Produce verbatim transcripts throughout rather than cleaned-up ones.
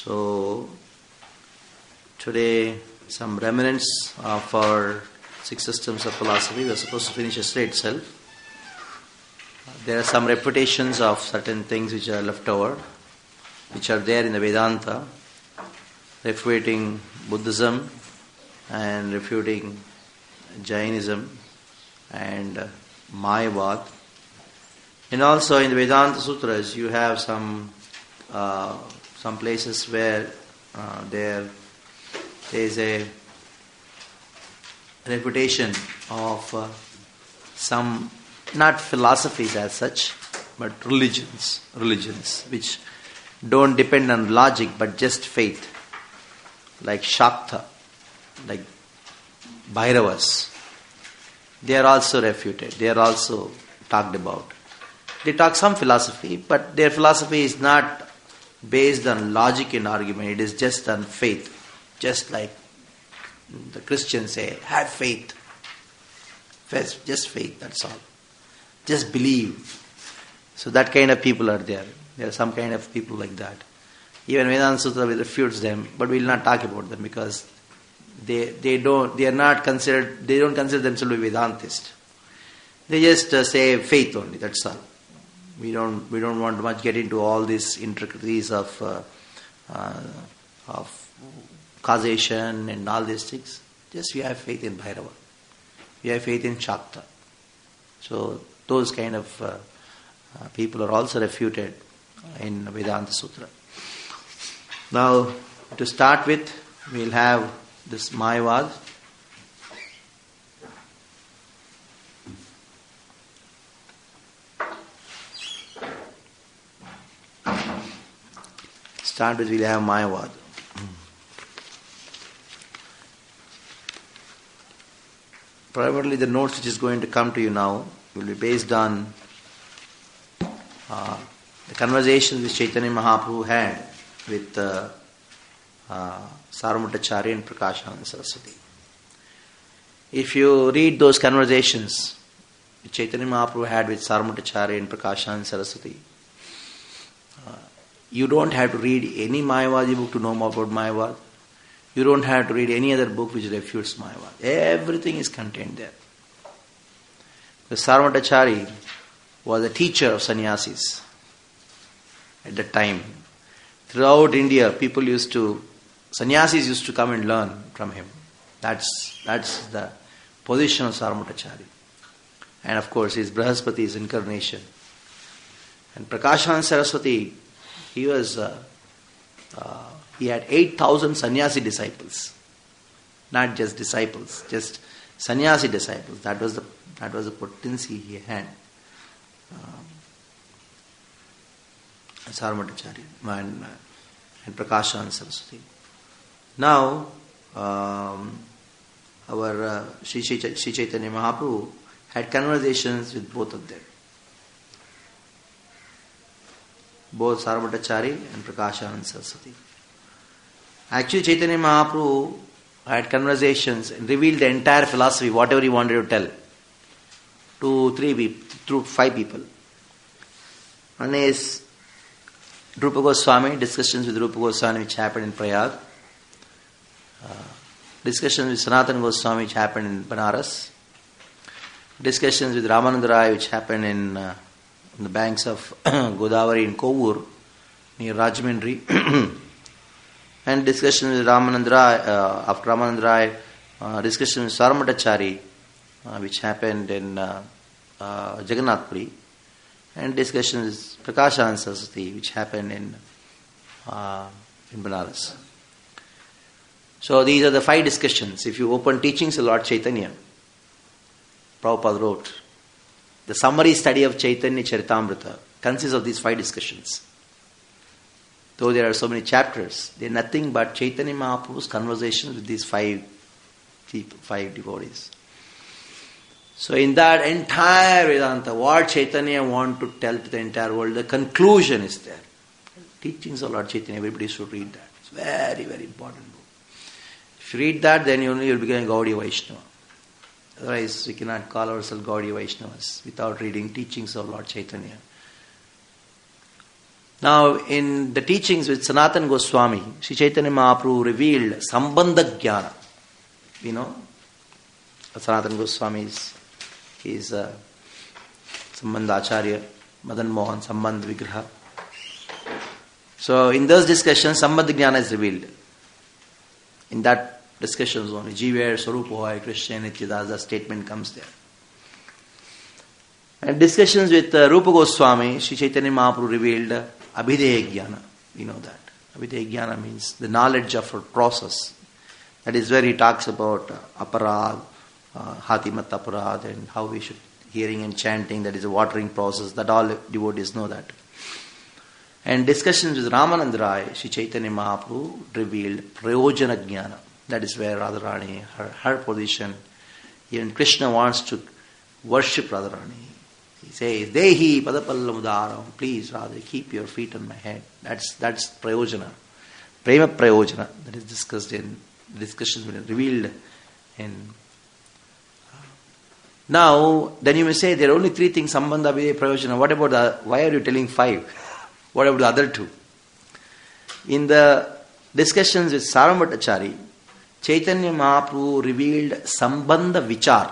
So, today, some remnants of our six systems of philosophy. We are supposed to finish yesterday itself. There are some reputations of certain things which are left over, which are there in the Vedanta, refuting Buddhism and refuting Jainism and uh, Mayavad. And also in the Vedanta Sutras, you have some uh, some places where uh, there is a reputation of uh, some, not philosophies as such, but religions, religions which don't depend on logic but just faith, like Shakta, like Bhairavas. They are also refuted, they are also talked about. They talk some philosophy, but their philosophy is not based on logic and argument, it is just on faith. Just like the Christians say, have faith. Just faith, that's all. Just believe. So that kind of people are there. There are some kind of people like that. Even Vedanta Sutra refutes them, but we will not talk about them because they they don't they are not considered they don't consider themselves to be Vedantist. They just uh, say faith only. That's all. We don't we don't want to much get into all these intricacies of uh, uh, of causation and all these things. Just we have faith in Bhairava. We have faith in Shakta. So those kind of uh, uh, people are also refuted in Vedanta Sutra. Now, to start with, we'll have this Mayavad. Start with, we'll have Mayavad. Primarily, the notes which is going to come to you now will be based on uh, the conversations which Chaitanya Mahaprabhu had with uh, uh, Saramutacharya and Prakashananda Saraswati. If you read those conversations which Chaitanya Mahaprabhu had with Saramutacharya and Prakashananda Saraswati, uh, you don't have to read any Mayavadi book to know more about Mayavad. You don't have to read any other book which refutes Mayavad. Everything is contained there. The Saramutacharya was a teacher of sannyasis at that time. Throughout India, people used to, sannyasis used to come and learn from him. That's that's the position of Saramutacharya. And of course, his Brahaspati's incarnation. And Prakashananda Saraswati, he was, uh, uh, he had eight thousand sannyasi disciples. Not just disciples, just sannyasi disciples. That was the that was the potency he had. Um, Saramutacharya and, and Prakashananda Saraswati. Now, um, our uh, Sri Chaitanya Mahaprabhu had conversations with both of them. Both Saramutacharya and Prakashananda Saraswati. Actually, Chaitanya Mahaprabhu had conversations and revealed the entire philosophy, whatever he wanted to tell, to three people, through five people. One is Rupa Goswami, discussions with Rupa Goswami which happened in Prayag. Uh, discussions with Sanatana Goswami which happened in Banaras. Discussions with Ramananda Rai which happened in, uh, on the banks of Godavari in Kovur, near Rajahmundry. And discussions with Ramananda Rai, uh, after Ramananda Rai, uh, discussions with Saramutacharya uh, which happened in uh, uh, Jagannath Puri. And discussions with Prakashananda Saraswati which happened in uh, in Banaras. So these are the five discussions. If you open Teachings of Lord Chaitanya, Prabhupada wrote, the summary study of Chaitanya Charitamrita consists of these five discussions. Though there are so many chapters, they are nothing but Chaitanya Mahaprabhu's conversations with these five people, five devotees. So in that entire Vedanta, what Chaitanya want to tell to the entire world, the conclusion is there. Teachings of Lord Chaitanya, everybody should read that. It's a very, very important book. If you read that, then you only will become a Gaudiya Vaishnava. Otherwise, we cannot call ourselves Gaudiya Vaishnavas without reading Teachings of Lord Chaitanya. Now, in the teachings with Sanatana Goswami, Sri Chaitanya Mahaprabhu revealed Sambandha Jnana. You know, Sanatana Goswami is, is uh, Sambandha Acharya, Madan Mohan, Sambandha Vigraha. So, in those discussions, Sambandha Jnana is revealed. In that discussions only, Jiva Swarupa Krishna Nityada, the statement comes there. And discussions with uh, Rupa Goswami, Sri Chaitanya Mahaprabhu revealed uh, Abhideya Jnana. We know that. Abhideya Jnana means the knowledge of a process. That is where he talks about uh, aparad, uh, hatimat aparad, and how we should, hearing and chanting, that is a watering process, that all devotees know that. And discussions with Ramananda Rai, Sri Chaitanya Mahaprabhu revealed Prayojana Jnana. That is where Radharani, her, her position, even Krishna wants to worship Radharani. He says, Dehi Padapallamudharam, please Radha, keep your feet on my head. That's that's Prayojana. Prema Prayojana, that is discussed in discussions revealed in. Now, then you may say there are only three things, Sambandha, Abhideya, Prayojana. What about the, why are you telling five? What about the other two? In the discussions with Sarvabhattacharya, Chaitanya Mahaprabhu revealed Sambandha Vichar.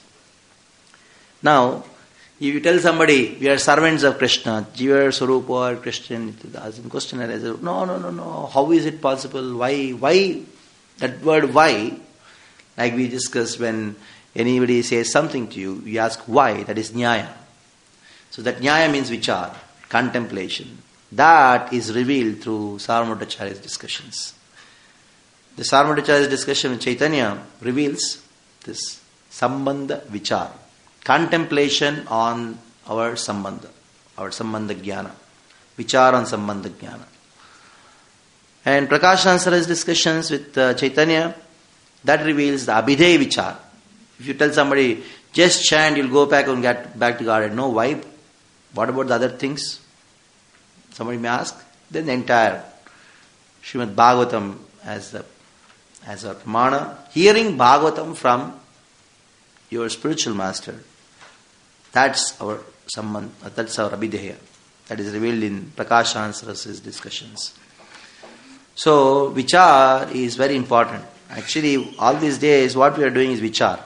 Now, if you tell somebody, we are servants of Krishna, Jiva Swarupa or Krishna, the question arises, no, no, no, no, how is it possible? Why, why, that word why, like we discussed when anybody says something to you, you ask why, that is Nyaya. So that Nyaya means Vichar, contemplation. That is revealed through Sarvabhattacharya's discussions. The Sarvabhattacharya's discussion with Chaitanya reveals this Sambandha Vichar. Contemplation on our Sambandha, our Sambandha Jnana. Vichar on Sambandha Jnana. And Prakashanasara's discussions with uh, Chaitanya, that reveals the Abhideya Vichar. If you tell somebody, just chant, you'll go back and get back to garden. No, why? What about the other things? Somebody may ask. Then the entire Srimad Bhagavatam as a, as a pramana. Hearing Bhagavatam from your spiritual master. That's our Samman, that's our Abhideya. That is revealed in Prakashanasara's discussions. So, Vichar is very important. Actually, all these days, what we are doing is Vichar.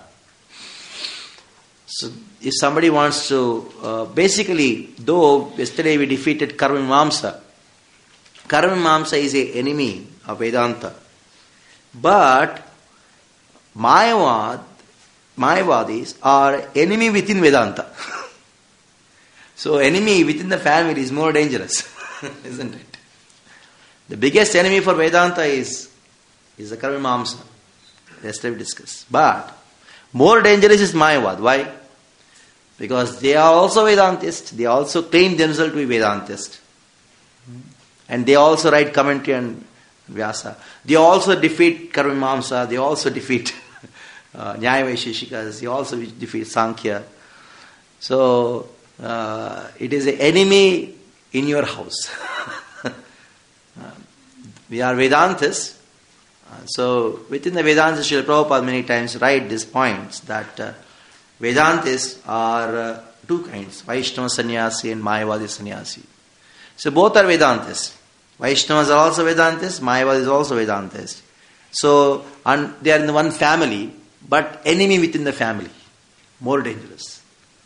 So, if somebody wants to, uh, basically, though yesterday we defeated Karma Mimamsa, Karma Mimamsa is an enemy of Vedanta. But, Mayavad, Mayavadis are enemy within Vedanta. So enemy within the family is more dangerous, isn't it? The biggest enemy for Vedanta is, is the Karma Mimamsa. Yesterday we discussed. But more dangerous is Mayavad. Why? Because they are also Vedantists. They also claim themselves to be Vedantists. And they also write commentary on Vyasa. They also defeat Karma Mimamsa. They also defeat Uh, Nyaya Vaisheshikas, he also defeats Sankhya. So, uh, it is an enemy in your house. uh, we are Vedantists. Uh, so, within the Vedantists, Srila Prabhupada many times write these points that uh, Vedantists are uh, two kinds, Vaishnava Sannyasi and Mayavadi Sannyasi. So, both are Vedantists. Vaishnavas are also Vedantists, Mayavadi is also Vedantists. So, and they are in the one family, but enemy within the family, more dangerous.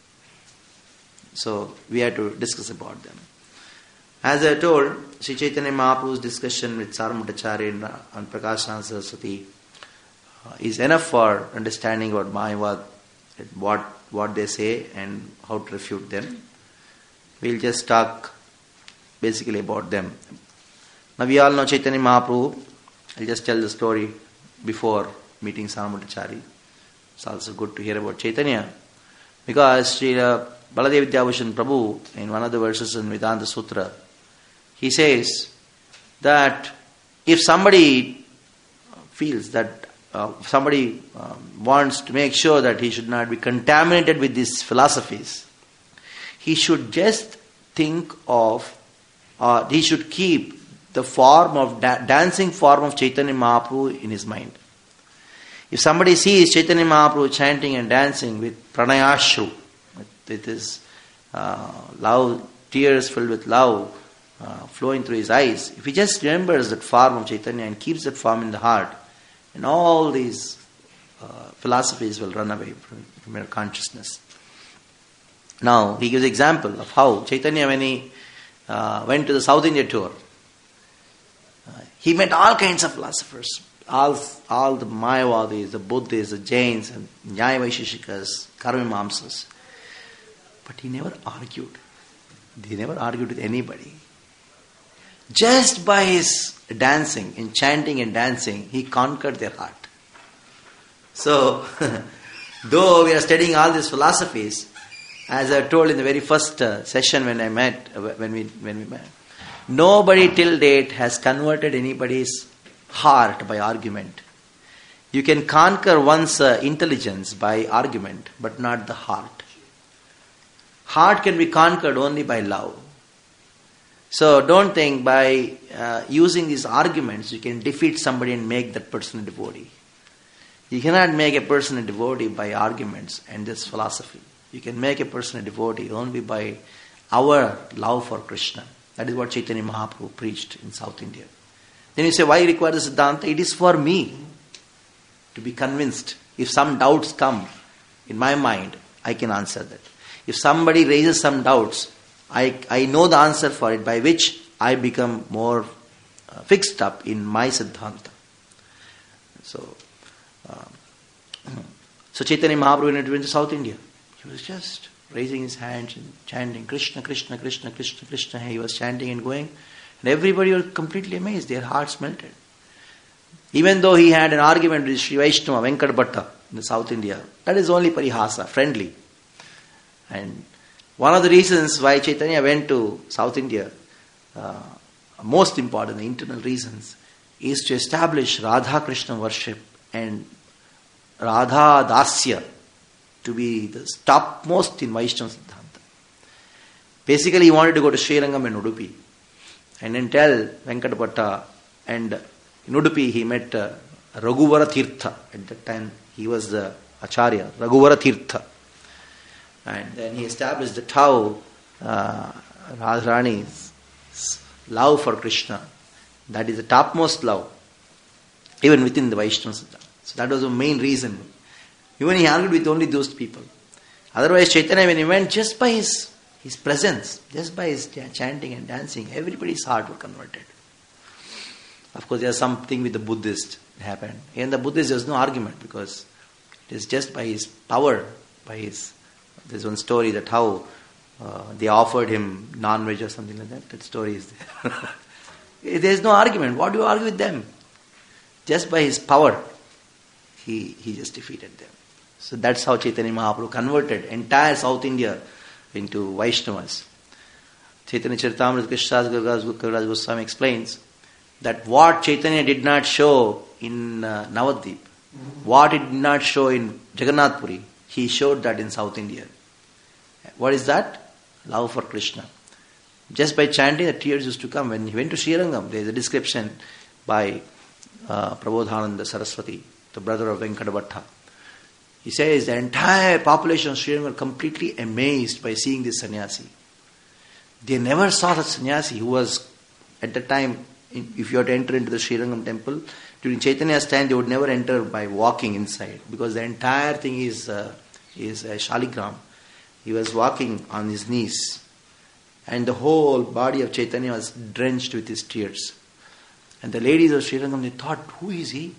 So we have to discuss about them. As I told, Sri Chaitanya Mahaprabhu's discussion with Sarvabhattacharya and Prakashananda Saraswati uh, is enough for understanding about Mayavad, what what they say and how to refute them. We'll just talk basically about them. Now we all know Chaitanya Mahaprabhu. I'll just tell the story before meeting Sarvabhattacharya. It's also good to hear about Chaitanya, because Sri Baladev Vidyabhushan Prabhu, in one of the verses in Vedanta Sutra, he says that if somebody feels that uh, somebody um, wants to make sure that he should not be contaminated with these philosophies, he should just think of, uh, he should keep the form of da- dancing form of Chaitanya Mahaprabhu in his mind. If somebody sees Chaitanya Mahaprabhu chanting and dancing with pranayashru, with his uh, love, tears filled with love, uh, flowing through his eyes, if he just remembers that form of Chaitanya and keeps that form in the heart, and all these uh, philosophies will run away from, from your consciousness. Now, he gives example of how Chaitanya, when he uh, went to the South India tour, uh, he met all kinds of philosophers, all, all the Mayavadis, the Buddhists, the Jains, and Nyaya Vaisheshikas, Karmamamsas. But he never argued. He never argued with anybody. Just by his dancing, in chanting and dancing, he conquered their heart. So, though we are studying all these philosophies, as I told in the very first uh, session when I met, uh, when we when we met, nobody till date has converted anybody's heart by argument. You can conquer one's uh, intelligence by argument, but not the heart. Heart can be conquered only by love. So don't think by uh, using these arguments you can defeat somebody and make that person a devotee. You cannot make a person a devotee by arguments and this philosophy. You can make a person a devotee only by our love for Krishna. That is what Chaitanya Mahaprabhu preached in South India. Then you say, why require the Siddhanta? It is for me to be convinced. If some doubts come in my mind, I can answer that. If somebody raises some doubts, I, I know the answer for it, by which I become more uh, fixed up in my Siddhanta. So, uh, so Chaitanya Mahaprabhu, when he went to South India, he was just raising his hands and chanting Krishna, Krishna, Krishna, Krishna, Krishna. He was chanting and going. And everybody was completely amazed. Their hearts melted. Even though he had an argument with Sri Vaishnava, Venkata Bhatta in the South India, that is only parihasa, friendly. And one of the reasons why Chaitanya went to South India, uh, most important, the internal reasons, is to establish Radha Krishna worship and Radha Dasya to be the topmost in Vaishnava Siddhanta. Basically, he wanted to go to Sri Rangam and Udupi and then tell Venkata Bhatta, and in Udupi he met uh, Raghuvara Tirtha. At that time he was the Acharya, Raghuvara Tirtha. And then he established that how uh, Radharani's love for Krishna, that is the topmost love, even within the Vaishnava Siddhanta. So that was the main reason. Even he argued with only those people. Otherwise, Chaitanya, when he went, just by his, his presence, just by his chanting and dancing, everybody's heart was converted. Of course, there's something with the Buddhist happened. In the Buddhist, there's no argument because it is just by his power, by his. There's one story that how uh, they offered him non-veg or something like that. That story is there. There's no argument. What do you argue with them? Just by his power, he he just defeated them. So that's how Chaitanya Mahaprabhu converted entire South India into Vaishnavas. Chaitanya Charitamrita Krishna Kaviraj Goswami explains that what Chaitanya did not show in uh, Navadvip, what it did not show in Jagannath Puri, he showed that in South India. What is that? Love for Krishna. Just by chanting, the tears used to come. When he went to Sri Rangam, there is a description by uh, Prabodhananda Saraswati, the brother of Venkata Bhatta. He says the entire population of Sri Rangam were completely amazed by seeing this sannyasi. They never saw that sannyasi who was, at the time, if you had to enter into the Sri Rangam temple, during Chaitanya's time, they would never enter by walking inside because the entire thing is uh, is a shaligram. He was walking on his knees, and the whole body of Chaitanya was drenched with his tears. And the ladies of Sri Rangam, they thought, who is he?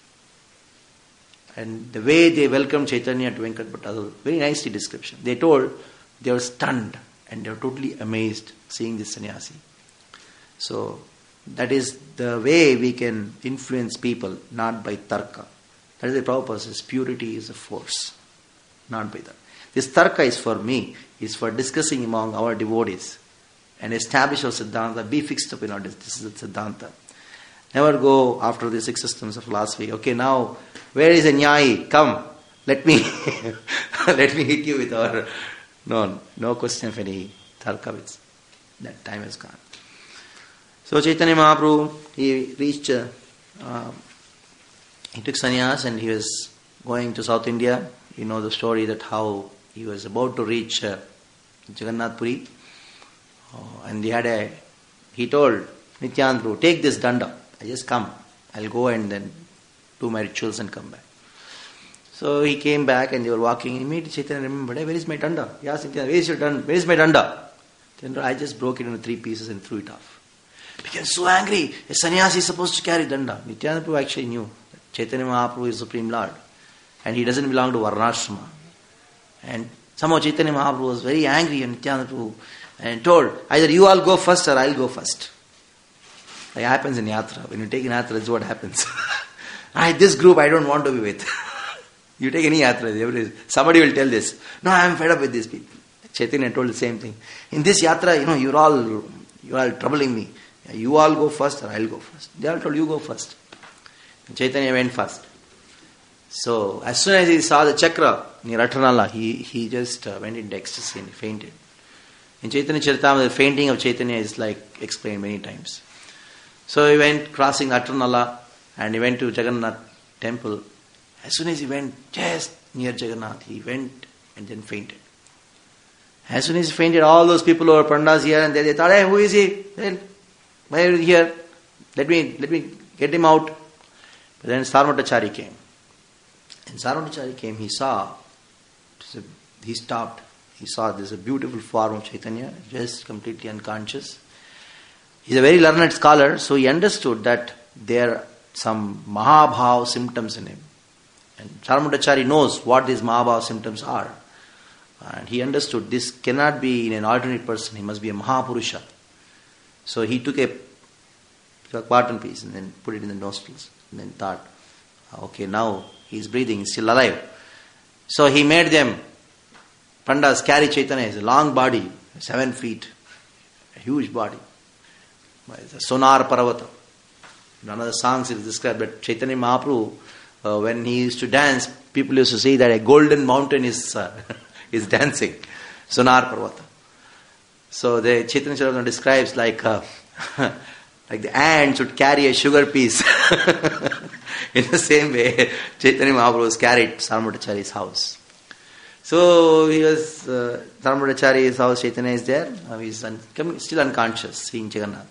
And the way they welcomed Chaitanya to Venkat Bhatta, very nicely description. They told they were stunned and they were totally amazed seeing this sannyasi. So that is the way we can influence people, not by tarka. That is the Prabhupada says, purity is a force, not by that. This tarka is for me, is for discussing among our devotees and establish our Siddhanta, be fixed up in our, this is the Siddhanta. Never go after the six systems of philosophy. Okay, now, where is a Nyayi? Come, let me, let me hit you with our, no, no question of any tarka. That time has gone. So Chaitanya Mahaprabhu, he reached, uh, uh, he took sannyas and he was going to South India. You know the story that how he was about to reach uh, Jagannath Puri. Uh, and he had a he told Nityananda Prabhu, take this danda. I just come. I'll go and then do my rituals and come back. So he came back and they were walking. Immediately Chaitanya remembered, hey, where is my danda? He asked Nityananda, where is your danda? Where is my danda? Then I just broke it into three pieces and threw it off. Became so angry. A sannyasi is supposed to carry danda. Nityananda Prabhu actually knew that Chaitanya Mahaprabhu is Supreme Lord. And he doesn't belong to Varnashrama. And somehow Chaitanya Mahaprabhu was very angry on Nityananda Prabhu and told, either you all go first or I'll go first. Like happens in Yatra. When you take in Yatra, that's what happens. I, this group I don't want to be with. You take any Yatra, somebody will tell this. No, I am fed up with these people. Chaitanya told the same thing. In this Yatra, you know, you're all, you're all troubling me. You all go first or I'll go first. They all told you go first. And Chaitanya went first. So, as soon as he saw the chakra near Atranala, he, he just uh, went into ecstasy and he fainted. In Chaitanya Charitamrita, the fainting of Chaitanya is like explained many times. So he went crossing Atranala and he went to Jagannath temple. As soon as he went just near Jagannath, he went and then fainted. As soon as he fainted, all those people who were pandas here and there, they thought, hey, who is he? Well, why are you here? Let me, let me get him out. But then Sarvatachari came. And Sarvatachari came, he saw, he stopped. He saw there's a beautiful form of Chaitanya, just completely unconscious. He's a very learned scholar, so he understood that there are some Mahabhav symptoms in him. And Sarvatachari knows what these Mahabhav symptoms are. And he understood this cannot be in an ordinary person, he must be a Mahapurusha. So he took a, took a cotton piece and then put it in the nostrils and then thought, okay, now he's breathing, he's still alive. So he made them, Pandas, carry Chaitanya. It's a long body, seven feet, a huge body. It's a Sonar Parvata. In one of the songs it is described that Chaitanya Mahaprabhu, uh, when he used to dance, people used to say that a golden mountain is uh, is dancing. Sonar Parvata. So the Chaitanya Charitamrita describes like uh, like the ants would carry a sugar piece. In the same way, Chaitanya Mahaprabhu was carried to Sarvatachari's house. So he was, uh, Sarvatachari's house, Chaitanya is there. Uh, he's un- still unconscious, seeing Jagannath.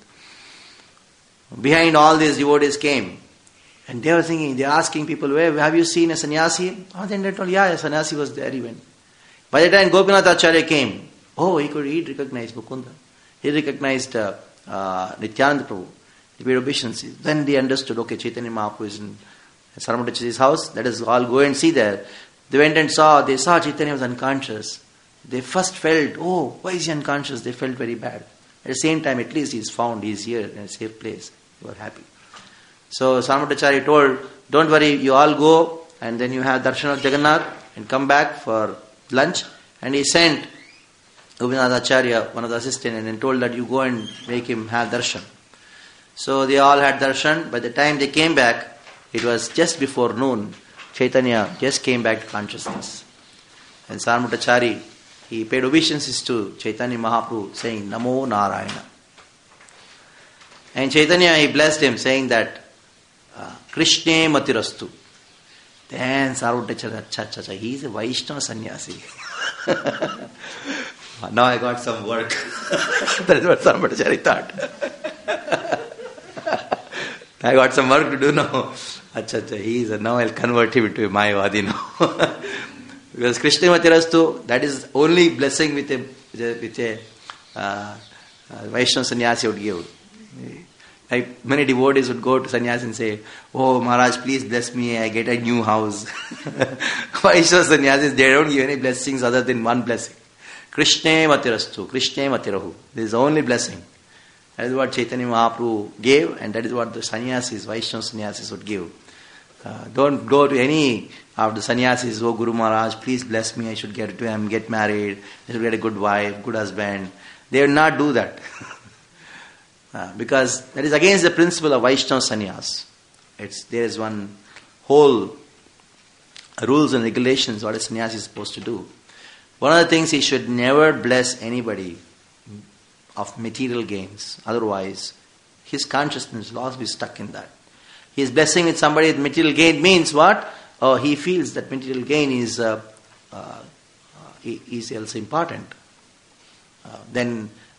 Behind all these devotees came. And they were thinking, they were asking people, where have you seen a sannyasi? Oh, then they told, yeah, a sannyasi was there even. By the time Gopinath Acharya came, oh, he could, he recognized Mukunda. He recognized uh, uh, Nityananda Prabhu. He made obeisances. Then they understood, okay, Chaitanya Mahaprabhu is in Sarvatachari's house. Let us all go and see there. They went and saw, they saw Chaitanya was unconscious. They first felt, oh, why is he unconscious? They felt very bad. At the same time, at least he is found, he is here in a safe place. They were happy. So Sarvatachari told, don't worry, you all go and then you have darshan of Jagannath and come back for lunch. And he sent Gopinath Acharya, one of the assistants, and then told that you go and make him have darshan. So they all had darshan. By the time they came back, it was just before noon. Chaitanya just came back to consciousness. And Sarvatachari, he paid obeisances to Chaitanya Mahaprabhu, saying, Namo Narayana. And Chaitanya, he blessed him, saying that, uh, Krishne Matirastu. Then Sarvatachari, acha, acha, acha, he is a Vaishnava sannyasi. Now I got some work. That is what Sarvatachari thought. I got some work to do now. Acha, acha, he is a, now I'll convert him into a Mayavadi now. Because Krishna Matirastu, that is only blessing with a, with a, with a uh, uh, Vaishnava sannyasi would give. Like many devotees would go to sannyasi and say, oh Maharaj, please bless me, I get a new house. Vaishnava sannyasis, they don't give any blessings other than one blessing. Krishna Matirastu, Krishna Matirahu. This is the only blessing. That is what Chaitanya Mahaprabhu gave, and that is what the sannyasis, Vaishnava sannyasis would give. Uh, don't go to any of the sannyasis, oh Guru Maharaj, please bless me, I should get to him, get married, I should get a good wife, good husband. They will not do that. uh, because that is against the principle of Vaishnava sannyas. It's, there is one whole rules and regulations what a sannyasi is supposed to do. One of the things, he should never bless anybody of material gains. Otherwise, his consciousness will always be stuck in that. He is blessing with somebody with material gain means what? Oh, he feels that material gain is uh, uh, is also important. Uh, then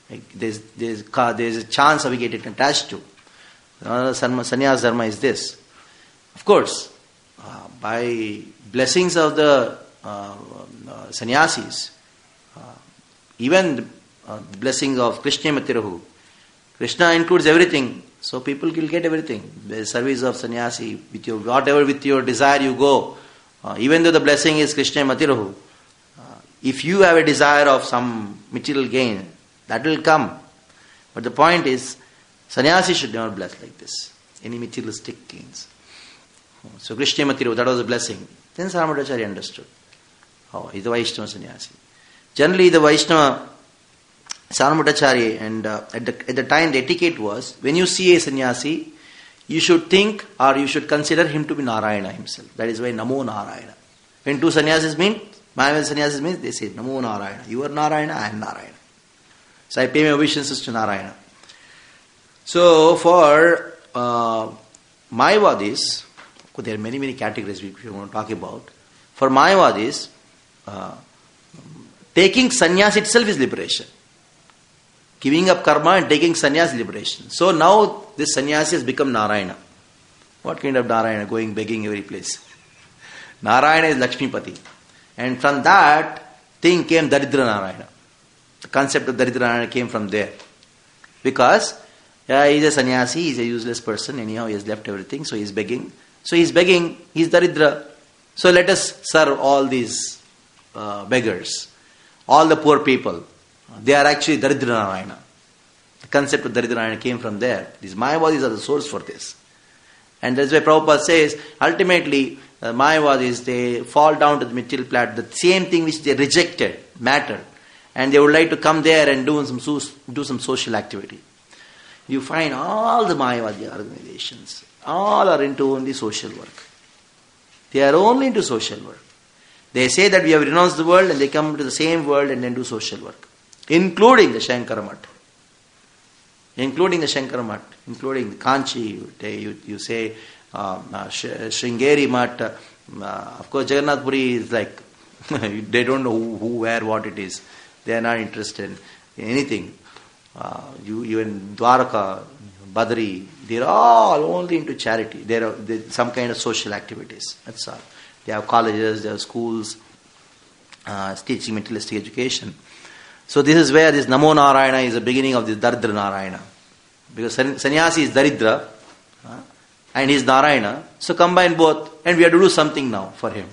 Like there's, there's, there's a chance of we get it attached to. Another sannyas dharma is this. Of course, uh, by blessings of the uh, uh, sannyasis, uh, even the uh, blessings of Krishna Matirahu, Krishna includes everything, so people will get everything. The service of sannyasi, with your, whatever with your desire you go, uh, even though the blessing is Krishna Matirahu, uh, if you have a desire of some material gain, that will come. But the point is, sannyasi should never bless like this, any materialistic gains. So Krishna Matirahu, that was a blessing. Then Saramudacharya understood. Oh, he's the Vaishnava sannyasi. Generally, the Vaishnava Saramudacharya, and uh, at, the, at the time the etiquette was, when you see a sannyasi, you should think or you should consider him to be Narayana himself. That is why Namo Narayana. When two sannyasis meet, Mayavadi sannyasis means, they say Namo Narayana. You are Narayana, I am Narayana. So I pay my obeisances to Narayana. So for uh, Mayavadis, there are many, many categories which we want to talk about. For Mayavadis, uh, taking sannyas itself is liberation. Giving up karma and taking sannyas is liberation. So now this sannyasi has become Narayana. What kind of Narayana? Going begging every place. Narayana is Lakshmipati. And from that thing came Daridra Narayana. The concept of Daridra Narayana came from there. Because yeah, he is a sannyasi, he is a useless person, anyhow he has left everything, so he is begging. So he is begging, he is Daridra. So let us serve all these uh, beggars, all the poor people. They are actually Daridra Narayana. The concept of Daridra Narayana came from there. These Mayavadis are the source for this. And that's why Prabhupada says, ultimately, uh, Mayavadis, they fall down to the material plateau, the same thing which they rejected, matter. And they would like to come there and do some, do some social activity. You find all the Mayavadi organizations, all are into only social work. They are only into social work. They say that we have renounced the world and they come to the same world and then do social work. Including the Shankara Math. Including the Shankara Math. Including the Kanchi. You, you, you say uh, uh, Sringeri Math. Uh, of course Jagannath Puri is like, they don't know who, who, where, what it is. They are not interested in anything. Uh, you even Dwaraka, Badri, they are all only into charity. They are some kind of social activities. That's all. They have colleges, they have schools, uh, teaching materialistic education. So this is where this Namo Narayana is the beginning of this Daridra Narayana. Because sannyasi is Daridra uh, and he is Narayana. So combine both and we have to do something now for him.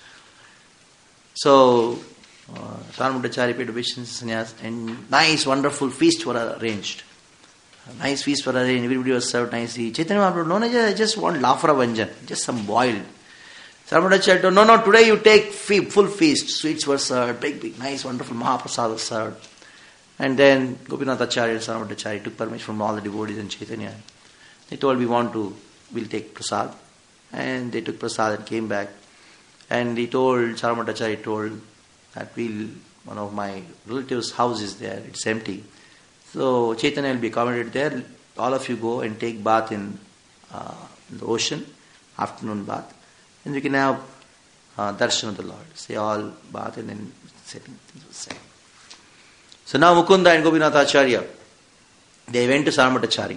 So uh, Saramudacharya paid obeisance to sannyas and nice wonderful feast were arranged. A nice feast were arranged, everybody was served nicely. Chaitanya Mahaprabhu, no, no, I just want lafra vanjan, just some boiled. Saramudacharya told, no, no, today you take fee- full feast. Sweets were served, big, big, nice, wonderful Mahaprasad was served. And then Gopinathacharya and Saramudacharya took permission from all the devotees in Chaitanya. They told, we want to, we'll take prasad. And they took prasad and came back. And he told, Saramudacharya told that we'll, one of my relatives' house is there, it's empty. So Chaitanya will be accommodated there. All of you go and take bath in, uh, in the ocean, afternoon bath. And we can have uh, darshan of the Lord. Say all bath and then setting things were said. So now Mukunda and Gopinathacharya, they went to Saramudacharya.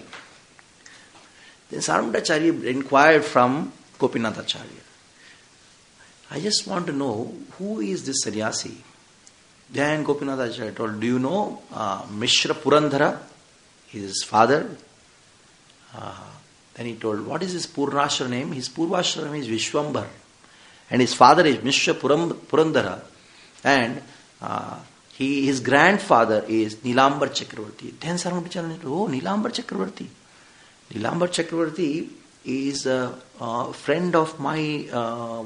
Then Saramudacharya inquired from Gopinathacharya, I just want to know who is this sannyasi. Then Gopinathacharya told, do you know uh, Mishra Purandhara, his father? Uh, Then he told, what is his Purnashra name? His Purvashra name is Vishwambar. And his father is Mishra Purandhara. And uh, he, his grandfather is Nilambar Chakravarti. Then Saramudacharya told, oh, Nilambar Chakravarti. Nilambar Chakravarti is a, a friend of my uh,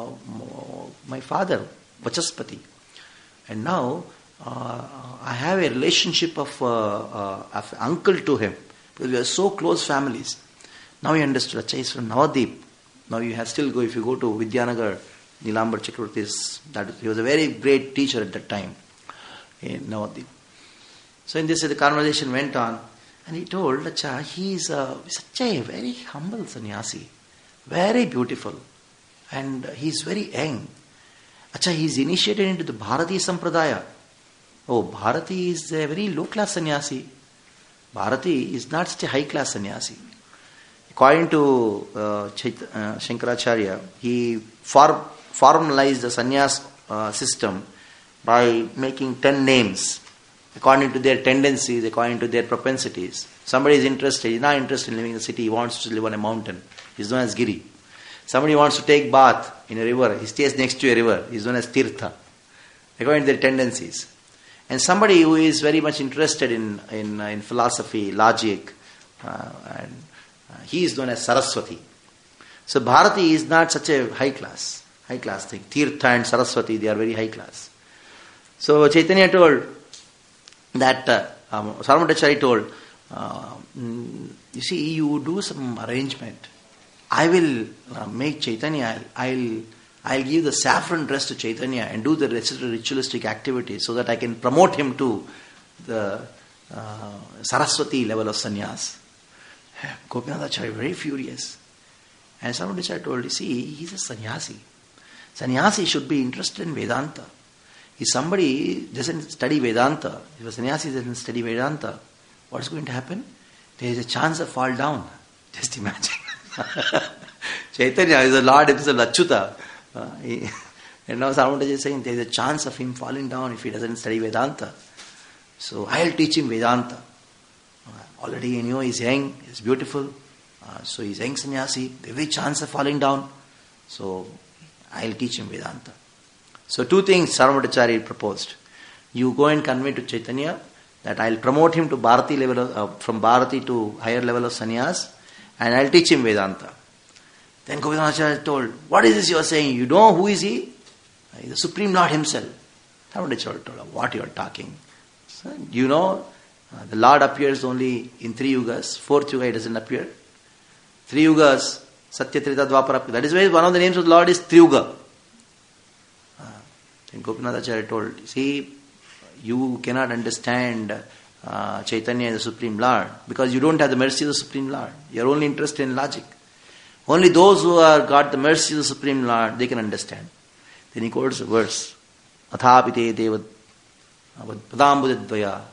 my father, Vachaspati. And now uh, I have a relationship of, uh, uh, of uncle to him. Because we are so close families. Now you understood, Acha is from Navadip. Now you have still go, if you go to Vidyanagar, Nilambar Chakravarti is, that, he was a very great teacher at that time in Navadip. So in this the conversation went on, and he told, Acha, he is a, such a very humble sannyasi, very beautiful, and he is very young. Acha, he is initiated into the Bharati Sampradaya. Oh, Bharati is a very low class sannyasi. Bharati is not such a high class sannyasi. According to uh, Chait- uh, Shankaracharya, he for- formalized the sannyas uh, system by making ten names according to their tendencies, according to their propensities. Somebody is interested, he's not interested in living in the city, he wants to live on a mountain. He's known as Giri. Somebody wants to take bath in a river, he stays next to a river, he's known as Tirtha, according to their tendencies. And somebody who is very much interested in, in, uh, in philosophy, logic, uh, and uh, he is known as Saraswati. So Bharati is not such a high class, high class thing. Tirtha and Saraswati, they are very high class. So Chaitanya told that, uh, um, Sarvabhaumacharya told, uh, mm, you see, you do some arrangement. I will uh, make Chaitanya, I'll, I'll give the saffron dress to Chaitanya and do the ritualistic activities so that I can promote him to the uh, Saraswati level of sannyas. Gopinathacharya very furious. And Sarvabhaumacharya told, you see, he's a sannyasi. Sannyasi should be interested in Vedanta. If somebody doesn't study Vedanta, if a sannyasi doesn't study Vedanta, what's going to happen? There is a chance of fall down. Just imagine. Chaitanya is the Lord himself, Achyuta. Uh, he, and now Sarvabhaumacharya is saying there is a chance of him falling down if he doesn't study Vedanta. So I'll teach him Vedanta. Uh, already you know he's young, he's beautiful. Uh, so he's young sannyasi, every chance of falling down. So I'll teach him Vedanta. So two things Sarvabhaumacharya proposed. You go and convey to Chaitanya that I'll promote him to Bharati level of, uh, from Bharati to higher level of sannyas, and I'll teach him Vedanta. Then Gopinathacharya told, what is this you are saying? You know who is he? He's the Supreme Lord himself. Sarvabhaumacharya told, what you are talking? So, you know, uh, the Lord appears only in three yugas. Fourth yuga he doesn't appear. Three yugas, Satya, Treta, Dwapara. That is why one of the names of the Lord is Triyuga. And Gopinathacharya told, see, you cannot understand uh, Chaitanya as the Supreme Lord because you don't have the mercy of the Supreme Lord. You are only interested in logic. Only those who have got the mercy of the Supreme Lord, they can understand. Then he quotes a verse. Athapite devat padambudadvaya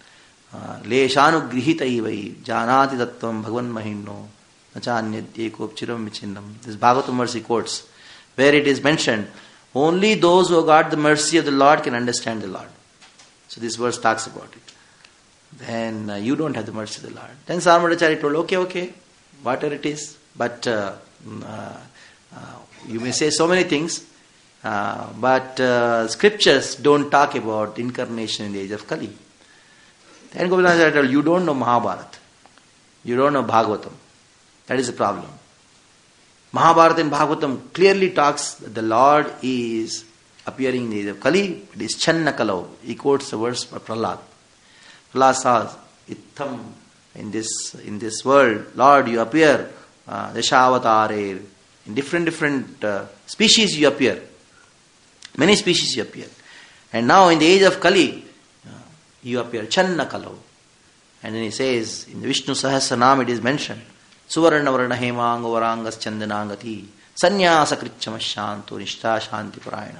leshanu grihitaivai janati tattvam bhagavan mahinno nachanyadye kopchiram vichinnam. This Bhagavatam verse he quotes, where it is mentioned, only those who have got the mercy of the Lord can understand the Lord. So this verse talks about it. Then uh, you don't have the mercy of the Lord. Then Sarvabhaumacharya told, okay, okay, whatever it is. But uh, uh, uh, you may say so many things, uh, but uh, scriptures don't talk about incarnation in the age of Kali. Then Gopinathacharya told, you don't know Mahabharata. You don't know Bhagavatam. That is the problem. Mahabharata and Bhagavatam clearly talks that the Lord is appearing in the age of Kali. It is Channa Kalau. He quotes the verse of Prahlad. Prahlad says, Itham, in this, in this world, Lord, you appear, uh, Dashavatare, in different, different uh, species you appear. Many species you appear. And now in the age of Kali, uh, you appear Channa Kalau. And then he says, in the Vishnu Sahasranam it is mentioned, Suvarna Varna Hemango Varangas Chandanangati Sannyasa Krichamashanto Nishta Shanti Parayana.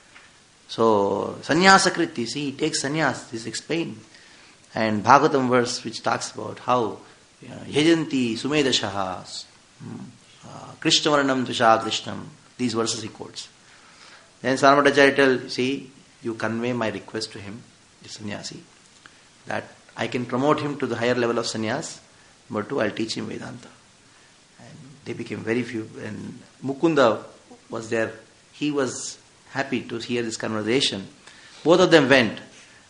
So, Sannyasa Kriti, see, he takes sannyas, this is explained. And Bhagavatam verse which talks about how Yajanti Sumedashaha Krishna Varnam Dvisha Krishnam, these verses he quotes. Then Sarvabhaumacharya tells, see, you convey my request to him, the sannyasi, that I can promote him to the higher level of sannyas. Number two, I'll teach him Vedanta. And they became very few. And Mukunda was there. He was happy to hear this conversation. Both of them went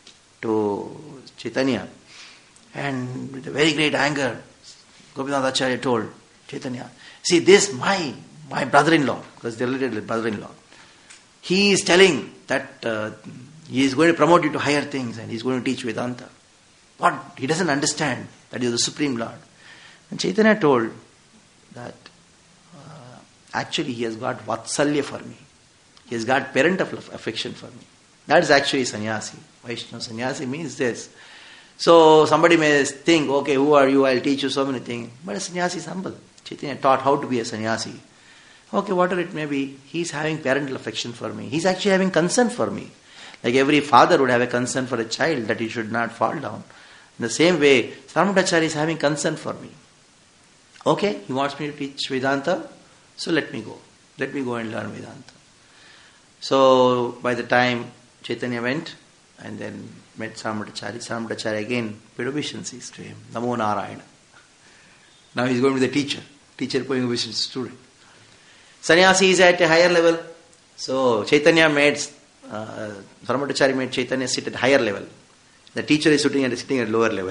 to Chaitanya. And with a very great anger, Gopinathacharya told Chaitanya, see this, my my brother-in-law, because they're related to brother-in-law, he is telling that uh, he is going to promote you to higher things and he is going to teach Vedanta. What? He doesn't understand that you are the Supreme Lord. And Chaitanya told that uh, actually he has got Vatsalya for me. He has got parent of affection for me. That is actually sannyasi. Vaishnava sannyasi means this. So somebody may think, okay, who are you? I'll teach you so many things. But a sannyasi is humble. Chaitanya taught how to be a sannyasi. Okay, whatever it may be, he's having parental affection for me. He's actually having concern for me. Like every father would have a concern for a child that he should not fall down. In the same way, Sarvamudacharya is having concern for me. Okay, he wants me to teach Vedanta, so let me go. Let me go and learn Vedanta. So by the time Chaitanya went and then met Sarvamudacharya, Sarvamudacharya again paid obeisances to him. Namo Narayana. Now he is going to be the teacher. Teacher paying obeisance to student. Sannyasi is at a higher level. So Chaitanya made, uh, Sarvamudacharya made Chaitanya sit at higher level. The teacher is sitting at, sitting at lower level.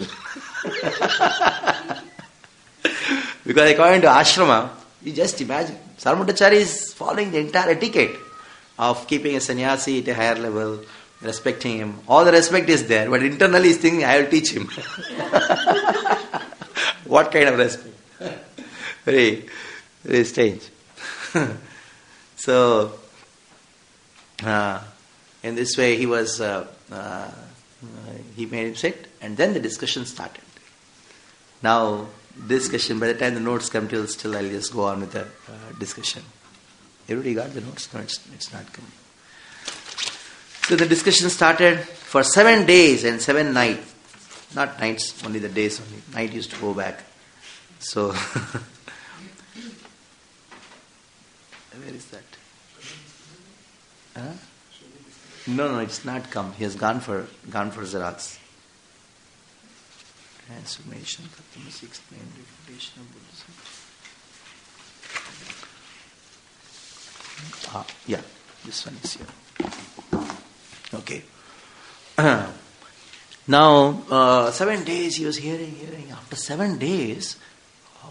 Because according to ashrama, you just imagine, Sarvamudacharya is following the entire etiquette of keeping a sannyasi at a higher level, respecting him. All the respect is there, but internally he's thinking, I will teach him. What kind of respect? Very, very strange. So, uh, in this way he was, uh, uh, he made him sit, and then the discussion started. Now, discussion, by the time the notes come till, still I'll just go on with the uh, discussion. Everybody got the notes? No, it's, it's not coming. So the discussion started for seven days and seven nights. Not nights, only the days only. Night used to go back. So, where is that? Huh? No, no, it's not come. He has gone for gone for Zarats. Transformation, Tattva, explained refutation of Buddhism. Ah, yeah, this one is here. Okay. Now, uh, seven days he was hearing, hearing. After seven days, uh,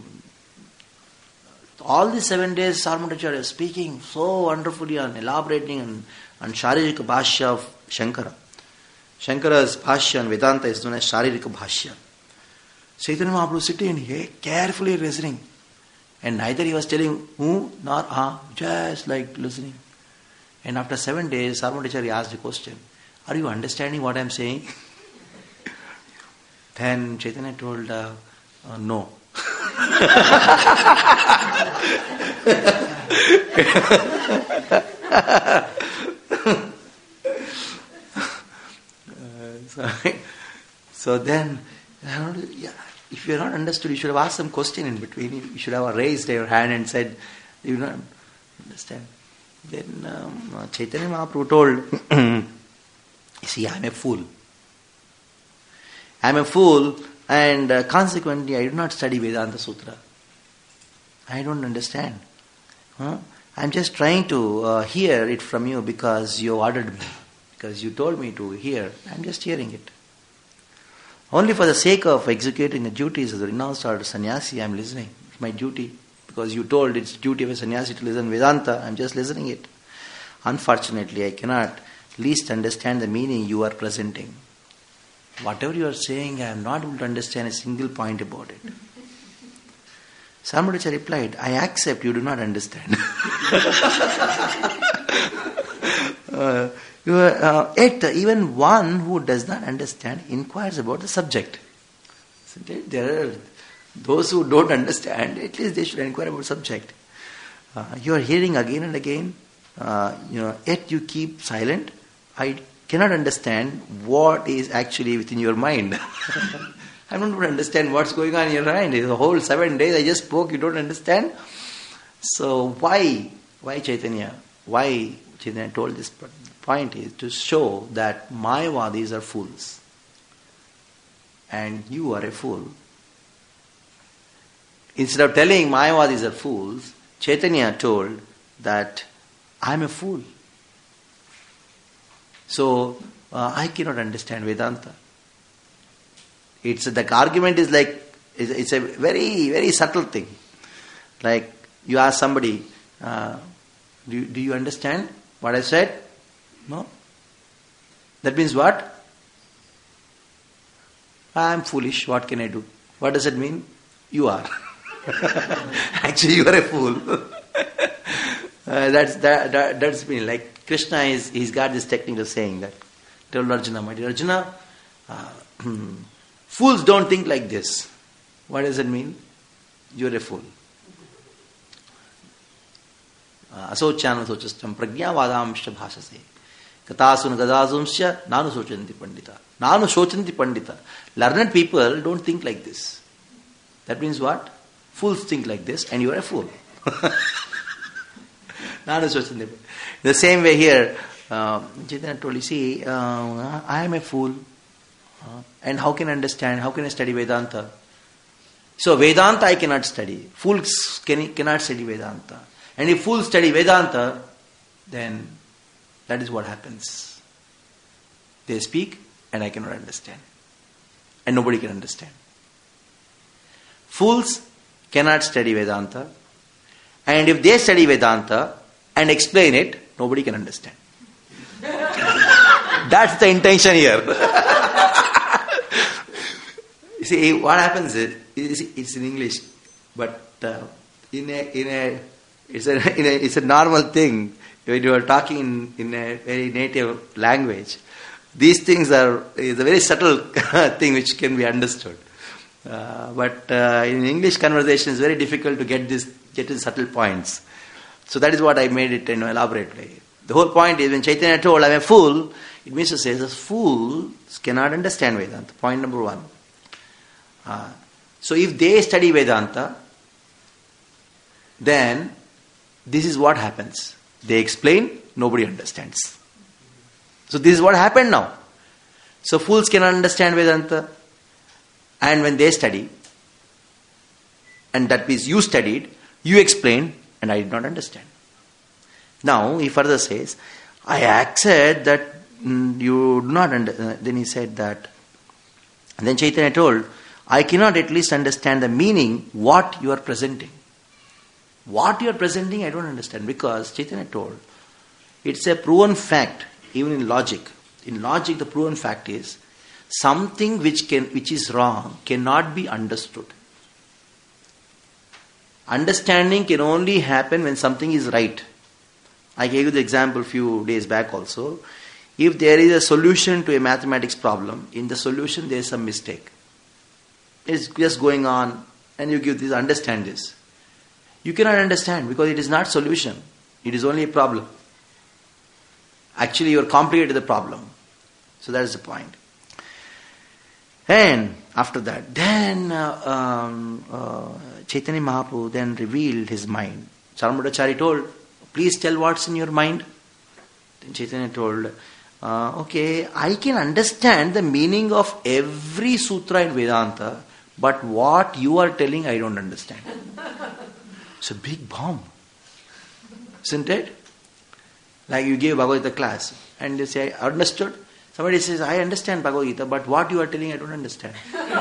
all the seven days Sarvamudacharya is speaking so wonderfully and elaborating on, on Sharirika Bhashya of Shankara. Shankara's Bhashya and Vedanta is known as Sharirika Bhashya. Chaitanya Mahaprabhu sitting and he carefully listening. And neither he was telling who nor ah, just like listening. And after seven days, Sarvamudacharya asked a question. Are you understanding what I am saying? Then Chaitanya told, uh, uh, no. uh, so, so then, yeah, if you are not understood, you should have asked some question in between. You should have raised your hand and said, you don't understand. Then um, Chaitanya Mahaprabhu told, see, I am a fool. I am a fool, and uh, consequently I do not study Vedanta Sutra. I don't understand. Huh? I am just trying to uh, hear it from you because you ordered me, because you told me to hear. I am just hearing it. Only for the sake of executing the duties as a renounced order sannyasi, I am listening. It's my duty. Because you told it's duty of a sannyasi to listen Vedanta, I am just listening it. Unfortunately, I cannot least understand the meaning you are presenting. Whatever you are saying, I am not able to understand a single point about it. Sarvamudacharya replied, I accept you do not understand. uh, you are, uh, yet even one who does not understand inquires about the subject. So there are those who don't understand, at least they should inquire about the subject. Uh, you are hearing again and again, uh, you know, yet you keep silent. I cannot understand what is actually within your mind. I don't understand what's going on in your mind. The whole seven days I just spoke, you don't understand. So why, why Chaitanya? Why Chaitanya told this point is to show that Mayavadis are fools. And you are a fool. Instead of telling Mayavadis are fools, Chaitanya told that I am a fool. So, uh, I cannot understand Vedanta. It's the argument is like, it's, it's a very, very subtle thing. Like, you ask somebody, uh, do, do you understand what I said? No. That means what? I am foolish, what can I do? What does it mean? You are. Actually, you are a fool. uh, that's that, that that's mean like Krishna is he's got this technique of saying that. Tell Arjuna, my dear Arjuna, uh, fools don't think like this. What does it mean? You are a fool. Asochyana sochastam pragyavadamshta bhasase. Katasuna gadasumsya nanu sochanti pandita. Nanu sochanti pandita. Learned people don't think like this. That means what? Fools think like this and you are a fool. Nanu sochanti pandita. The same way here, uh, Chaitanya told, you see, uh, I am a fool. Uh, and how can I understand? How can I study Vedanta? So Vedanta I cannot study. Fools can, cannot study Vedanta. And if fools study Vedanta, then that is what happens. They speak and I cannot understand. And nobody can understand. Fools cannot study Vedanta. And if they study Vedanta and explain it, nobody can understand. That's the intention here. You see, what happens is, it's in English, but uh, in a, in a, it's a, in a, it's a normal thing. When you are talking in, in a very native language, these things are, is a very subtle thing which can be understood. Uh, but uh, in English conversation, it's very difficult to get this, get to subtle points. So that is what I made it in an elaborate way. The whole point is, when Chaitanya told, I'm a fool, it means to say, that fools cannot understand Vedanta. Point number one. Uh, so if they study Vedanta, then this is what happens. They explain, nobody understands. So this is what happened now. So fools cannot understand Vedanta. And when they study, and that means you studied, you explained, and I did not understand. Now he further says, I accept that mm, you do not understand. Uh, then he said that, and then Chaitanya told, I cannot at least understand the meaning, what you are presenting. What you are presenting, I don't understand, because Chaitanya told, it's a proven fact, even in logic. In logic, the proven fact is, something which can, which is wrong cannot be understood. Understanding can only happen when something is right. I gave you the example a few days back also. If there is a solution to a mathematics problem, in the solution there is some mistake. It's just going on, and you give this, understand this. You cannot understand because it is not solution. It is only a problem. Actually, you are complicated the problem. So that is the point. And after that, then uh, um, uh, Chaitanya Mahaprabhu then revealed his mind. Sarvabhaumacharya told, please tell what's in your mind. Then Chaitanya told, uh, okay, I can understand the meaning of every sutra in Vedanta, but what you are telling, I don't understand. It's a big bomb. Isn't it? Like you gave Bhagavad Gita class, and they say, I understood. Somebody says, I understand Bhagavad Gita, but what you are telling, I don't understand.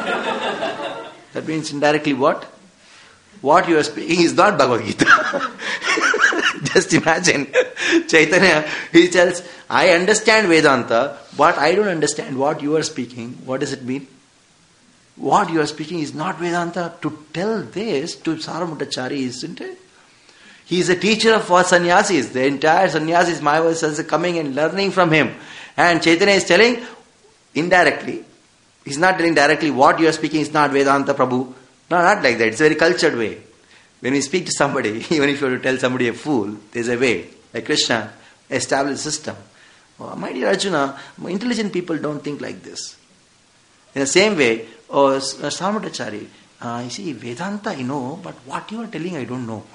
That means indirectly what? What you are speaking is not Bhagavad Gita. Just imagine, Chaitanya, he tells, I understand Vedanta, but I don't understand what you are speaking. What does it mean? What you are speaking is not Vedanta. To tell this to Sarvabhaumacharya, isn't it? He is a teacher of our sannyasis. The entire sannyasis, Mayavadis, are coming and learning from him. And Chaitanya is telling indirectly. He's not telling directly what you are speaking is not Vedanta, Prabhu. No, not like that. It's a very cultured way. When we speak to somebody, even if you were to tell somebody a fool, there's a way. Like Krishna established a system. Oh, my dear Arjuna, intelligent people don't think like this. In the same way, oh, Sarvabhaumacharya, uh, you see, Vedanta I know, but what you are telling I don't know.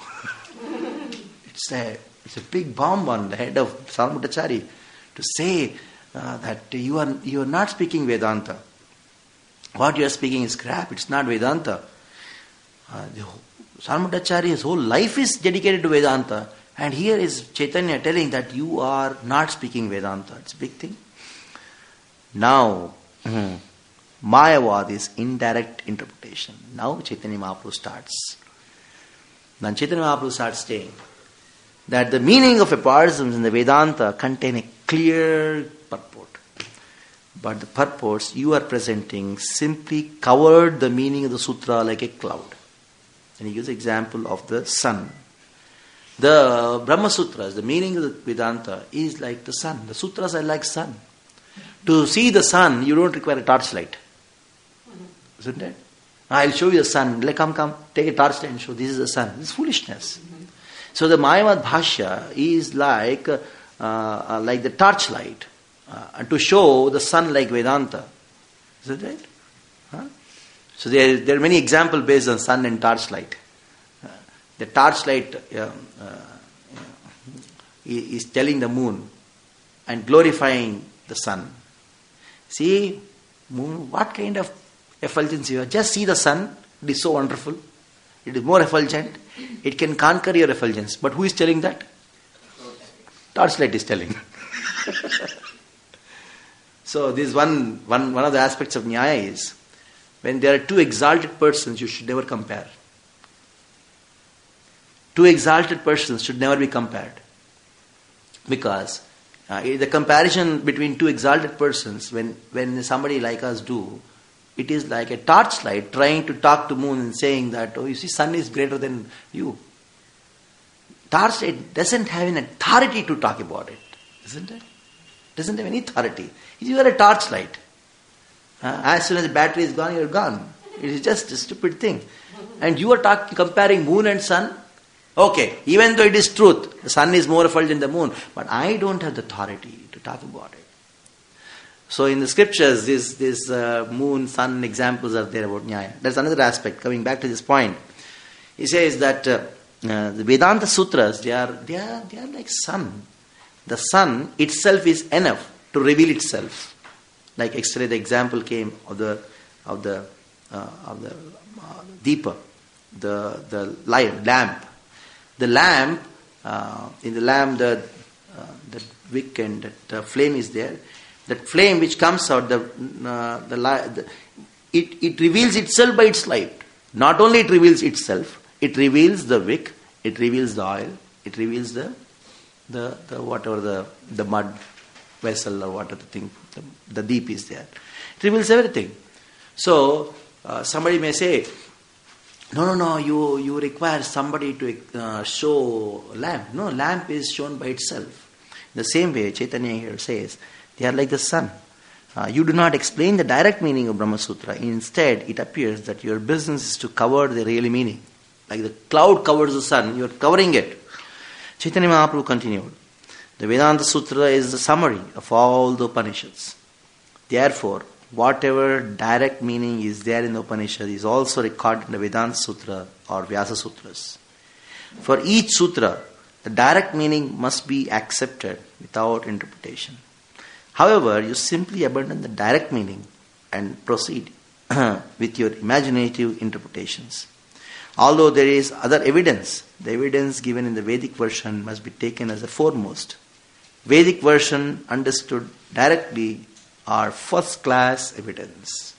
It's a it's a big bomb on the head of Sarvabhaumacharya to say uh, that you are you are not speaking Vedanta. What you are speaking is crap. It's not Vedanta. Uh, Sarvabhaumacharya's whole life is dedicated to Vedanta, and here is Chaitanya telling that you are not speaking Vedanta. It's a big thing. Now, mm, Mayavad is indirect interpretation. Now Chaitanya Mahaprabhu starts. Then Chaitanya Mahaprabhu starts saying that the meaning of aphorisms in the Vedanta contain a clear purport. But the purports you are presenting simply covered the meaning of the sutra like a cloud. And he gives the example of the sun. The Brahma Sutras, the meaning of the Vedanta is like the sun. The sutras are like sun. To see the sun, you don't require a torchlight. Isn't it? I'll show you the sun. Like, come, come, take a torchlight and show this is the sun. This is foolishness. So the Mayavad Bhashya is like uh, uh, like the torchlight, uh, and to show the sun like Vedanta. Is that right? Huh? So there, there are many examples based on sun and torchlight. Uh, the torchlight uh, uh, is telling the moon and glorifying the sun. See, moon, what kind of effulgence you have? Just see the sun. It is so wonderful. It is more effulgent. It can conquer your effulgence. But who is telling that? Torchlight is telling. So this one, one, one of the aspects of Nyaya is, when there are two exalted persons, you should never compare. Two exalted persons should never be compared. Because uh, the comparison between two exalted persons, when, when somebody like us do, it is like a torchlight trying to talk to moon and saying that, oh, you see, sun is greater than you. Torchlight doesn't have an authority to talk about it, isn't it? Doesn't have any authority. You are a torchlight. Uh, as soon as the battery is gone, you are gone. It is just a stupid thing. And you are talking, comparing moon and sun. Okay, even though it is truth, the sun is more effulgent than the moon, but I don't have the authority to talk about it. So in the scriptures, this this uh, moon, sun examples are there about Nyaya. That's another aspect. Coming back to this point, he says that uh, uh, the Vedanta sutras, they are they are they are like sun. The sun itself is enough to reveal itself. Like yesterday, the example came of the of the uh, of the uh, deepa, the the light lamp. The lamp uh, in the lamp, the uh, the wick and that uh, flame is there. That flame which comes out, the uh, the, light, the it it reveals itself by its light. Not only it reveals itself, it reveals the wick, it reveals the oil, it reveals the the, the whatever the the mud vessel or whatever the thing, the, the deep is there. It reveals everything. So uh, somebody may say, no, no, no, you you require somebody to uh, show lamp. No, lamp is shown by itself. In the same way, Chaitanya here says, they are like the sun. Uh, you do not explain the direct meaning of Brahma Sutra. Instead, it appears that your business is to cover the real meaning. Like the cloud covers the sun, you are covering it. Chaitanya Mahaprabhu continued, the Vedanta Sutra is the summary of all the Upanishads. Therefore, whatever direct meaning is there in the Upanishad is also recorded in the Vedanta Sutra or Vyasa Sutras. For each sutra, the direct meaning must be accepted without interpretation. However, you simply abandon the direct meaning and proceed with your imaginative interpretations. Although there is other evidence, the evidence given in the Vedic version must be taken as the foremost. Vedic version understood directly are first class evidence.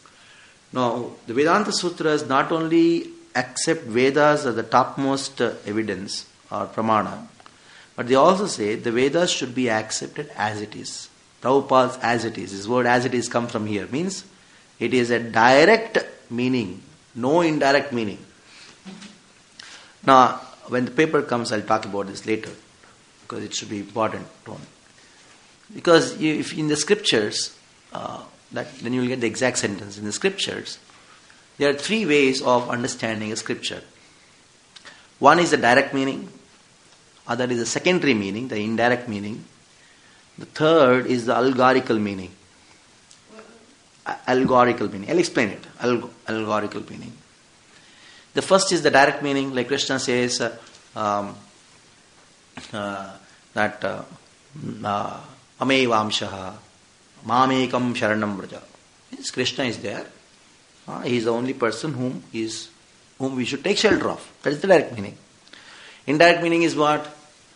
Now, the Vedanta Sutras not only accept Vedas as the topmost uh, evidence or pramana, but they also say the Vedas should be accepted as it is. Prabhupada's as it is. This word as it is comes from here. Means it is a direct meaning, no indirect meaning. Now, when the paper comes, I'll talk about this later because it should be important. Because if in the scriptures, uh, that then you will get the exact sentence. In the scriptures, there are three ways of understanding a scripture. One is the direct meaning, other is the secondary meaning, the indirect meaning. The third is the allegorical meaning. Allegorical meaning. I'll explain it. Alg- allegorical meaning. The first is the direct meaning, like Krishna says uh, um, uh, that uh, uh, Amevamshaha, Mamekam Sharanam Vraja. Means Krishna is there. Uh, he is the only person whom is whom we should take shelter of. That is the direct meaning. Indirect meaning is what?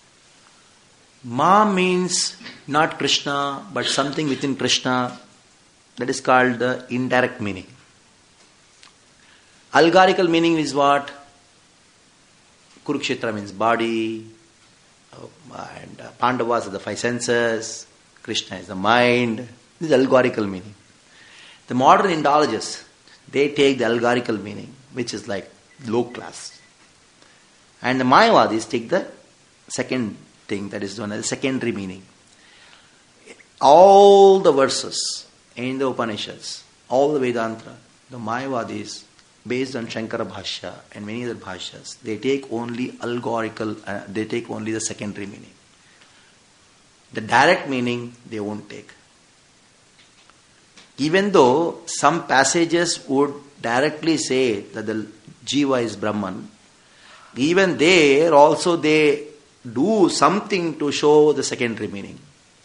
Ma means not Krishna, but something within Krishna. That is called the indirect meaning. Allegorical meaning is what? Kurukshetra means body, uh, and uh, Pandavas are the five senses, Krishna is the mind. This is allegorical meaning. The modern Indologists, they take the allegorical meaning, which is like low class. And the Mayavadis take the second thing, that is known as secondary meaning. All the verses in the Upanishads, all the Vedanta, the Mayavadis, based on Shankara Bhashya and many other Bhashyas, they take only allegorical, uh, they take only the secondary meaning. The direct meaning they won't take. Even though some passages would directly say that the Jiva is Brahman, even there also they do something to show the secondary meaning.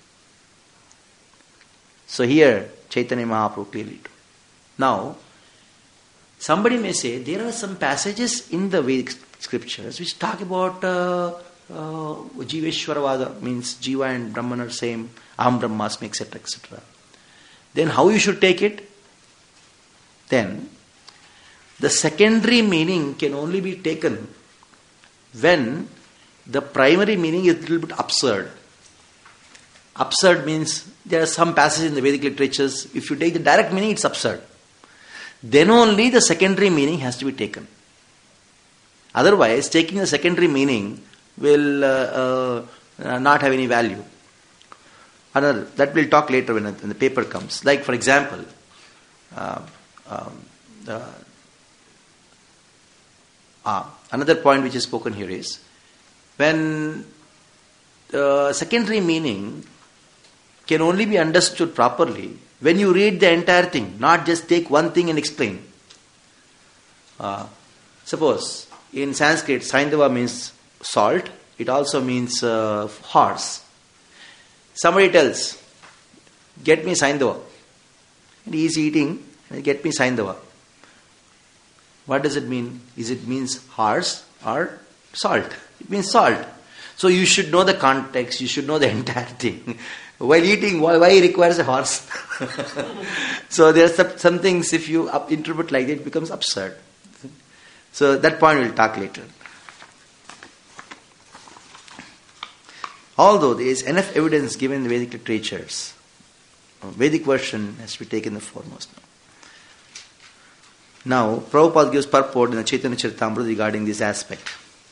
So here Chaitanya Mahaprabhu clearly told. Now, somebody may say there are some passages in the Vedic scriptures which talk about uh, uh, Jiveshwaravada, means Jiva and Brahman are same, Aham Brahmasmi, et cetera, et cetera. Then how you should take it? Then the secondary meaning can only be taken when the primary meaning is a little bit absurd. Absurd means there are some passages in the Vedic literatures, if you take the direct meaning, it's absurd. Then only the secondary meaning has to be taken. Otherwise, taking the secondary meaning will uh, uh, not have any value. Another, that we'll talk later when, when the paper comes. Like, for example, uh, um, the, uh, another point which is spoken here is when the secondary meaning can only be understood properly when you read the entire thing, not just take one thing and explain. Uh, suppose in Sanskrit, Saindava means salt, it also means uh, horse. Somebody tells, get me Saindava. And he is eating, and get me Saindava. What does it mean? Is it means horse or salt? It means salt. So you should know the context, you should know the entire thing. While eating, why, why requires a horse? So there are some, some things, if you up, interpret like that, it becomes absurd. So that point we'll talk later. Although there is enough evidence given in the Vedic literatures, Vedic version has to be taken the foremost now. Now, Prabhupada gives purport in the Chaitanya Charitamrita regarding this aspect.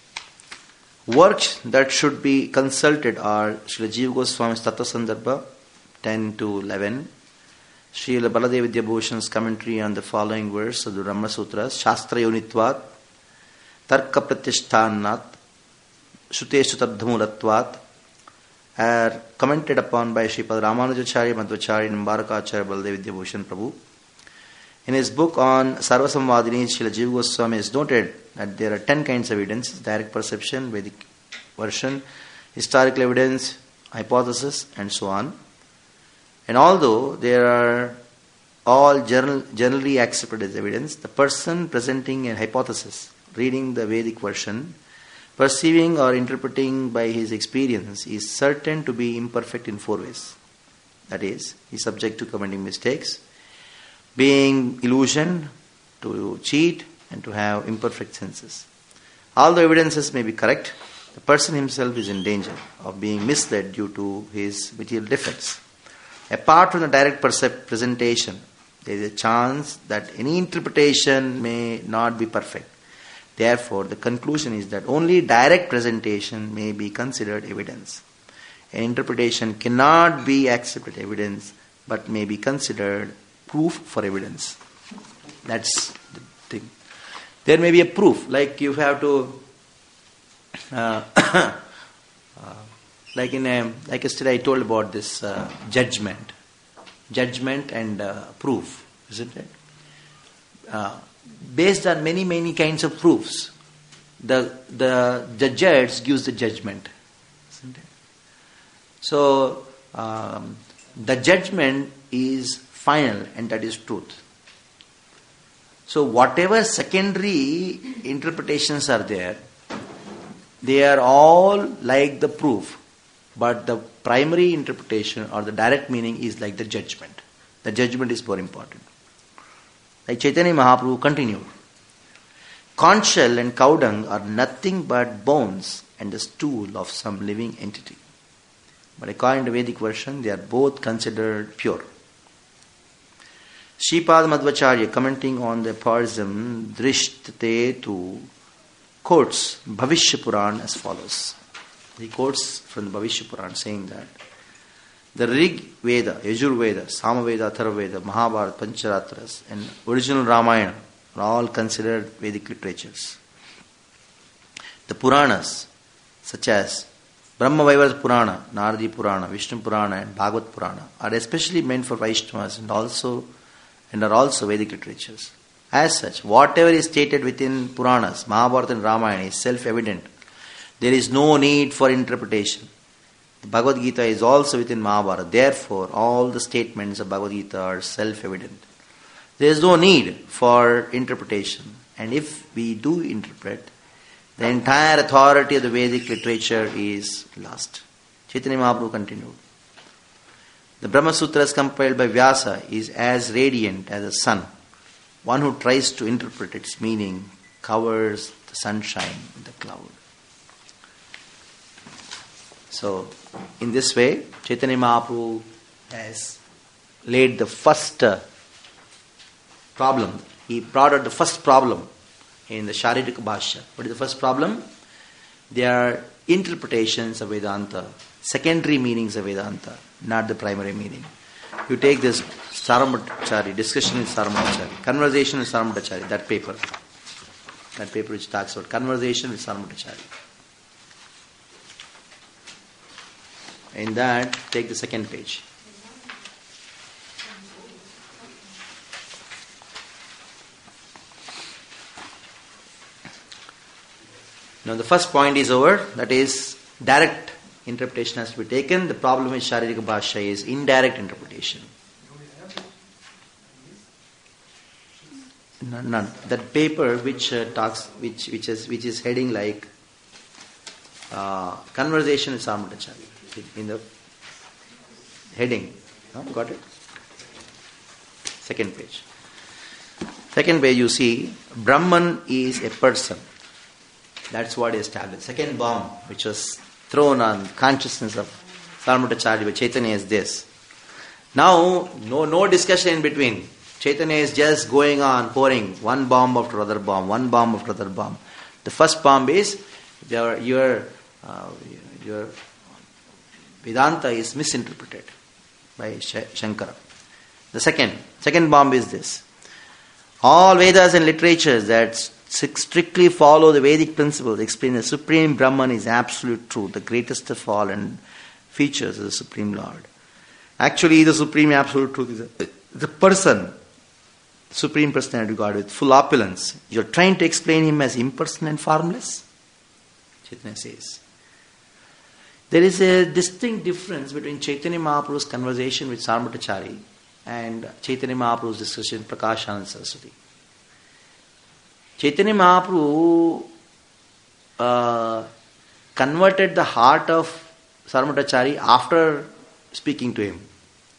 Works that should be consulted are Srila Jiva Goswami's Tattva Sandarbha ten to eleven, Srila Baladev Vidyabhushan's commentary on the following verse of the Brahma Sutras, Shastra Yonitvat, Tarka Pratyashthanat, Shuteshu Tadhamulatvat, are commented upon by Sripad Ramanujacharya, Madhvacharya, and Mbarakacharya Baladev Vidyabhushan Prabhu. In his book on Sarvasamvadini, Srila Jiva Goswami has noted that there are ten kinds of evidence: direct perception, Vedic version, historical evidence, hypothesis, and so on. And although there are all general, generally accepted as evidence, the person presenting a hypothesis, reading the Vedic version, perceiving or interpreting by his experience, is certain to be imperfect in four ways. That is, he is subject to committing mistakes, being illusioned, to cheat, and to have imperfect senses. Although evidences may be correct, the person himself is in danger of being misled due to his material defects. Apart from the direct percep- presentation, there is a chance that any interpretation may not be perfect. Therefore, the conclusion is that only direct presentation may be considered evidence. An interpretation cannot be accepted evidence, but may be considered proof for evidence. That's the thing. There may be a proof, like you have to, uh, uh, like in a, like yesterday I told about this uh, judgment, judgment and uh, proof, isn't it? Uh, based on many many kinds of proofs, the the the judge gives the judgment, isn't it? So um, the judgment is final, and that is truth. So whatever secondary interpretations are there, they are all like the proof, but the primary interpretation or the direct meaning is like the judgment. The judgment is more important. Like Chaitanya Mahaprabhu continued, conch shell and cow dung are nothing but bones and the stool of some living entity. But according to Vedic version, they are both considered pure. Sripad Madhvacharya, commenting on the aphorism Drishtate tu, quotes Bhavishya Puran as follows. He quotes from the Bhavishya Puran saying that the Rig Veda, Yajur Veda, Samaveda, Atharvaveda, Mahabharata, Pancharatras, and original Ramayana are all considered Vedic literatures. The Puranas, such as Brahma Vaivart Purana, Naradi Purana, Vishnu Purana and Bhagavad Purana are especially meant for Vaishnavas and also and are also Vedic literatures. As such, whatever is stated within Puranas, Mahabharata and Ramayana is self-evident. There is no need for interpretation. The Bhagavad Gita is also within Mahabharata. Therefore, all the statements of Bhagavad Gita are self-evident. There is no need for interpretation. And if we do interpret, the entire authority of the Vedic literature is lost. Chaitanya Mahaprabhu continued. The Brahma Sutras compiled by Vyasa is as radiant as the sun. One who tries to interpret its meaning covers the sunshine with the cloud. So, in this way, Chaitanya Mahaprabhu has laid the first uh, problem. He brought out the first problem in the Sharirika Bhashya. What is the first problem? There are interpretations of Vedanta, secondary meanings of Vedanta, not the primary meaning. You take this Saramachari, discussion with Saramachari, conversation with Saramachari, that paper. That paper which talks about conversation with Saramachari. In that, take the second page. Now the first point is over, that is direct interpretation has to be taken. The problem with Sharirika Bhashya is indirect interpretation. None. none. That paper which uh, talks, which which is which is heading like uh, conversation with Saramachari in the heading. No? Got it? Second page. Second page you see Brahman is a person. That's what is established. Second bomb which was thrown on consciousness of Saramachari by Chaitanya is this. Now no no discussion in between. Chaitanya is just going on pouring one bomb after other bomb, one bomb after other bomb. The first bomb is your your uh, your Vedanta is misinterpreted by Shankara. The second second bomb is this: all Vedas and literatures that strictly follow the Vedic principles explain the Supreme Brahman is absolute truth, the greatest of all, and features of the Supreme Lord. Actually, the Supreme Absolute Truth is a, the person. Supreme Personality of God with full opulence. You're trying to explain him as impersonal and formless? Chaitanya says. There is a distinct difference between Chaitanya Mahaprabhu's conversation with Saramachari and Chaitanya Mahaprabhu's discussion with Prakashananda Saraswati. Chaitanya Mahaprabhu uh, converted the heart of Saramachari after speaking to him.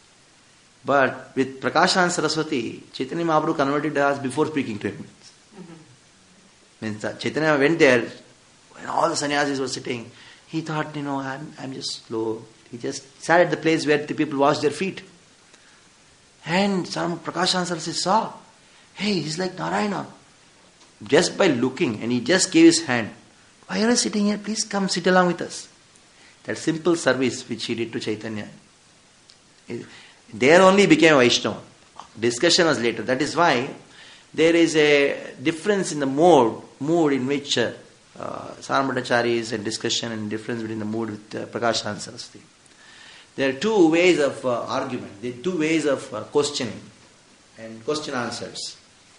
But with Prakashananda Saraswati, Chaitanya Mahaprabhu converted us before speaking to him. Mm-hmm. Means that Chaitanya went there, when all the sannyasis were sitting, he thought, you know, I'm, I'm just slow. He just sat at the place where the people wash their feet. And some Prakashananda Saraswati saw, hey, he's like Narayana. Just by looking, and he just gave his hand. Why are you sitting here? Please come sit along with us. That simple service which he did to Chaitanya. There only became a Vaishnava. Discussion was later. That is why there is a difference in the mode, mood in which uh, uh, Saramachari is and discussion and difference between the mood with uh, Prakashananda Saraswati. There are two ways of uh, argument. There are two ways of uh, questioning and question answers.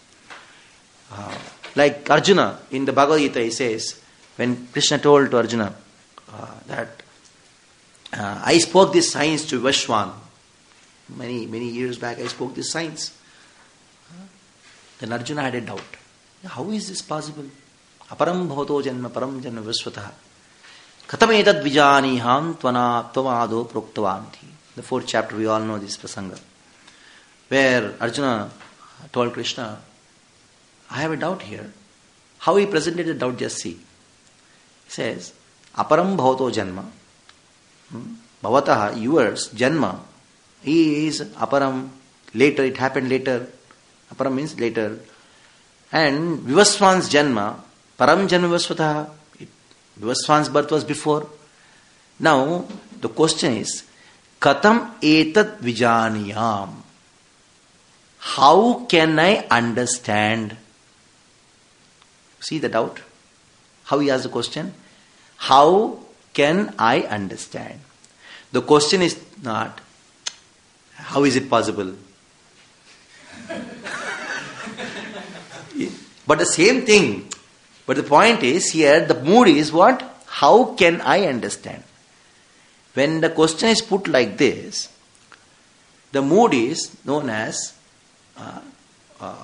Uh, like Arjuna in the Bhagavad Gita, he says, when Krishna told to Arjuna uh, that uh, I spoke this science to Vashwan. Many, many years back I spoke this science. Then Arjuna had a doubt. How is this possible? Aparam bhavato janma param janma vishwataha. Katam etad vijaniham tvana tvamado proktavanti. The fourth chapter, we all know this prasanga. Where Arjuna told Krishna, I have a doubt here. How he presented the doubt, just see. He says, Aparam bhavato janma. Bhavataha, yours, janma. He is aparam, later, it happened later. Aparam means later. And Vivaswan's janma, param janma vivaswataha. Vivaswan's birth was before. Now, the question is, katam etat vijaniyam. How can I understand? See the doubt? How he asked the question? How can I understand? The question is not, how is it possible? But the same thing. But the point is here, the mood is what? How can I understand? When the question is put like this, the mood is known as uh, uh,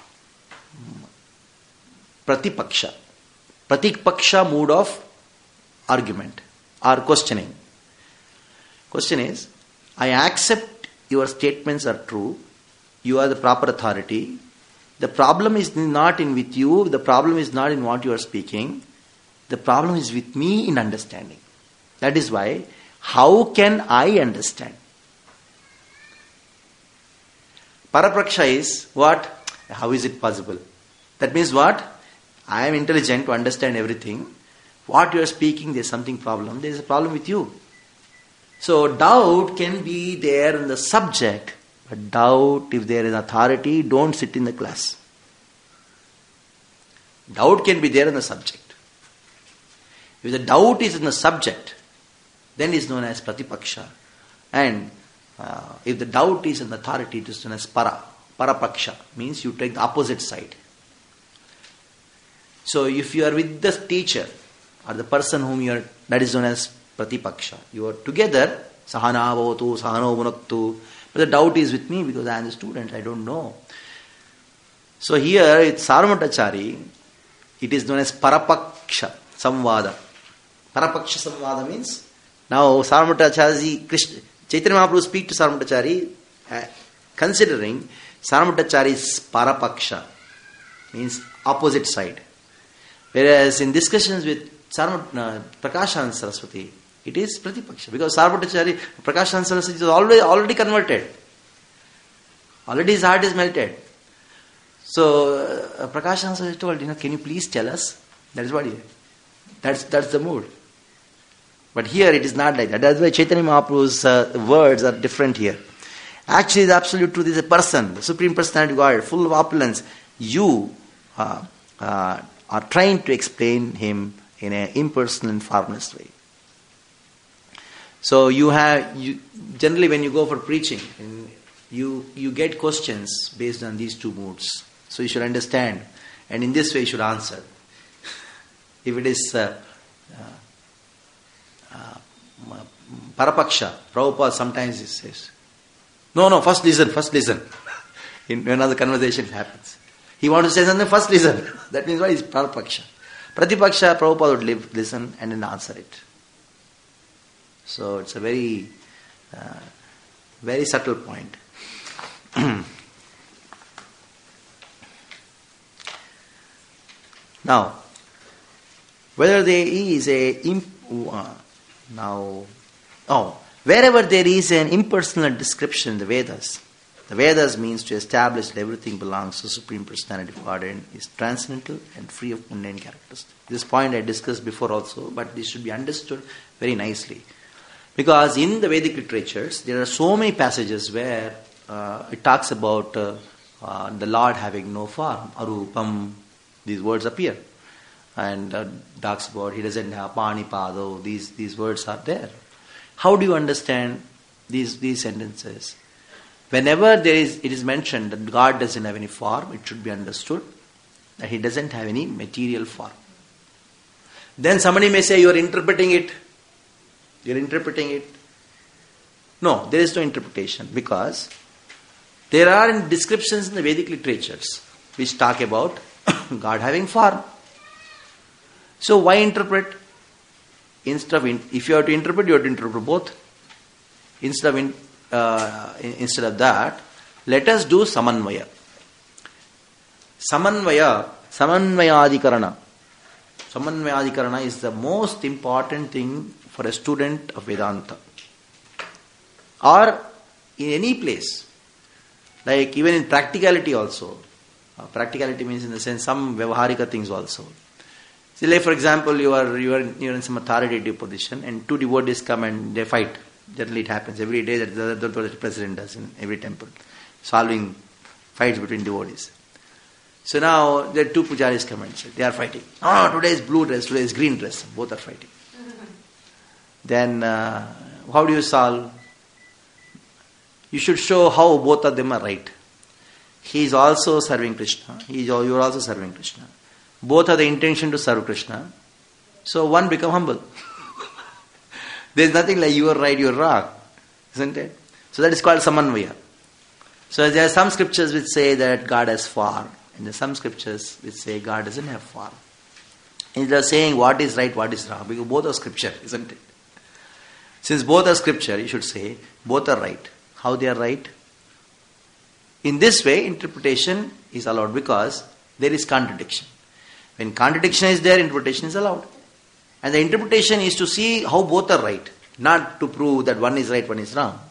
pratipaksha. Pratipaksha mood of argument or questioning. Question is, I accept your statements are true. You are the proper authority. The problem is not in with you. The problem is not in what you are speaking. The problem is with me in understanding. That is why, how can I understand? Parapraksha is what? How is it possible? That means what? I am intelligent to understand everything. What you are speaking, there is something problem. There is a problem with you. So doubt can be there in the subject, but doubt, if there is authority, don't sit in the class. Doubt can be there in the subject. If the doubt is in the subject, then it is known as pratipaksha. And uh, if the doubt is in the authority, it is known as para. Parapaksha means you take the opposite side. So if you are with the teacher or the person whom you are, that is known as pratipaksha. You are together, sahana bhavatu, sahano bhunaktu. But the doubt is with me because I am the student, I don't know. So here, it's Sarvamatachari, it is known as parapaksha samvada. Parapaksha samvada means, now Sarvamatachari, Krishna, Chaitanya Mahaprabhu speak to Sarvamatachari, uh, considering Sarvamatachari's parapaksha, means opposite side. Whereas in discussions with Sarvamat, uh, Prakashananda Saraswati, it is pratipaksha. Because Sarvamatachari, Prakashananda Saraswati is already, already converted. Already his heart is melted. So uh, Prakashananda Saraswati told, you know, can you please tell us? That is what he said. That's, that's the mood. But here it is not like that. That's why Chaitanya Mahaprabhu's uh, words are different here. Actually, the absolute truth is a person, the Supreme Personality of God, full of opulence. You uh, uh, are trying to explain him in an impersonal and formless way. So you have, you, generally when you go for preaching, you, you get questions based on these two moods. So you should understand, and in this way you should answer. If it is uh, uh, uh, Parapaksha, Prabhupada sometimes he says, no, no, first listen, first listen. In another conversation happens. He wants to say something, first listen. That means what is Parapaksha. Pratipaksha, Prabhupada would live, listen and then answer it. So it's a very, uh, very subtle point. Now, whether there is a imp, uh, now, oh, wherever there is an impersonal description in the Vedas, the Vedas means to establish that everything belongs to Supreme Personality of God and is transcendental and free of mundane characteristics. This point I discussed before also, but this should be understood very nicely. Because in the Vedic literatures, there are so many passages where uh, it talks about uh, uh, the Lord having no form, arupam, these words appear. And uh, talks about he doesn't have panipado, these, these words are there. How do you understand these, these sentences? Whenever there is, it is mentioned that God doesn't have any form, it should be understood that he doesn't have any material form. Then somebody may say, you are interpreting it. You are interpreting it. No, there is no interpretation because there are descriptions in the Vedic literatures which talk about God having form. So why interpret? Instead of in, if you have to interpret, you have to interpret both. Instead of in, uh, instead of that, let us do samanvaya. Samanvaya, samanvayadikarana. Samanvayadikarana is the most important thing for a student of Vedanta. Or in any place. Like even in practicality also. Uh, practicality means in the sense some vyavaharika things also. See, like for example, you are you are you are in some authoritative position, and two devotees come and they fight. Generally, it happens every day. That the, the, the president does in every temple, solving fights between devotees. So now there are two pujaris come and say they are fighting. Oh, today is blue dress, today is green dress. Both are fighting. then uh, how do you solve? You should show how both of them are right. He is also serving Krishna. He is, you are also serving Krishna. Both have the intention to serve Krishna. So one become humble. There is nothing like you are right, you are wrong. Isn't it? So that is called samanvaya. So there are some scriptures which say that God has form. And there are some scriptures which say God doesn't have form. And they are saying what is right, what is wrong. Because both are scripture, isn't it? Since both are scripture, you should say both are right. How they are right? In this way, interpretation is allowed because there is contradiction. When contradiction is there, interpretation is allowed. And the interpretation is to see how both are right, not to prove that one is right, one is wrong.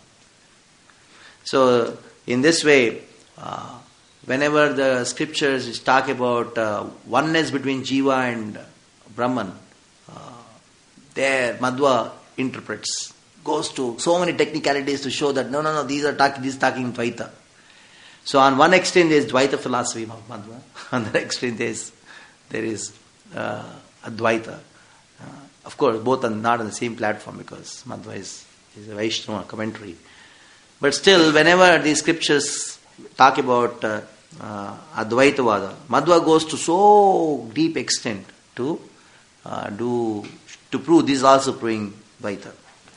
So, in this way, uh, whenever the scriptures talk about uh, oneness between Jiva and Brahman, uh, there Madhva interprets, goes to so many technicalities to show that no, no, no, these are talking, this is talking Dvaita. So on one extreme there is Dvaita philosophy of Madhva, on the other extreme there is, there is uh, Advaita. Uh, of course, both are not on the same platform because Madhva is, is a Vaishnava commentary. But still, whenever these scriptures talk about uh, uh, Advaitavada, Madhva goes to so deep extent to uh, do to prove this is also proving Dvaita.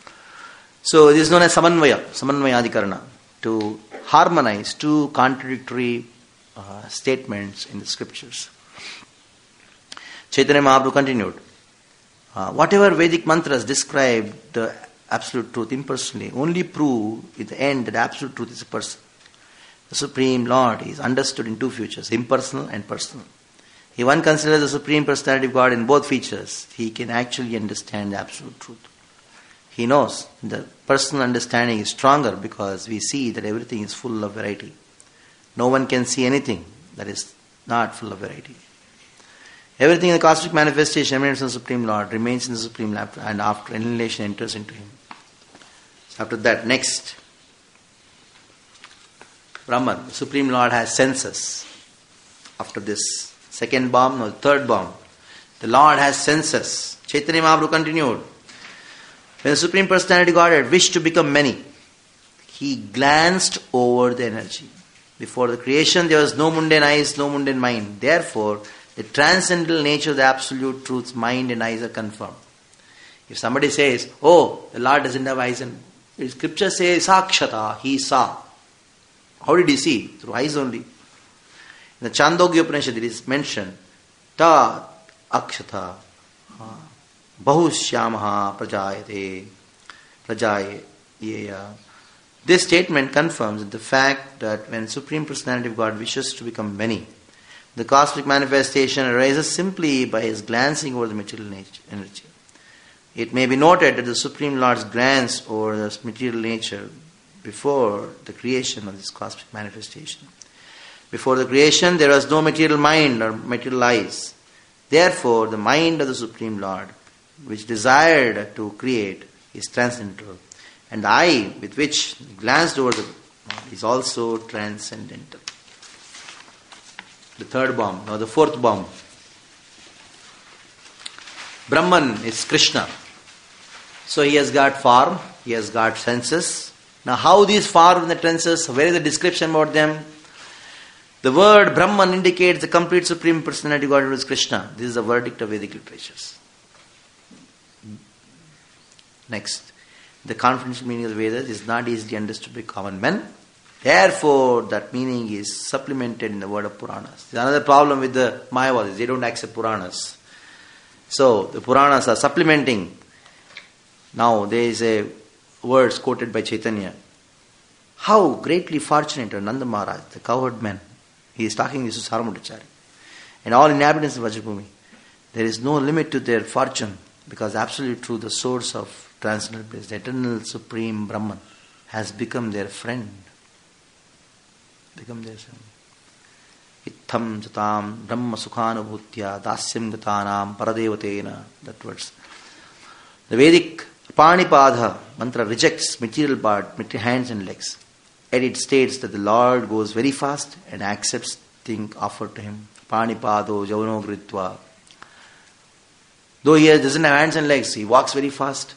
So this is known as Samanvaya, Samanvayadikarana, to harmonize two contradictory uh, statements in the scriptures. Chaitanya Mahaprabhu continued, uh, whatever Vedic mantras describe the absolute truth impersonally only prove in the end that absolute truth is a person. The Supreme Lord is understood in two features, impersonal and personal. If one considers the Supreme Personality of God in both features, he can actually understand the absolute truth. He knows the personal understanding is stronger because we see that everything is full of variety. No one can see anything that is not full of variety. Everything in the cosmic manifestation emanates from the Supreme Lord, remains in the Supreme Lord, and after annihilation enters into him. So after that, next, Brahman, the Supreme Lord has senses. After this second bomb, or third bomb, the Lord has senses. Chaitanya Mahaprabhu continued, when the Supreme Personality Godhead wished to become many, he glanced over the energy. Before the creation, there was no mundane eyes, no mundane mind. Therefore, the transcendental nature of the absolute truth's mind and eyes are confirmed. If somebody says, oh, the Lord doesn't have eyes, and the scripture says, sakshata, he saw. How did he see? Through eyes only. In the Chandogya Upanishad it is mentioned, ta akshata bahushyamaha prajayate prajayeya. This statement confirms the fact that when Supreme Personality of God wishes to become many, the cosmic manifestation arises simply by his glancing over the material nature, energy. It may be noted that the Supreme Lord's glance over the material nature before the creation of this cosmic manifestation. Before the creation, there was no material mind or material eyes. Therefore, the mind of the Supreme Lord, which desired to create, is transcendental. And the eye with which he glanced over the is also transcendental. The third bomb, now the fourth bomb. Brahman is Krishna. So he has got form, he has got senses. Now how these form and the senses, where is the description about them? The word Brahman indicates the complete Supreme Personality of God, who is Krishna. This is the verdict of Vedic literatures. Next, the confidential meaning of the Vedas is not easily understood by common men. Therefore, that meaning is supplemented in the word of Puranas. There's another problem with the Mayavadis. They don't accept Puranas. So, the Puranas are supplementing. Now, there is a words quoted by Chaitanya. How greatly fortunate are Nanda Maharaj, the cowherd man. He is talking this to Saramutachari. And all inhabitants of Vajrabhumi. There is no limit to their fortune because absolute truth, the source of transcendental bliss, the eternal supreme Brahman, has become their friend. Become their friend. Itham jatam brahma sukhanubhutya dasyam gatanam paradevatena. That words. The Vedic Panipadha mantra rejects material part, material hands and legs. And it states that the Lord goes very fast and accepts things offered to him. Panipado javano gritva. Though he doesn't have hands and legs, he walks very fast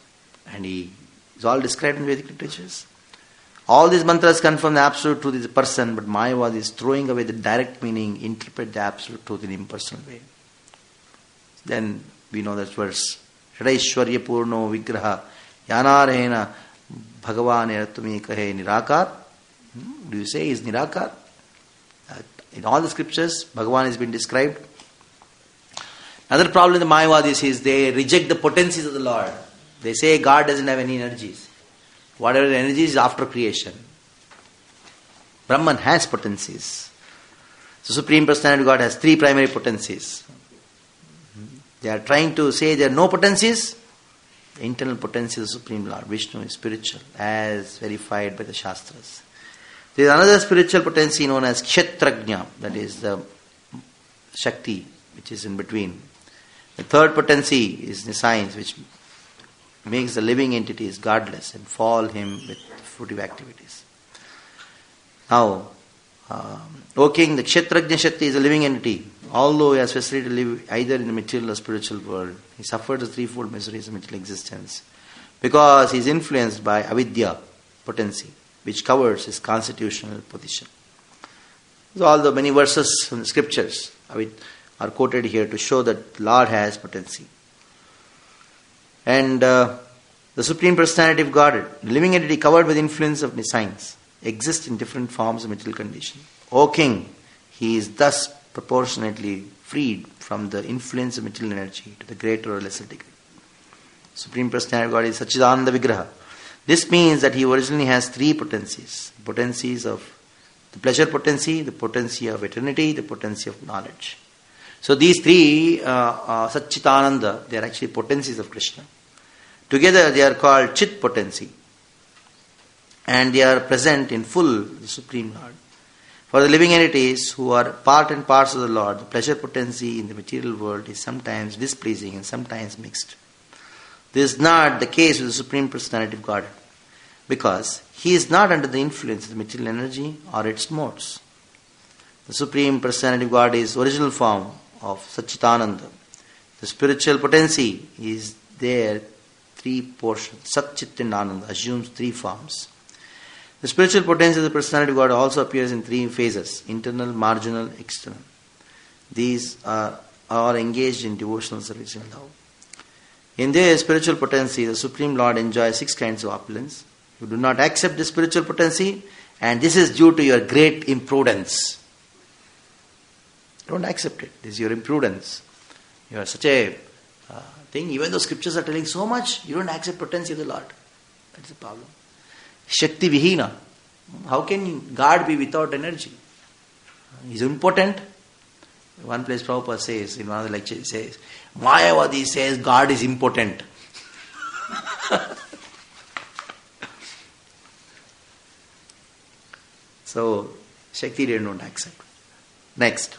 And he is all described in Vedic literatures. All these mantras confirm the absolute truth is a person, but Mayavadi is throwing away the direct meaning, interpret the absolute truth in an impersonal way. Then we know that verse. Shadaishwarya Purno Vigraha Yanarhena Bhagavan Eratumi Kahe Nirakar. Do you say is Nirakar? In all the scriptures, Bhagavan has been described. Another problem in the Mayavadis is they reject the potencies of the Lord. They say God doesn't have any energies. Whatever the energy is after creation. Brahman has potencies. The Supreme Personality of God has three primary potencies. They are trying to say there are no potencies. The internal potency of the Supreme Lord, Vishnu, is spiritual, as verified by the Shastras. There is another spiritual potency known as Kshetrajna, that is the Shakti, which is in between. The third potency is the science, which makes the living entities godless and fall him with fruitive activities. Now, um, O King, the Kshetrajna Shakti is a living entity. Although he has facility to live either in the material or spiritual world, he suffers the threefold miseries of material existence because he is influenced by avidya, potency, which covers his constitutional position. So all the many verses from the scriptures are quoted here to show that Lord has potency. And uh, the Supreme Personality of God, the living entity covered with influence of science, exists in different forms of material condition. O King, he is thus proportionately freed from the influence of material energy to the greater or lesser degree. Supreme Personality of God is Satchidananda Vigraha. This means that he originally has three potencies. The potencies of the pleasure potency, the potency of eternity, the potency of knowledge. So these three, uh, uh, Satchitananda, they are actually potencies of Krishna. Together they are called Chit potency. And they are present in full, the Supreme Lord. For the living entities who are part and parts of the Lord, the pleasure potency in the material world is sometimes displeasing and sometimes mixed. This is not the case with the Supreme Personality of God, because he is not under the influence of the material energy or its modes. The Supreme Personality of God is original form of Satchitananda. The spiritual potency is there, three portions. Sat, Chit and Ananda assumes three forms. The spiritual potency of the Personality of God also appears in three phases: internal, marginal, external. These are, are engaged in devotional service and love. In this spiritual potency, the Supreme Lord enjoys six kinds of opulence. You do not accept this spiritual potency, and this is due to your great imprudence. Don't accept it. This is your imprudence. You are such a uh, thing. Even though scriptures are telling so much, you don't accept potency of the Lord. That's the problem. Shakti Vihina. How can God be without energy? He's impotent. One place Prabhupada says, in one of the lectures, he says, Mayavadi says God is impotent. So, Shakti they don't accept. Next.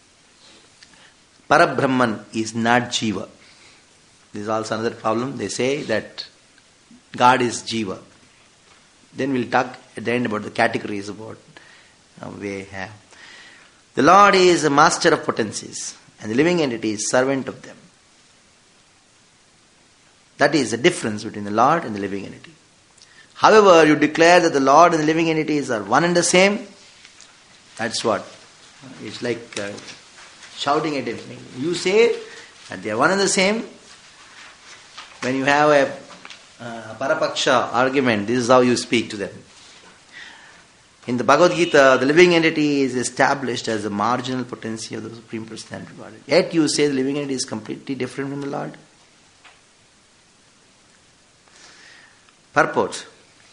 Parabrahman is not Jiva. This is also another problem. They say that God is Jiva. Then we'll talk at the end about the categories about uh, we have. The Lord is a master of potencies, and the living entity is servant of them. That is the difference between the Lord and the living entity. However, you declare that the Lord and the living entities are one and the same. That's what. It's like uh, shouting at him. You say that they are one and the same. When you have a uh, Parapaksha argument, this is how you speak to them. In the Bhagavad Gita, the living entity is established as the marginal potency of the Supreme Personality of God. Yet you say the living entity is completely different from the Lord. Purport.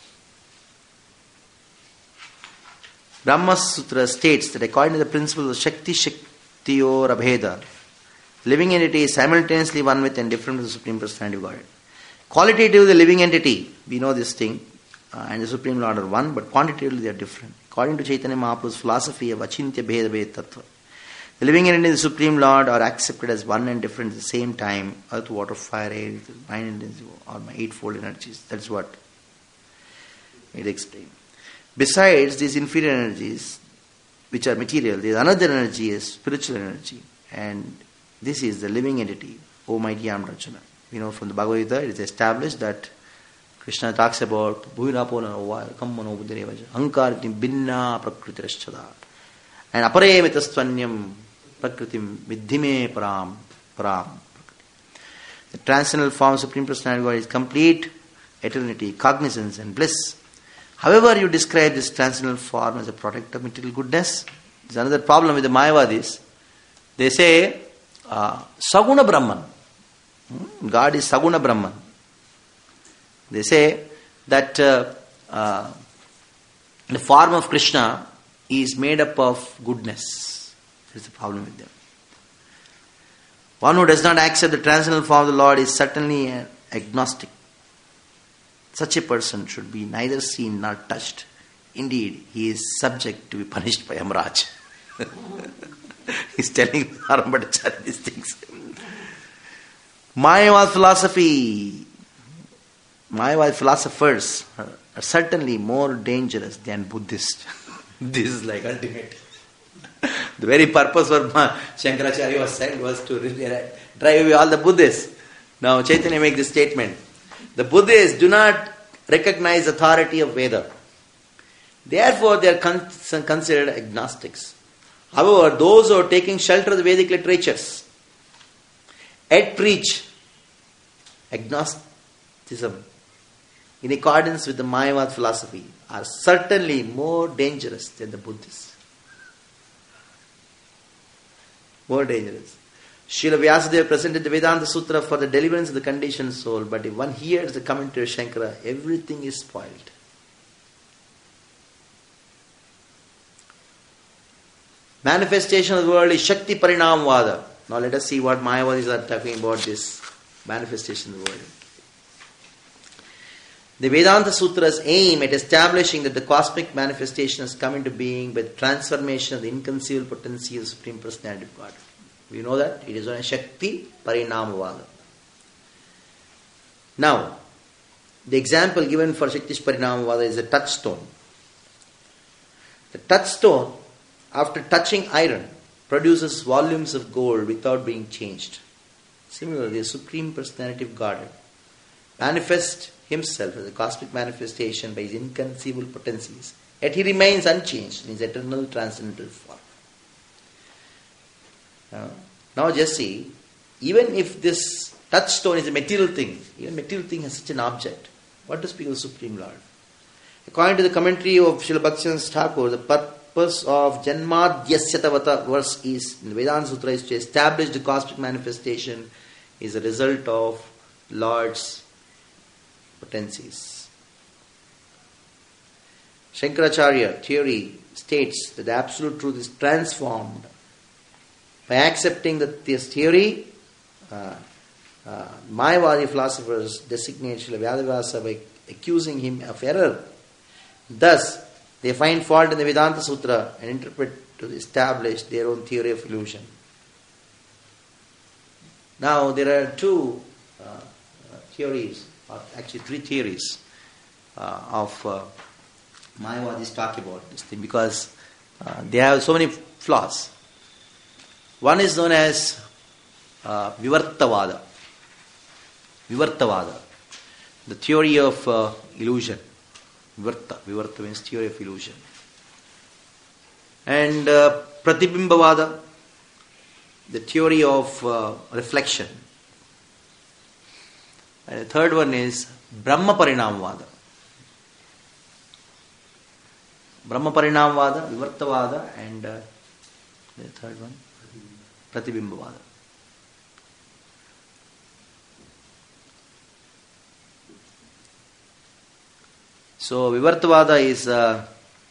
Brahma Sutra states that according to the principle of Shakti Shaktiyor Abheda, living entity is simultaneously one with and different from the Supreme Personality of God. Qualitatively, the living entity, we know this thing, uh, and the Supreme Lord are one, but quantitatively they are different. According to Chaitanya Mahaprabhu's philosophy of Achintya Bheda Bhed Tattva, the living entity and the Supreme Lord are accepted as one and different at the same time: earth, water, fire, air, mind, and or my eightfold energies. That's what it explains. Besides these inferior energies, which are material, there is another energy, is spiritual energy, and this is the living entity, O mighty Armed Arjuna. You know, from the Bhagavad Gita, it is established that Krishna talks about Bhuirapona Kammano Buddhirevaja Ankaritim Binna Prakritirashchada and Apare Mitastvanyam Prakritim Vidhime Param Param. The transcendental form of Supreme Personality God is complete eternity, cognizance and bliss. However you describe this transcendental form as a product of material goodness, there's another problem with the Mayavadis. They say uh, Saguna Brahman. Hmm? God is Saguna Brahman. They say that uh, uh, the form of Krishna is made up of goodness. There is a problem with them. One who does not accept the transcendental form of the Lord is certainly an agnostic. Such a person should be neither seen nor touched. Indeed, he is subject to be punished by Yamaraj. He's telling Arambhacharya these things. Mayavad philosophy, Mayavad philosophers are certainly more dangerous than Buddhists. This is like ultimate. The very purpose for Shankaracharya was sent was to drive away all the Buddhists. Now Chaitanya makes this statement. The Buddhists do not recognize authority of Veda. Therefore, they are con- considered agnostics. However, those who are taking shelter of the Vedic literatures yet preach agnosticism in accordance with the Mayavad philosophy are certainly more dangerous than the Buddhists. More dangerous. Srila Vyasadeva presented the Vedanta Sutra for the deliverance of the conditioned soul, but if one hears the commentary of Shankara, everything is spoiled. Manifestation of the world is Shakti Parinamvada. Now let us see what Mayavadis are talking about this manifestation of the world. The Vedanta Sutras aim at establishing that the cosmic manifestation has come into being by the transformation of the inconceivable potency of the Supreme Personality of God. We know that it is on a Shakti Parinamavada. Now, the example given for Shakti Parinamavada is a touchstone. The touchstone, after touching iron, produces volumes of gold without being changed. Similarly, the Supreme Personality of Godhead manifests Himself as a cosmic manifestation by His inconceivable potencies, yet He remains unchanged in His eternal transcendental form. Uh, now just see, even if this touchstone is a material thing, even material thing has such an object, what to speak of the Supreme Lord? According to the commentary of Srila Bhaktivinoda Thakur, the purpose of Janmadhyasyatavata verse is, in the Vedanta Sutra, is to establish the cosmic manifestation is a result of Lord's potencies. Shankaracharya theory states that the absolute truth is transformed. By accepting that this theory, uh, uh, Mayavadi philosophers designate Srila Vyadvyasa by accusing him of error. Thus, they find fault in the Vedanta Sutra and interpret to establish their own theory of illusion. Now, there are two uh, uh, theories, or actually three theories uh, of uh, Mayavadis talk about this thing, because uh, they have so many flaws. One is known as uh, Vivartavada. Vivartavada. The theory of uh, illusion. Vivarta. Vivarta means theory of illusion. And uh, Pratibimbavada. The theory of uh, reflection. And the third one is Brahma Parinamvada. Brahma Parinamvada, Vivartavada, and uh, the third one, Pratibimbavada. So Vivartavada is uh,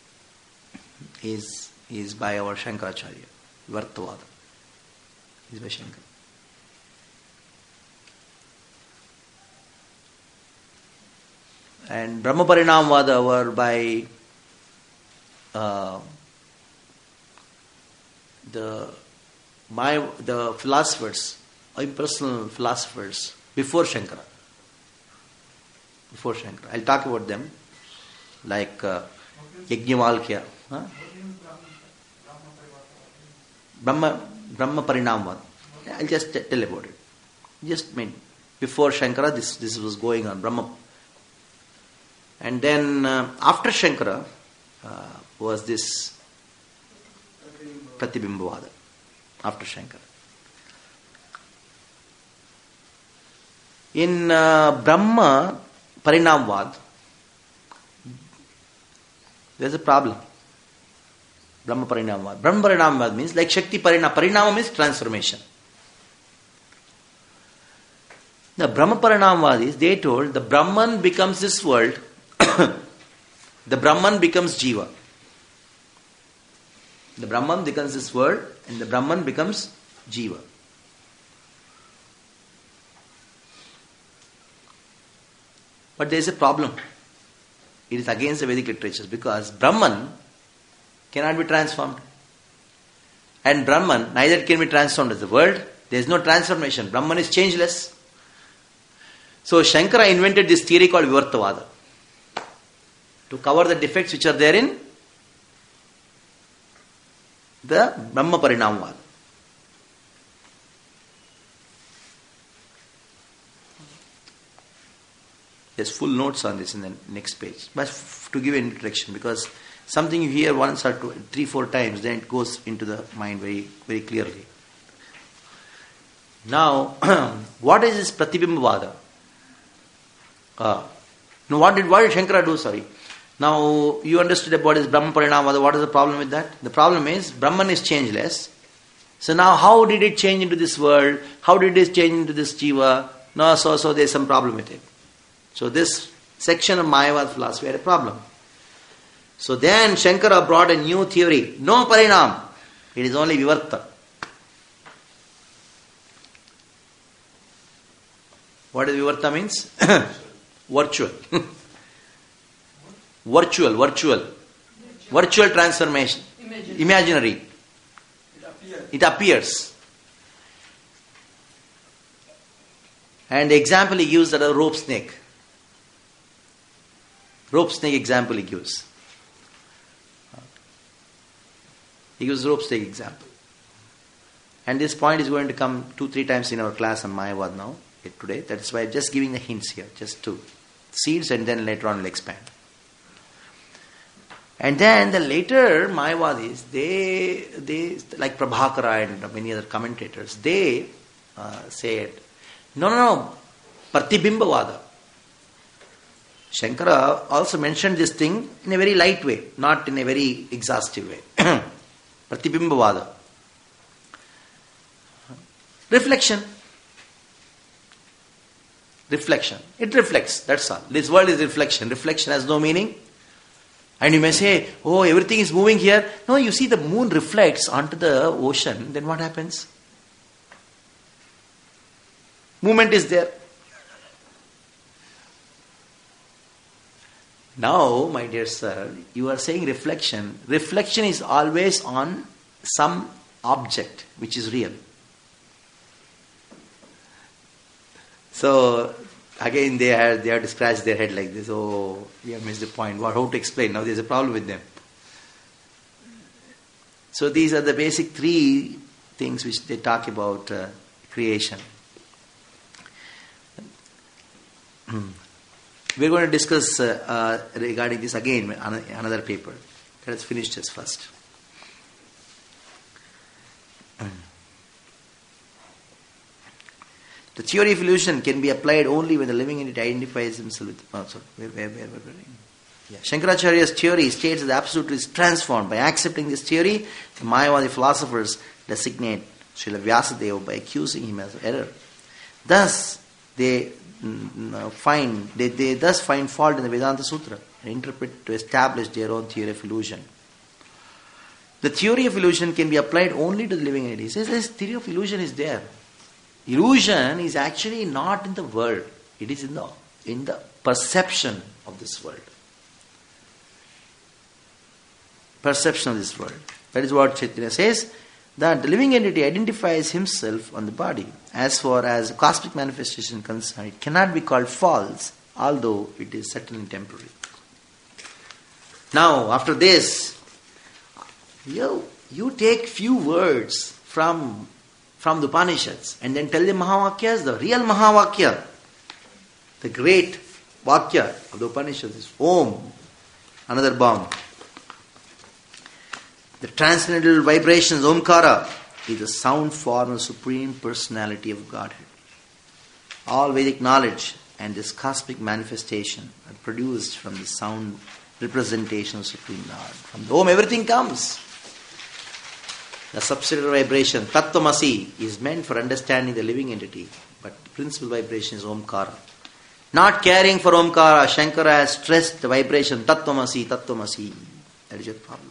is is by our Shankaracharya. Vivartavada is by Shankara. And Brahma Parinamvada were by uh, the my the philosophers, impersonal philosophers before Shankara. Before Shankara, I'll talk about them, like uh, Yajnavalkya, huh? Brahma Brahma Parinamvada. I'll just tell about it. Just mean before Shankara, this this was going on. Brahma And then uh, after Shankara uh, was this Pratibimbavada. After Shankara. In uh, Brahma Parinamvad, there's a problem. Brahma Parinamvad. Brahma Parinamvad means like Shakti Parinama. Parinama means transformation. The Brahma Parinamvad is, they told the Brahman becomes this world, the Brahman becomes Jiva. The Brahman becomes this world and the Brahman becomes Jiva. But there is a problem. It is against the Vedic literatures because Brahman cannot be transformed. And Brahman neither can be transformed as the world. There is no transformation. Brahman is changeless. So Shankara invented this theory called Vivartavada to cover the defects which are there in the Brahma Parinamvada. There's full notes on this in the next page. But f- to give an introduction, because something you hear once or two, three, four times, then it goes into the mind very, very clearly. Now, what is this Pratibimbavada? Uh, no, what did, what did Shankara do? Sorry. Now, you understood about this Brahma Parinamvada. What is the problem with that? The problem is, Brahman is changeless. So now, how did it change into this world? How did it change into this Jiva? No, so, so there's some problem with it. So this section of Mayavad philosophy had a problem. So then Shankara brought a new theory. No Parinam. It is only Vivarta. What does Vivarta means? Virtual. Virtual, virtual. Virtual transformation. Imaginary. Imaginary. It appears. It appears. And the example he gives that a rope snake. Rope snake example he gives. He gives rope snake example. And this point is going to come two, three times in our class on Mayavad now, today. That's why I'm just giving the hints here, just two seeds, and then later on we'll expand. And then the later Mayavadis, they, they like Prabhakara and many other commentators, they uh, said, no, no, no, Pratibimbavada. Shankara also mentioned this thing in a very light way, not in a very exhaustive way. Pratibimbavada. Reflection. Reflection. It reflects, that's all. This world is reflection. Reflection has no meaning. And you may say, oh, everything is moving here. No, you see the moon reflects onto the ocean, then what happens? Movement is there. Now, my dear sir, you are saying reflection. Reflection is always on some object which is real. So, again they have, they have to scratch their head like this. Oh, we have missed the point. What, how to explain? Now there's a problem with them. So these are the basic three things which they talk about uh, creation. We're going to discuss uh, uh, regarding this again in another paper. Let us finish this first. The theory of illusion can be applied only when the living entity identifies himself with... Oh, sorry. Where, where, where, where, where? Yeah. Shankaracharya's theory states that the absolute is transformed. By accepting this theory, the Mayavadi philosophers designate Srila Vyasadeva by accusing him as error. Thus, they find they, they thus find fault in the Vedanta Sutra and interpret to establish their own theory of illusion. The theory of illusion can be applied only to the living entity. He says this theory of illusion is there. Illusion is actually not in the world. It is in the in the perception of this world. Perception of this world. That is what Chaitanya says, that the living entity identifies himself on the body. As far as cosmic manifestation is concerned, it cannot be called false, although it is certainly temporary. Now, after this, you, you take few words from, from the Upanishads and then tell them Mahavakyas, the real Mahavakya, the great Vakya of the Upanishads is Om, another bomb. The transcendental vibrations, Omkara, is the sound form of Supreme Personality of Godhead. All Vedic knowledge and this cosmic manifestation are produced from the sound representation of Supreme Lord. From the Om, everything comes. The subsidiary vibration, Tattvamasi, is meant for understanding the living entity, but the principal vibration is Omkara. Not caring for Omkara, Shankara has stressed the vibration Tattvamasi, Tattvamasi. That is your problem.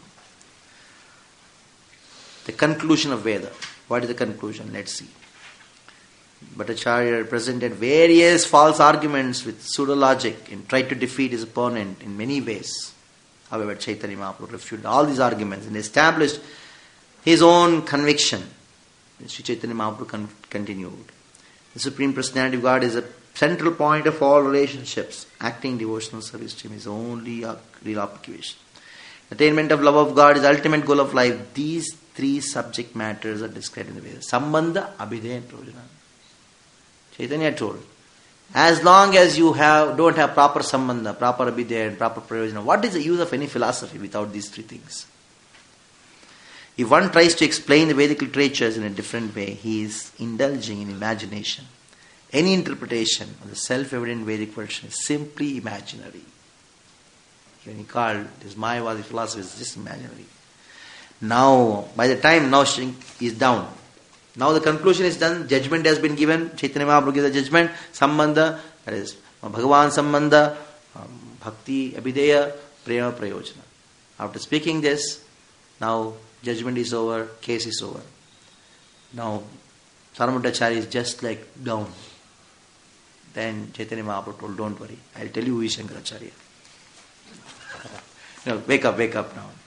The conclusion of Veda. What is the conclusion? Let's see. Bhattacharya presented various false arguments with pseudo-logic and tried to defeat his opponent in many ways. However, Chaitanya Mahaprabhu refuted all these arguments and established his own conviction. Sri Chaitanya Mahaprabhu con- continued. The Supreme Personality of God is a central point of all relationships. Acting devotional service to Him is only a real occupation. Attainment of love of God is the ultimate goal of life. These three subject matters are described in the Vedas. Sambandha, Abhideya, and Prayojana. Chaitanya told, as long as you have don't have proper sambandha, proper abhideya, and proper prayojana, what is the use of any philosophy without these three things? If one tries to explain the Vedic literatures in a different way, he is indulging in imagination. Any interpretation of the self-evident Vedic version is simply imaginary. When he called this Mayavadi philosophy is just imaginary. Now, by the time now he is down, now the conclusion is done, judgment has been given, Chaitanya Mahaprabhu gives the judgment, Sambandha, that is Bhagavan Sambandha, um, Bhakti, Abhideya, Prema, Prayojana. After speaking this, now judgment is over, case is over. Now, Sarvabhaumacharya is just like down. Then Chaitanya Mahaprabhu told, don't worry, I'll tell you who is Shankaracharya. No, wake up, wake up now.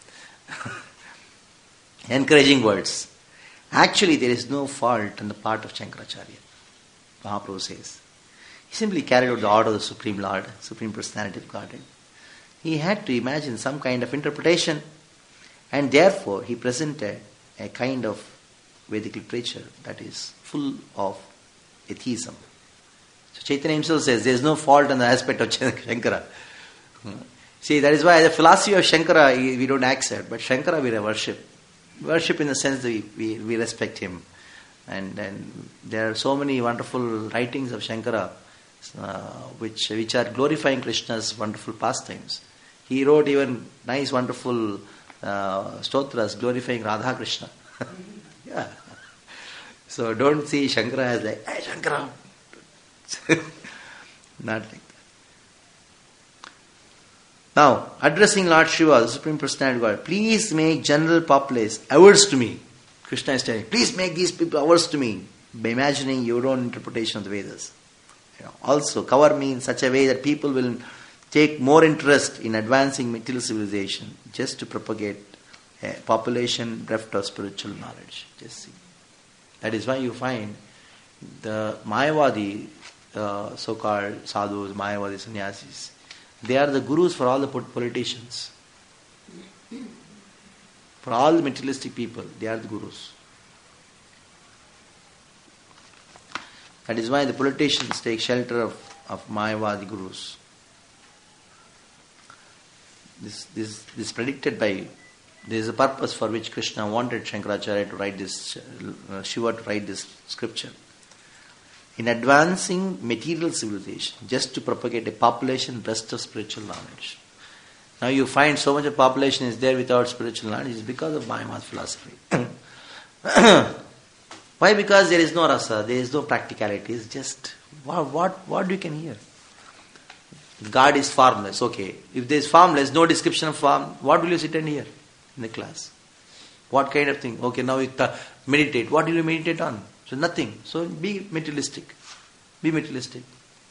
Encouraging words. Actually, there is no fault on the part of Shankaracharya. Mahaprabhu says. He simply carried out the order of the Supreme Lord, Supreme Personality of Godhead. He had to imagine some kind of interpretation, and therefore he presented a kind of Vedic literature that is full of atheism. So Chaitanya himself says there is no fault on the aspect of Shankara. See, that is why the philosophy of Shankara we don't accept, but Shankara we worship. Worship in the sense that we, we, we respect him. And, and there are so many wonderful writings of Shankara uh, which, which are glorifying Krishna's wonderful pastimes. He wrote even nice, wonderful uh, stotras glorifying Radha Krishna. Yeah. So don't see Shankara as like, hey Shankara. Not like that. Now, addressing Lord Shiva, the Supreme Personality of God, please make general populace averse to me. Krishna is telling, please make these people averse to me by imagining your own interpretation of the Vedas. You know, also, cover me in such a way that people will take more interest in advancing material civilization just to propagate a population bereft of spiritual knowledge. Just see. That is why you find the Mayavadi, uh, so-called sadhus, Mayavadi sannyasis, they are the gurus for all the politicians. For all the materialistic people, they are the gurus. That is why the politicians take shelter of, of Mayavadi gurus. This, this, this is predicted by, there is a purpose for which Krishna wanted Shankaracharya to write this, uh, Shiva to write this scripture. In advancing material civilization, just to propagate a population bereft of spiritual knowledge. Now you find so much of population is there without spiritual knowledge, is because of Mayavada philosophy. Why? Because there is no rasa, there is no practicality. It's just what what what you can hear. God is formless. Okay, if there is formless, no description of form, what will you sit and hear in the class? What kind of thing? Okay, now you th- meditate. What will you meditate on? So nothing. So be materialistic. Be materialistic.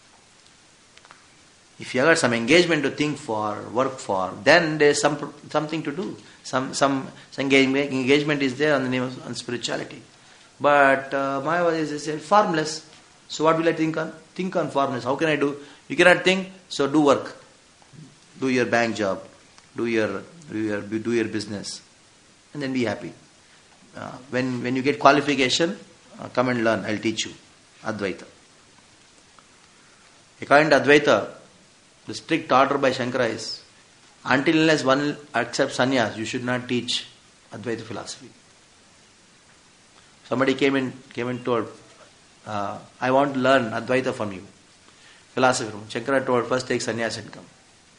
If you have got some engagement to think for, work for, then there is some something to do. Some some, some engagement, engagement is there on the name of on spirituality. But uh, Mayavadi is say formless. So what will I think on? Think on formless. How can I do? You cannot think. So do work. Do your bank job. Do your do your do your business, and then be happy. Uh, when when you get qualification. Uh, come and learn, I'll teach you. Advaita. According to Advaita, the strict order by Shankara is, until unless one accepts sannyas, you should not teach Advaita philosophy. Somebody came in, came and told, uh, I want to learn Advaita from you. Philosophy from Shankara told, first take sannyas and come.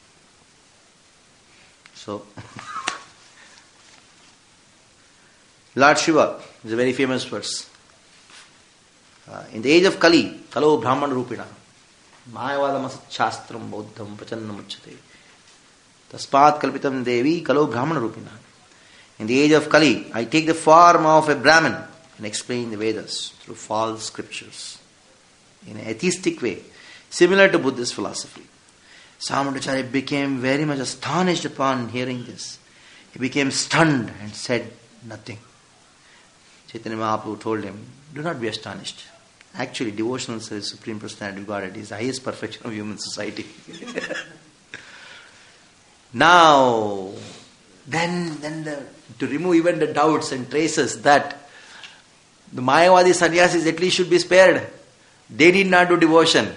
So, Lord Shiva is a very famous verse. Uh, in the age of Kali, Kalo Brahman Rupina, Mayavada Masat Shastram Bodham Pachannam Uchate, Taspat Kalpitam Devi, Kalo Brahman Rupina. In the age of Kali, I take the form of a Brahmin and explain the Vedas through false scriptures in an atheistic way, similar to Buddhist philosophy. Samantaracharya became very much astonished upon hearing this. He became stunned and said nothing. Chaitanya Mahaprabhu told him, do not be astonished. Actually, devotional service, Supreme Personality of Godhead is the highest perfection of human society. Now, then, then the, to remove even the doubts and traces that the Mayavadi sannyasis at least should be spared. They need not do devotion.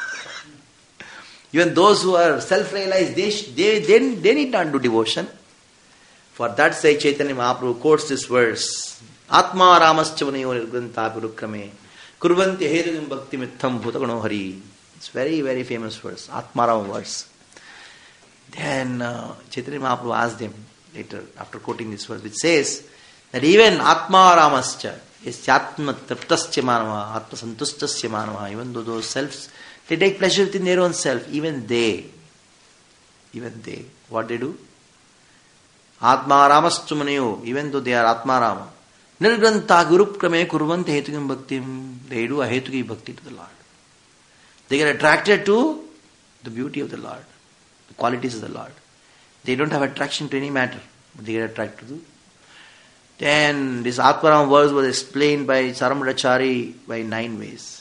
Even those who are self-realized, they, they, they, they need not do devotion. For that sake, Chaitanya Mahaprabhu quotes this verse, Atma Ramaschavanayo Nirgranta Purukrame Kurvanti Hedugam Bhakti Mitham Bhutagano Hari. It's very, very famous verse, Atma Rama verse. Then uh, Chaitanya Mahaprabhu asked him later, after quoting this verse, which says that even Atma Ramascha is Atma Triptasya Manava, Atma Santustasya Manava, even though those selves, they take pleasure within their own self, even they, even they, what they do? Atma Ramastumanayo, even though they are Atma Rama, Nirgranta Gurukrame Kurvanti Hetugam Bhaktim, they do a Hetugi Bhakti to the Lord. They get attracted to the beauty of the Lord, the qualities of the Lord. They don't have attraction to any matter, but they get attracted to. Then this Atmaram verse was explained by Saramudachari by nine ways.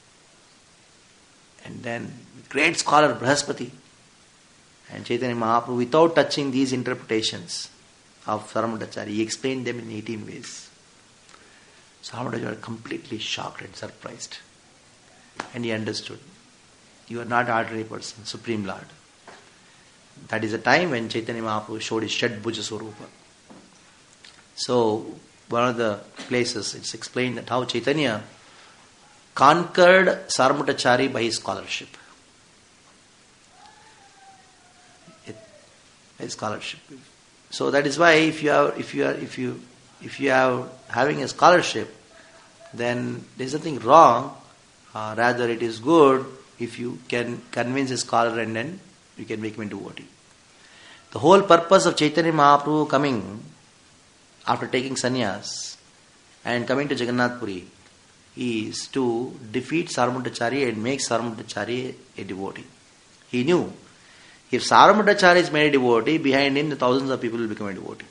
And then great scholar Brahaspati and Chaitanya Mahaprabhu, without touching these interpretations of Saramudachari, he explained them in eighteen ways. Saramudachari was completely shocked and surprised. And he understood. You are not an ordinary person, Supreme Lord. That is the time when Chaitanya Mahaprabhu showed his Shadbhuja Swarupa. So, one of the places it's explained that how Chaitanya conquered Saramudachari by his scholarship. It, his scholarship. So that is why if you are if you are if you if you are having a scholarship, then there is nothing wrong. Uh, rather, it is good if you can convince a scholar and then you can make him into devotee. The whole purpose of Chaitanya Mahaprabhu coming after taking sannyas and coming to Jagannath Puri is to defeat Saramudachari and make Saramudachari a devotee. He knew if Saramudachari is made a devotee, behind him the thousands of people will become a devotee.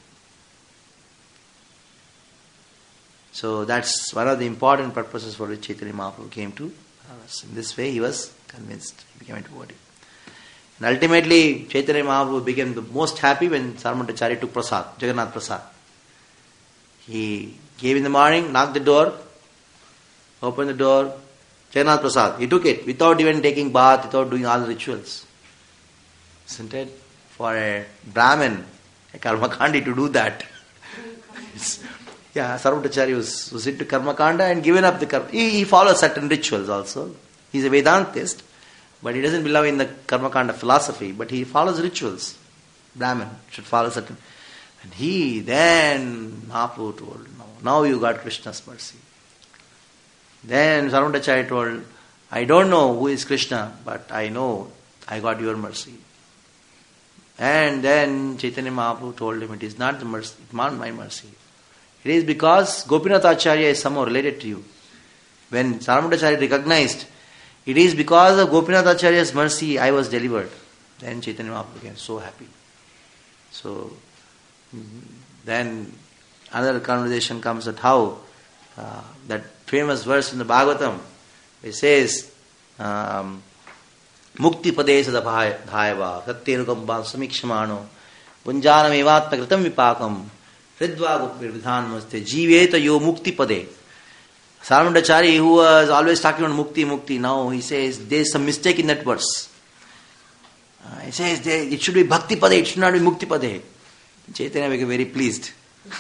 So that's one of the important purposes for which Chaitanya Mahaprabhu came to us. In this way he was convinced, he became a devotee. And ultimately Chaitanya Mahaprabhu became the most happy when Saramudachari took prasad, Jagannath Prasad. He gave in the morning, knocked the door, opened the door, Jagannath Prasad. He took it without even taking bath, without doing all the rituals. Isn't it? For a Brahmin, a Karmakandi to do that. Yeah, Saramudachari was, was into Karmakanda and given up the Karma. He, he follows certain rituals also. He's a Vedantist, but he doesn't believe in the Karmakanda philosophy, but he follows rituals. Brahmin should follow certain. And he then, Mahaprabhu told, no, now you got Krishna's mercy. Then Saramudachari told, I don't know who is Krishna, but I know I got your mercy. And then Chaitanya Mahaprabhu told him, it is not the mercy, it's not my mercy. It is because Gopinath Acharya is somehow related to you. When Saramudachari recognized, it is because of Gopinath Acharya's mercy I was delivered. Then Chaitanya Mahaprabhu became so happy. So, then another conversation comes at how uh, that famous verse in the Bhagavatam, it says, um, Mukti padesa dhayava satyenukambam samikshamano punjanam evatma kritam vipakam hridva gopir vidhanmaste jiveta yo mukti pade. Saramudachari, who was always talking about mukti, mukti, now he says there is some mistake in that verse. Uh, it says they, it should be Bhakti Pade, it should not be Mukti Pade. Chaitanya became very pleased.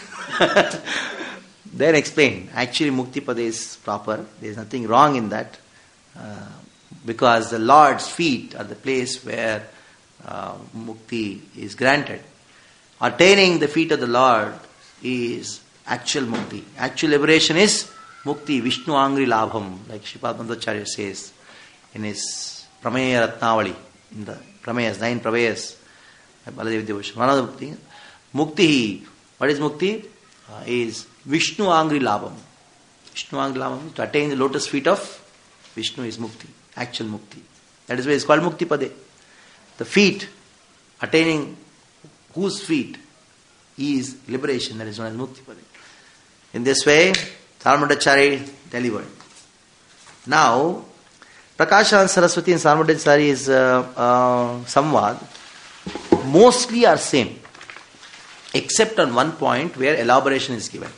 Then explained, actually Mukti Pade is proper, there is nothing wrong in that. Uh, because the Lord's feet are the place where uh, Mukti is granted. Attaining the feet of the Lord is actual Mukti. Actual liberation is Mukti, Vishnu Angri Labham, like Shripad Madhvacharya says in his Prameya Ratnavali, in the Prameyas, nine Prameyas, Baladev Devotion. One of the things, Mukti, what is Mukti? Uh, is Vishnu Angri Labham. Vishnu Angri Labham, to attain the lotus feet of Vishnu is Mukti, actual Mukti. That is why it's called Mukti Pade. The feet, attaining whose feet is liberation, that is known as Mukti Pade. In this way, Sarmadachari delivered. Now, Prakasha and Saraswati and Sarmadachari is uh, uh, Samvad, mostly are same, except on one point where elaboration is given.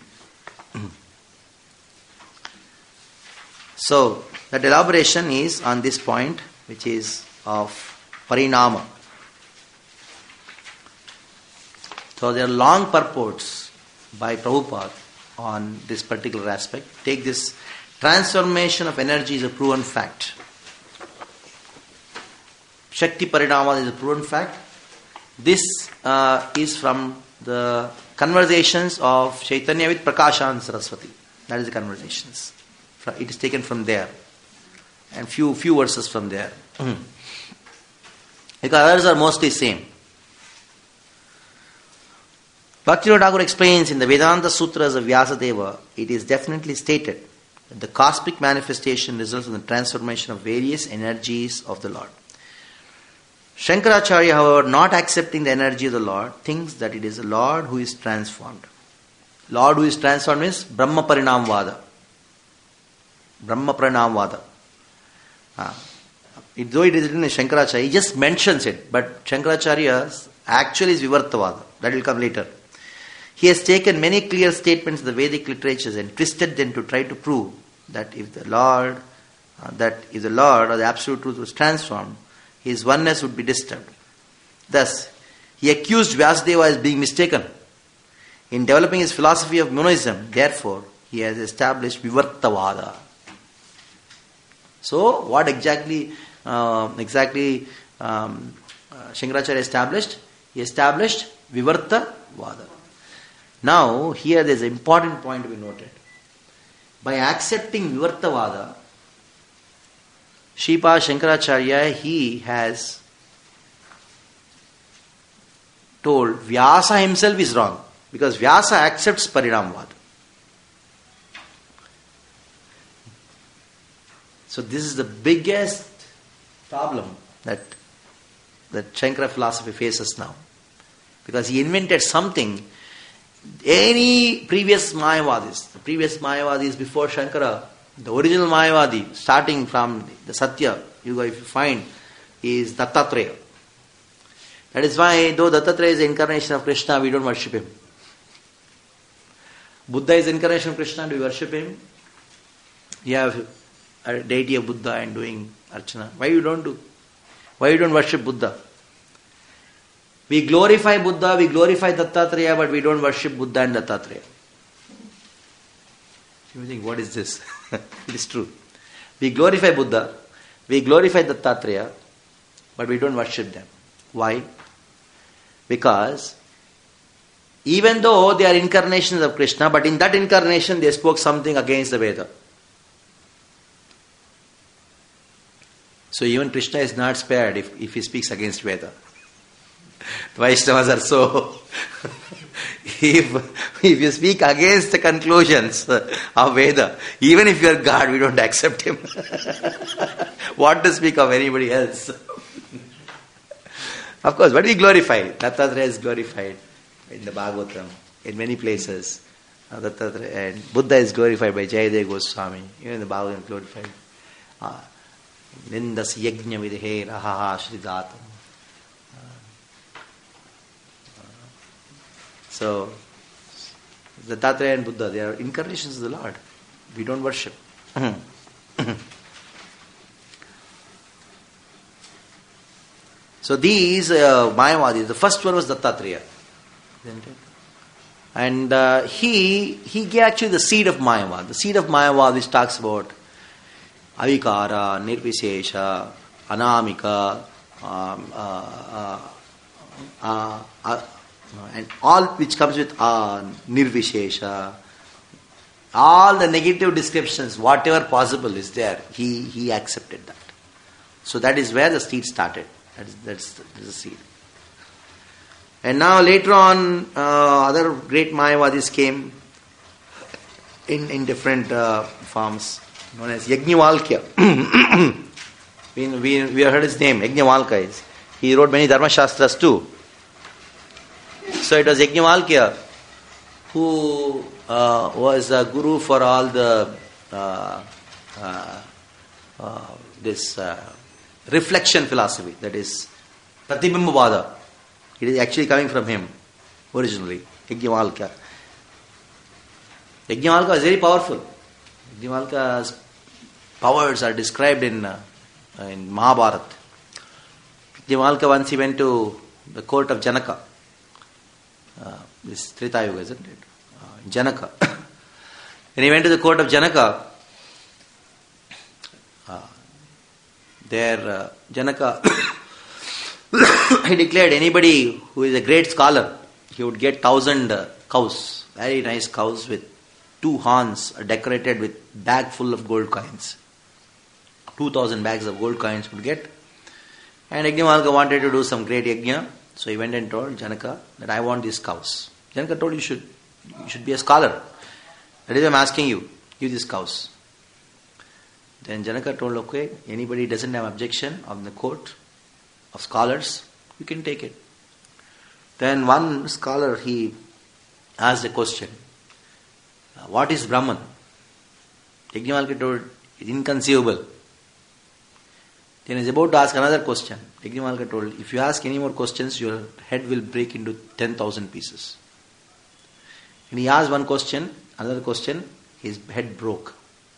So, that elaboration is on this point, which is of Parinama. So, there are long purports by Prabhupada on this particular aspect. Take this, transformation of energy is a proven fact. Shakti Parinama is a proven fact. This uh, is from the conversations of Chaitanya with Prakasha and Saraswati. That is the conversations. It is taken from there. And few few verses from there. Because others are mostly same. Bhaktivinoda Thakur explains in the Vedanta Sutras of Vyasadeva, it is definitely stated that the cosmic manifestation results in the transformation of various energies of the Lord. Shankaracharya, however, not accepting the energy of the Lord, thinks that it is the Lord who is transformed. Lord who is transformed is Brahma Parinamvada. Brahma Parinamvada. Ah. It, though it is written in Shankaracharya, he just mentions it, but Shankaracharya actually is Vivartavada. That will come later. He has taken many clear statements of the Vedic literatures and twisted them to try to prove that if the Lord, uh, that if the Lord or the Absolute Truth was transformed, his oneness would be disturbed. Thus, he accused Vyasadeva as being mistaken. In developing his philosophy of monism, therefore, he has established Vivartavada. So, what exactly, uh, exactly um, uh, Shankaracharya established? He established Vivartavada. Now, here there is an important point to be noted. By accepting Vivartavada, Shripad Shankaracharya, he has told Vyasa himself is wrong, because Vyasa accepts Parinamvada. So this is the biggest problem that that Shankara philosophy faces now, because he invented something. Any previous Mayavadis, the previous Mayavadis before Shankara, the original Mayavadi, starting from the Satya Yuga, if you find, is Dattatreya. That is why, though Dattatreya is the incarnation of Krishna, we don't worship him. Buddha is the incarnation of Krishna, do we worship him? You have a deity of Buddha and doing Archana. Why you don't do? Why you don't worship Buddha? We glorify Buddha, we glorify Dattatreya, but we don't worship Buddha and Dattatreya. You think, what is this? It is true. We glorify Buddha, we glorify Dattatreya, but we don't worship them. Why? Because even though they are incarnations of Krishna, but in that incarnation they spoke something against the Veda. So even Krishna is not spared if, if he speaks against Veda. The Vaishnavas are so. if, if you speak against the conclusions of Veda, even if you are God, we don't accept him. What to speak of anybody else? Of course, but we glorify. Dattatreya is glorified in the Bhagavatam, in many places. Dattatreya, and Buddha is glorified by Jayadeva Goswami. Even in the Bhagavatam glorified. Ah. Nindas yajna vidhe rahaha shridatam. So, Dattatreya and Buddha, they are incarnations of the Lord. We don't worship. So these uh, Mayavadis, the first one was Dattatreya. Isn't it? And uh, he he gave actually the seed of Mayavad. The seed of Mayavad which talks about Avikara, Nirvishesha, Anamika, um, uh, uh, uh, uh, and all which comes with uh, Nirvishesha, all the negative descriptions, whatever possible is there, he, he accepted that. So that is where the seed started. That is, that's, the, that's the seed. And now later on, uh, other great Mayavadis came in, in different uh, forms, known as Yajnavalkya. we, we, we have heard his name, Yajnavalkya is. He wrote many Dharma Shastras too. So it was Yajnavalkya who uh, was a guru for all the uh, uh, uh, this uh, reflection philosophy, that is Pratibhimbavada. It is actually coming from him originally, Yajnavalkya. Yajnavalkya was very powerful. Yajnavalkya's powers are described in uh, in Mahabharata. Yajnavalkya once he went to the court of Janaka. Uh, this Treta Yuga, isn't it? Uh, Janaka. When he went to the court of Janaka, uh, there uh, Janaka he declared anybody who is a great scholar, he would get thousand uh, cows, very nice cows with two horns decorated with bag full of gold coins. Two thousand bags of gold coins would get. And Yajnavalkya wanted to do some great yajna, so he went and told Janaka that I want these cows. Janaka told you should you should be a scholar. That is why I am asking you, give these cows. Then Janaka told, okay, anybody doesn't have objection on the court of scholars, you can take it. Then one scholar, he asked a question, what is Brahman? Yajnavalkya told, it's inconceivable. Then he is about to ask another question. Yajnavalkya told, if you ask any more questions, your head will break into ten thousand pieces. And he asked one question, another question, his head broke.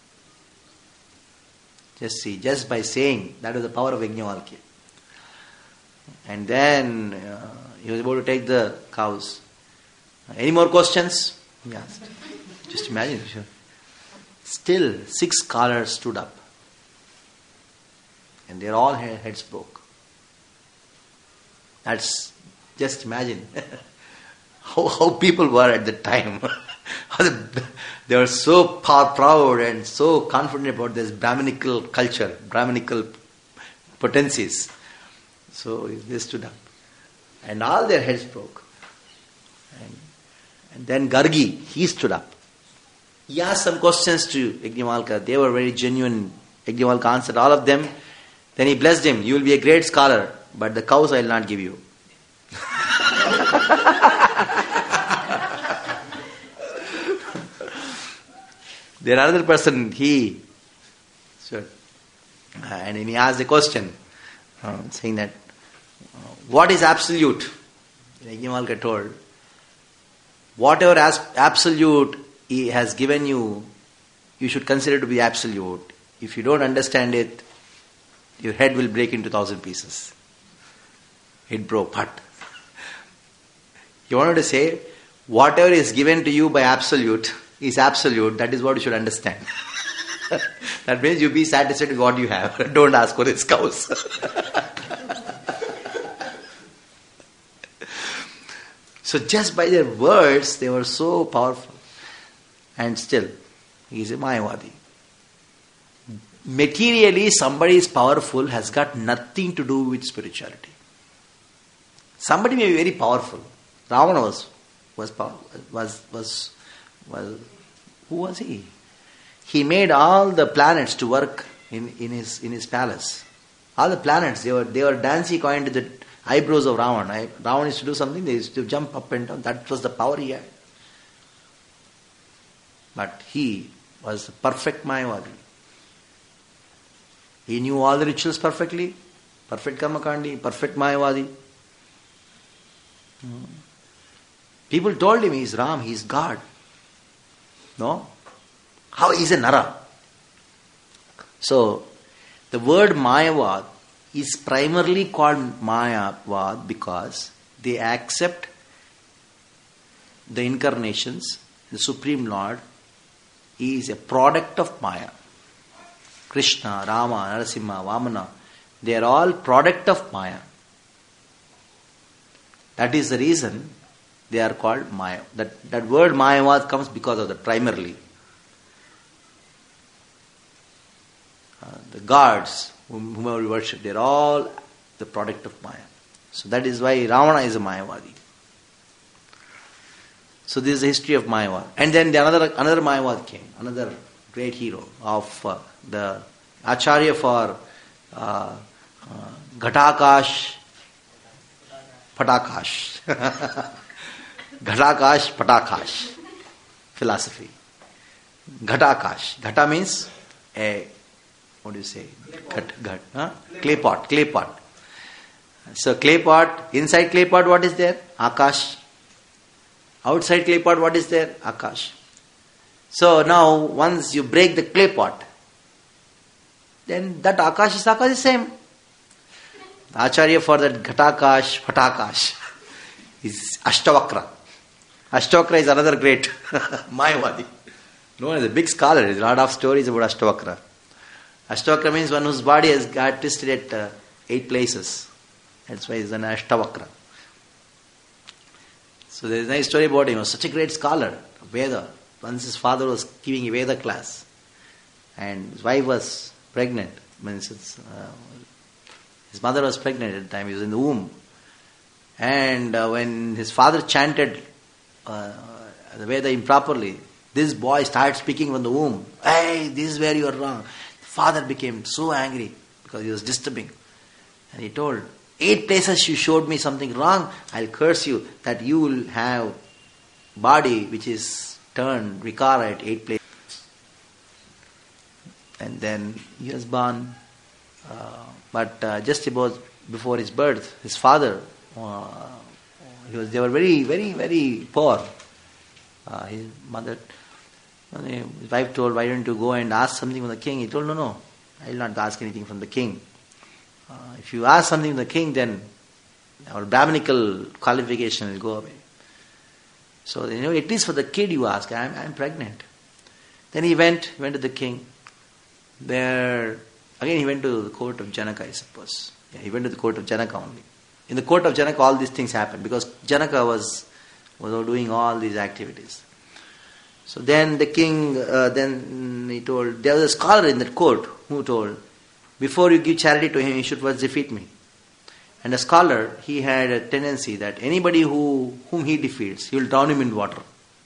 Just see, just by saying, that was the power of Yajnavalkya. And then uh, he was about to take the cows. Any more questions? He asked. Just imagine. Still, six scholars stood up. And their all heads broke. That's, just imagine how, how people were at the time. They were so proud and so confident about this Brahminical culture, Brahminical potencies. So they stood up. And all their heads broke. And, and then Gargi, he stood up. He asked some questions to Yajnavalkya. They were very genuine. Yajnavalkya answered all of them. Then he blessed him. You will be a great scholar, but the cows I will not give you. Then another person, he, sure, and he asked a question, uh, saying that, uh, what is absolute? Yajnavalkya told, whatever as absolute he has given you, you should consider to be absolute. If you don't understand it, your head will break into thousand pieces. It broke, but he wanted to say, whatever is given to you by absolute is absolute, that is what you should understand. That means you be satisfied with what you have. Don't ask for his cows. So just by their words, they were so powerful. And still, he is a Mayavadi. Materially, somebody is powerful has got nothing to do with spirituality. Somebody may be very powerful. Ravana was was was was was who was he? He made all the planets to work in, in his in his palace. All the planets, they were they were dancing according to the eyebrows of Ravana. Ravana used to do something, they used to jump up and down. That was the power he had. But he was a perfect Mayavadi. He knew all the rituals perfectly. Perfect Karmakandi, perfect Mayavadi. Hmm. People told him he is Ram, he is God. No? How he is a Nara? So, the word Mayavad is primarily called Mayavad because they accept the incarnations, the Supreme Lord is a product of Maya. Krishna, Rama, Narasimha, Vamana, they are all product of Maya. That is the reason they are called Maya. That, that word Mayavad comes because of that, primarily. Uh, the gods whom, whom we worship, they are all the product of Maya. So that is why Ravana is a Mayavadi. So this is the history of Mayavad. And then the another another Mayavad came, another great hero of uh, the Acharya for uh, uh, Ghatakash, Patakash. Ghatakash, Patakash philosophy. Ghatakash. Ghata means a, what do you say? Ghat, ghat, huh? Clay pot, clay pot. So clay pot, inside clay pot what is there? Akash. Outside clay pot what is there? Akash. So now once you break the clay pot, then that Akash is Akash is same. The Acharya for that Ghatakash, Patakash is Ashtavakra. Ashtavakra is another great Mayavadi. Known as a big scholar. There's a lot of stories about Ashtavakra. Ashtavakra means one whose body has got twisted at uh, eight places. That's why he's an Ashtavakra. So there is a nice story about him. He was such a great scholar, Veda. Once his father was giving a Veda class and his wife was pregnant. Means it's, uh, his mother was pregnant at the time. He was in the womb. And uh, when his father chanted uh, the Veda improperly, this boy started speaking from the womb. Hey, this is where you are wrong. The father became so angry because he was disturbing. And he told, eight places you showed me something wrong, I'll curse you that you will have body which is turned, vikara at eight places. And then he was born. Uh, but uh, just about before his birth, his father, uh, he was, they were very, very, very poor. Uh, his mother, his wife told, why don't you go and ask something from the king? He told, no, no, I will not ask anything from the king. Uh, if you ask something from the king, then our Brahminical qualification will go away. So, you know, at least for the kid you ask, I'm, I'm pregnant. Then he went, went to the king. There, again he went to the court of Janaka, I suppose. Yeah, he went to the court of Janaka only. In the court of Janaka, all these things happened because Janaka was, was doing all these activities. So then the king, uh, then he told, there was a scholar in that court who told, before you give charity to him, you should first defeat me. And a scholar, he had a tendency that anybody who whom he defeats, he will drown him in water.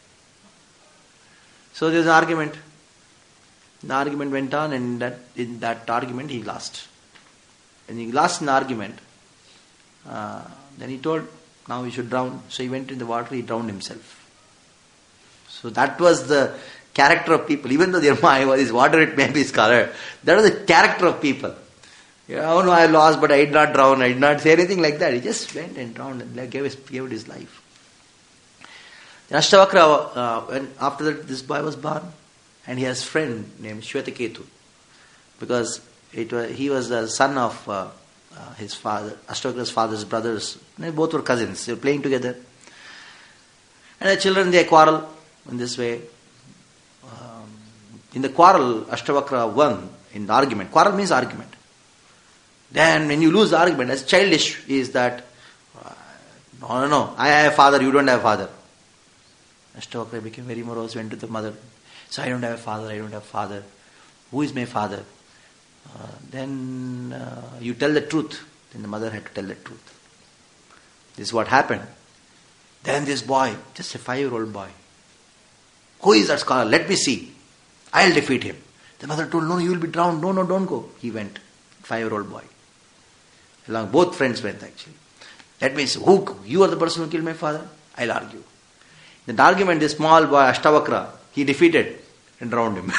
So there was an argument. The argument went on, and that in that argument he lost. And he lost an argument. Uh, then he told, now he should drown. So he went in the water, he drowned himself. So that was the character of people. Even though their Mayavadis, whatever it may be scholar, that was the character of people. You know, oh no, I lost, but I did not drown, I did not say anything like that. He just went and drowned and gave, his, gave it his life. Ashtavakra, uh, when after that, this boy was born, and he has a friend named Shwetaketu, because it was, he was the son of uh, uh, his father, Ashtavakra's father's brothers. They both were cousins. They were playing together. And the children, they quarrel in this way. Um, in the quarrel, Ashtavakra won in the argument. Quarrel means argument. Then when you lose the argument, as childish is that, uh, no, no, no, I have a father, you don't have a father. Ashtavakra became very morose, went to the mother. So I don't have a father, I don't have a father. Who is my father? Uh, then uh, you tell the truth. Then the mother had to tell the truth. This is what happened. Then this boy, just a five-year-old boy. Who is that scholar? Let me see. I'll defeat him. The mother told, no, you will be drowned. No, no, don't go. He went. Five-year-old boy. Along, both friends went actually. That means, who? You are the person who killed my father? I'll argue. In the argument, this small boy, Ashtavakra, he defeated and drowned him.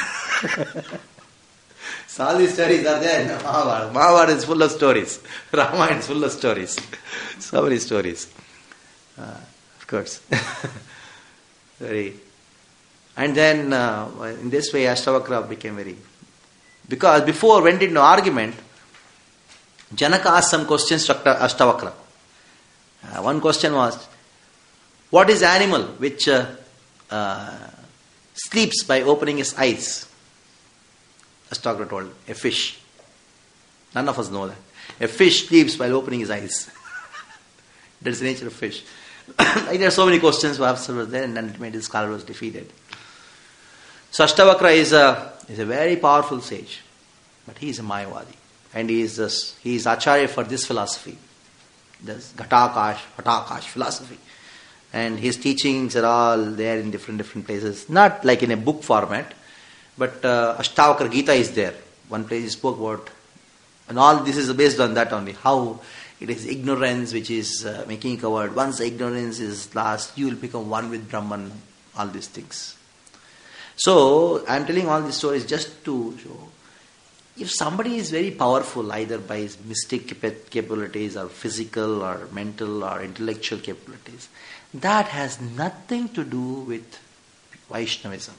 So all these stories are there in the Mahabharata. Mahabharata is full of stories. Ramayana is full of stories. So many stories. Uh, of course. Very. And then, uh, in this way, Ashtavakra became very... Because before went into argument, Janaka asked some questions to Ashtavakra. Uh, one question was, what is the animal which uh, uh, sleeps by opening his eyes? Ashtavakra told him, a fish. None of us know that. A fish sleeps while opening his eyes. That's the nature of fish. Like there are so many questions who have was there, and then ultimately the scholar was defeated. So Ashtavakra is a is a very powerful sage, but he is a Mayavadi, and he is a, he is Acharya for this philosophy, this Ghatakash, Ghatakash philosophy, and his teachings are all there in different different places, not like in a book format, but uh, Ashtavakra Gita is there. One place he spoke about, and all this is based on that only. How it is ignorance which is uh, making you covered. Once the ignorance is lost, you will become one with Brahman. All these things. So, I am telling all these stories just to show, if somebody is very powerful, either by his mystic capabilities or physical or mental or intellectual capabilities, that has nothing to do with Vaishnavism.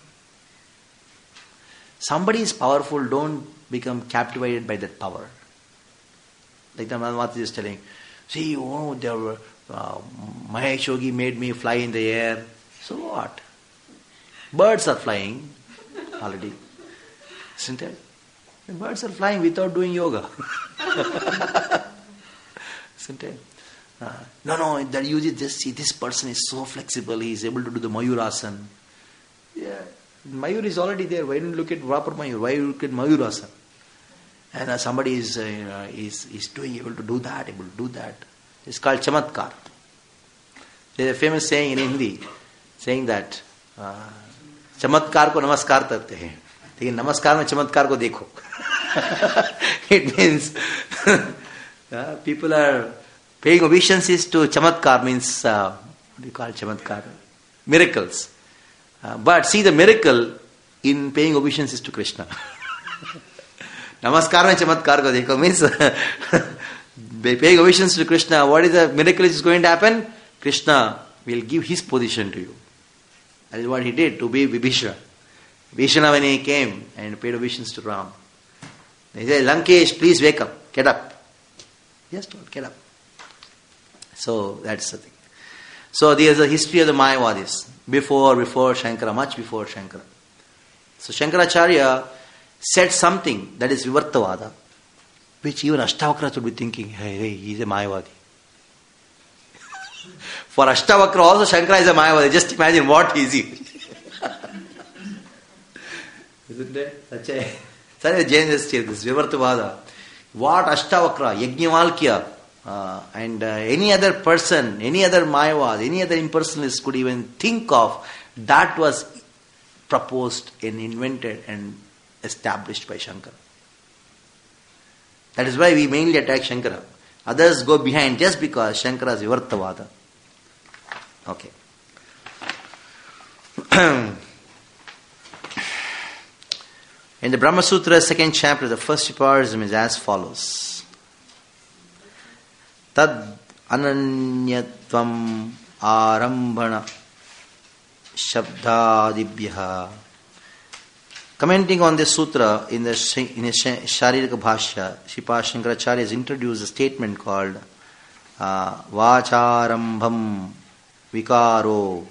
Somebody is powerful, don't become captivated by that power. Like the Madhvati is telling, see, oh, there were, uh, Mahesh Yogi made me fly in the air. So what? Birds are flying already. Isn't it? The birds are flying without doing yoga. Isn't it? Uh, no, no, that you just see this person is so flexible, he is able to do the Mayurasana. Yeah, Mayur is already there. Why don't you look at proper Mayur? Why you look at Mayurasana? And uh, somebody is, uh, you know, is, is doing, able to do that, able to do that. It's called Chamatkar. There's a famous saying in Hindi, saying that, uh, चमत्कार को नमस्कार करते हैं, लेकिन नमस्कार में चमत्कार को देखो. It means uh, people are paying obeisances to chamatkar, means uh, what do you call chamatkar? Miracles. Uh, but see the miracle in paying obeisances to Krishna. Namaskar mein chamatkar ko dekho means by paying obeisances to Krishna, what is the miracle which is going to happen? Krishna will give his position to you. That is what he did to be Vibhishana. Vibhishana, when he came and paid obeisance to Ram, he said, Lankesh, please wake up, get up. Yes, Lord, get up. So that's the thing. So there is a history of the Mayavadis before, before Shankara, much before Shankara. So Shankaracharya said something that is Vivartavada, which even Ashtavakra should be thinking, hey, hey, he is a Mayavadi. For Ashtavakra also Shankara is a Mayavadi. Just imagine what is he. Isn't it? Such a, such a Jain history, this Vivartavada. What Ashtavakra, Yajnavalkya, uh, and uh, any other person, any other Mayavad, any other impersonalist could even think of, that was proposed and invented and established by Shankara. That is why we mainly attack Shankara. Others go behind just because Shankara is Vivartavada. Okay. In the Brahma Sutra, second chapter, the first aphorism is as follows. Tad ananyatvam arambhana shabdadibhyaha. Commenting on this sutra in the in a Sharirika Bhashya, Sripad Shankaracharya has introduced a statement called uh, Vacharambham Vikaro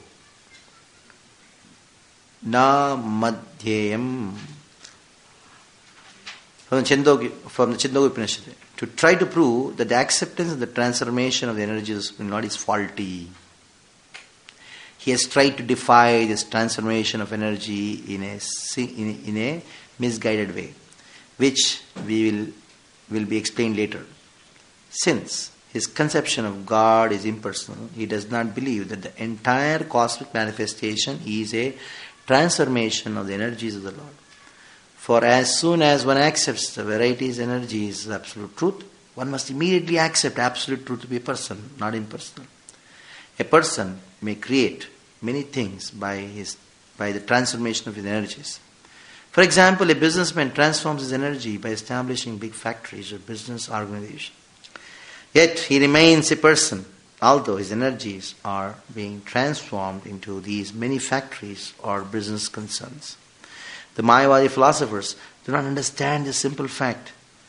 Na Madhyayam from the Chandogya, from the Chandogya Upanishad, to try to prove that the acceptance and the transformation of the energies of Lord is faulty. He has tried to defy this transformation of energy in a in, in a misguided way, which we will will be explained later. Since his conception of God is impersonal, he does not believe that the entire cosmic manifestation is a transformation of the energies of the Lord. For as soon as one accepts the varieties energies as absolute truth, one must immediately accept absolute truth to be a person, not impersonal. A person may create many things by his by the transformation of his energies. For example, a businessman transforms his energy by establishing big factories or business organizations. Yet he remains a person, although his energies are being transformed into these many factories or business concerns. The Mayavadi philosophers do not understand this simple fact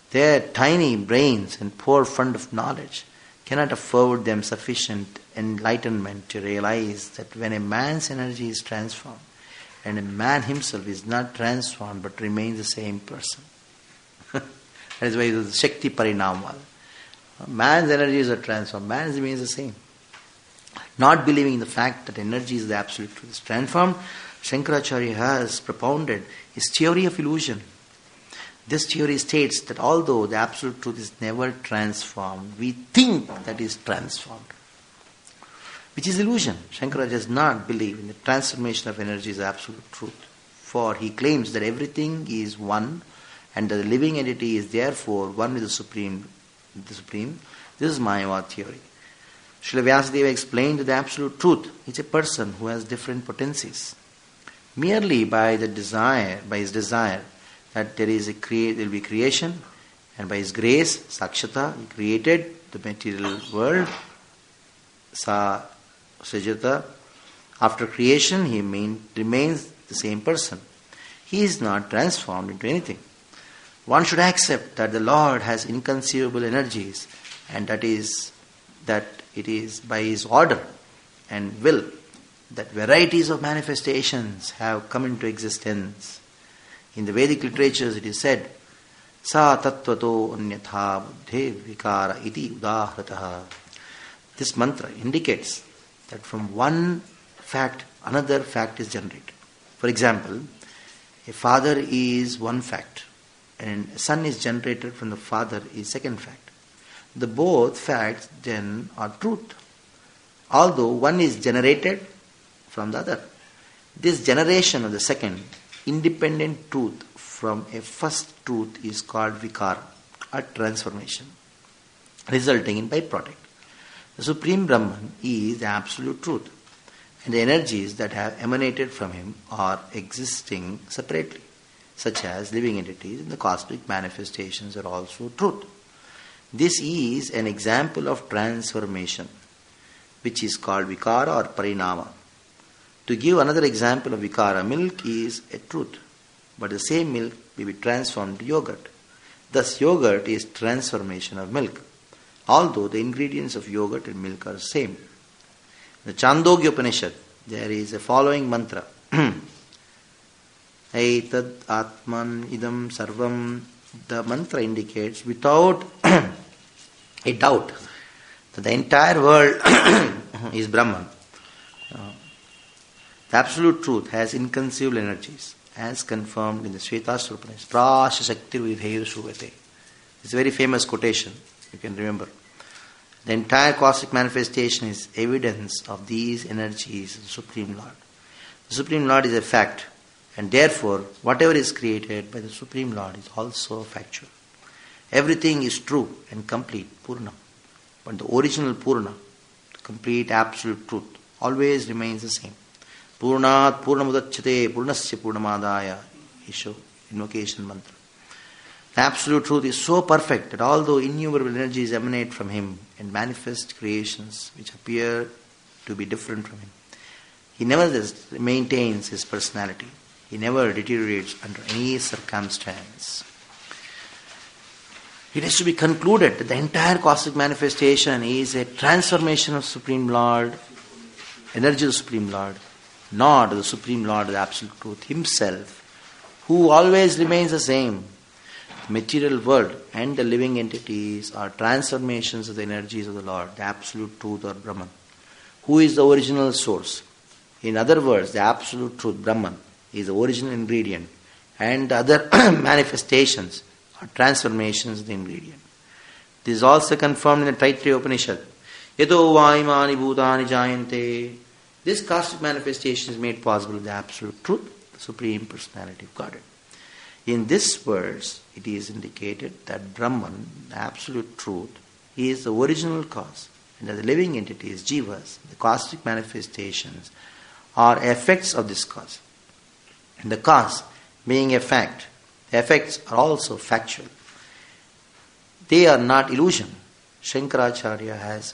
Their tiny brains and poor fund of knowledge cannot afford them sufficient enlightenment to realize that when a man's energy is transformed, and a man himself is not transformed but remains the same person. That is why it is Shakti Parinamal. Man's energies are transformed, man remains the same. Not believing in the fact that energy is the absolute truth is transformed, Shankaracharya has propounded his theory of illusion. This theory states that although the absolute truth is never transformed, we think that it is transformed, which is illusion. Shankara does not believe in the transformation of energy as absolute truth, for he claims that everything is one and that the living entity is therefore one with the Supreme. The Supreme. This is Mayavad theory. Srila Vyasadeva explained that the absolute truth is a person who has different potencies. Merely by the desire, by his desire that there is a crea- there will be creation, and by his grace, Sakshata, he created the material world. Sa Srijata. After creation, he main, remains the same person. He is not transformed into anything. One should accept that the Lord has inconceivable energies, and that is that it is by his order and will that varieties of manifestations have come into existence. In the Vedic literatures it is said, Sa tattvato anyatha buddhe vikara iti udahrataha. This mantra indicates that from one fact, another fact is generated. For example, a father is one fact, and a son is generated from the father is second fact. The both facts then are truth, although one is generated from the other. This generation of the second independent truth from a first truth is called vikara, a transformation, resulting in byproduct. The Supreme Brahman is the absolute truth, and the energies that have emanated from him are existing separately, such as living entities and the cosmic manifestations are also truth. This is an example of transformation, which is called vikara or parinama. To give another example of vikara, milk is a truth, but the same milk may be transformed to yogurt. Thus, yogurt is transformation of milk, although the ingredients of yogurt and milk are the same. In the Chandogya Upanishad, there is a following mantra. Aitad Atman Idam Sarvam. The mantra indicates without a doubt that the entire world is Brahman. Uh, the absolute truth has inconceivable energies, as confirmed in the Shvetashvara Upanishad. Prasya Shakti Vidheya Shuvate. It's a very famous quotation, you can remember. The entire cosmic manifestation is evidence of these energies of the Supreme Lord. The Supreme Lord is a fact, and therefore whatever is created by the Supreme Lord is also factual. Everything is true and complete, Purna. But the original Purna, the complete absolute truth, always remains the same. Purnat Purnamudachyate Purnasya Purnamadaya Isho, invocation mantra. The absolute truth is so perfect that although innumerable energies emanate from him and manifest creations which appear to be different from him, he nevertheless maintains his personality. He never deteriorates under any circumstance. It is to be concluded that the entire cosmic manifestation is a transformation of Supreme Lord, energy of the Supreme Lord, not the Supreme Lord of the Absolute Truth himself, who always remains the same. The material world and the living entities are transformations of the energies of the Lord, the Absolute Truth or Brahman, who is the original source. In other words, the Absolute Truth, Brahman, is the original ingredient, and the other manifestations are transformations of the ingredient. This is also confirmed in the Taittiriya Upanishad. Yato vaimani bhutani jayante. This cosmic manifestation is made possible with the absolute truth, the Supreme Personality of Godhead. In this verse, it is indicated that Brahman, the absolute truth, is the original cause, and that the living entities, jivas, the cosmic manifestations, are effects of this cause. And the cause being a fact, the effects are also factual. They are not illusion. Shankaracharya has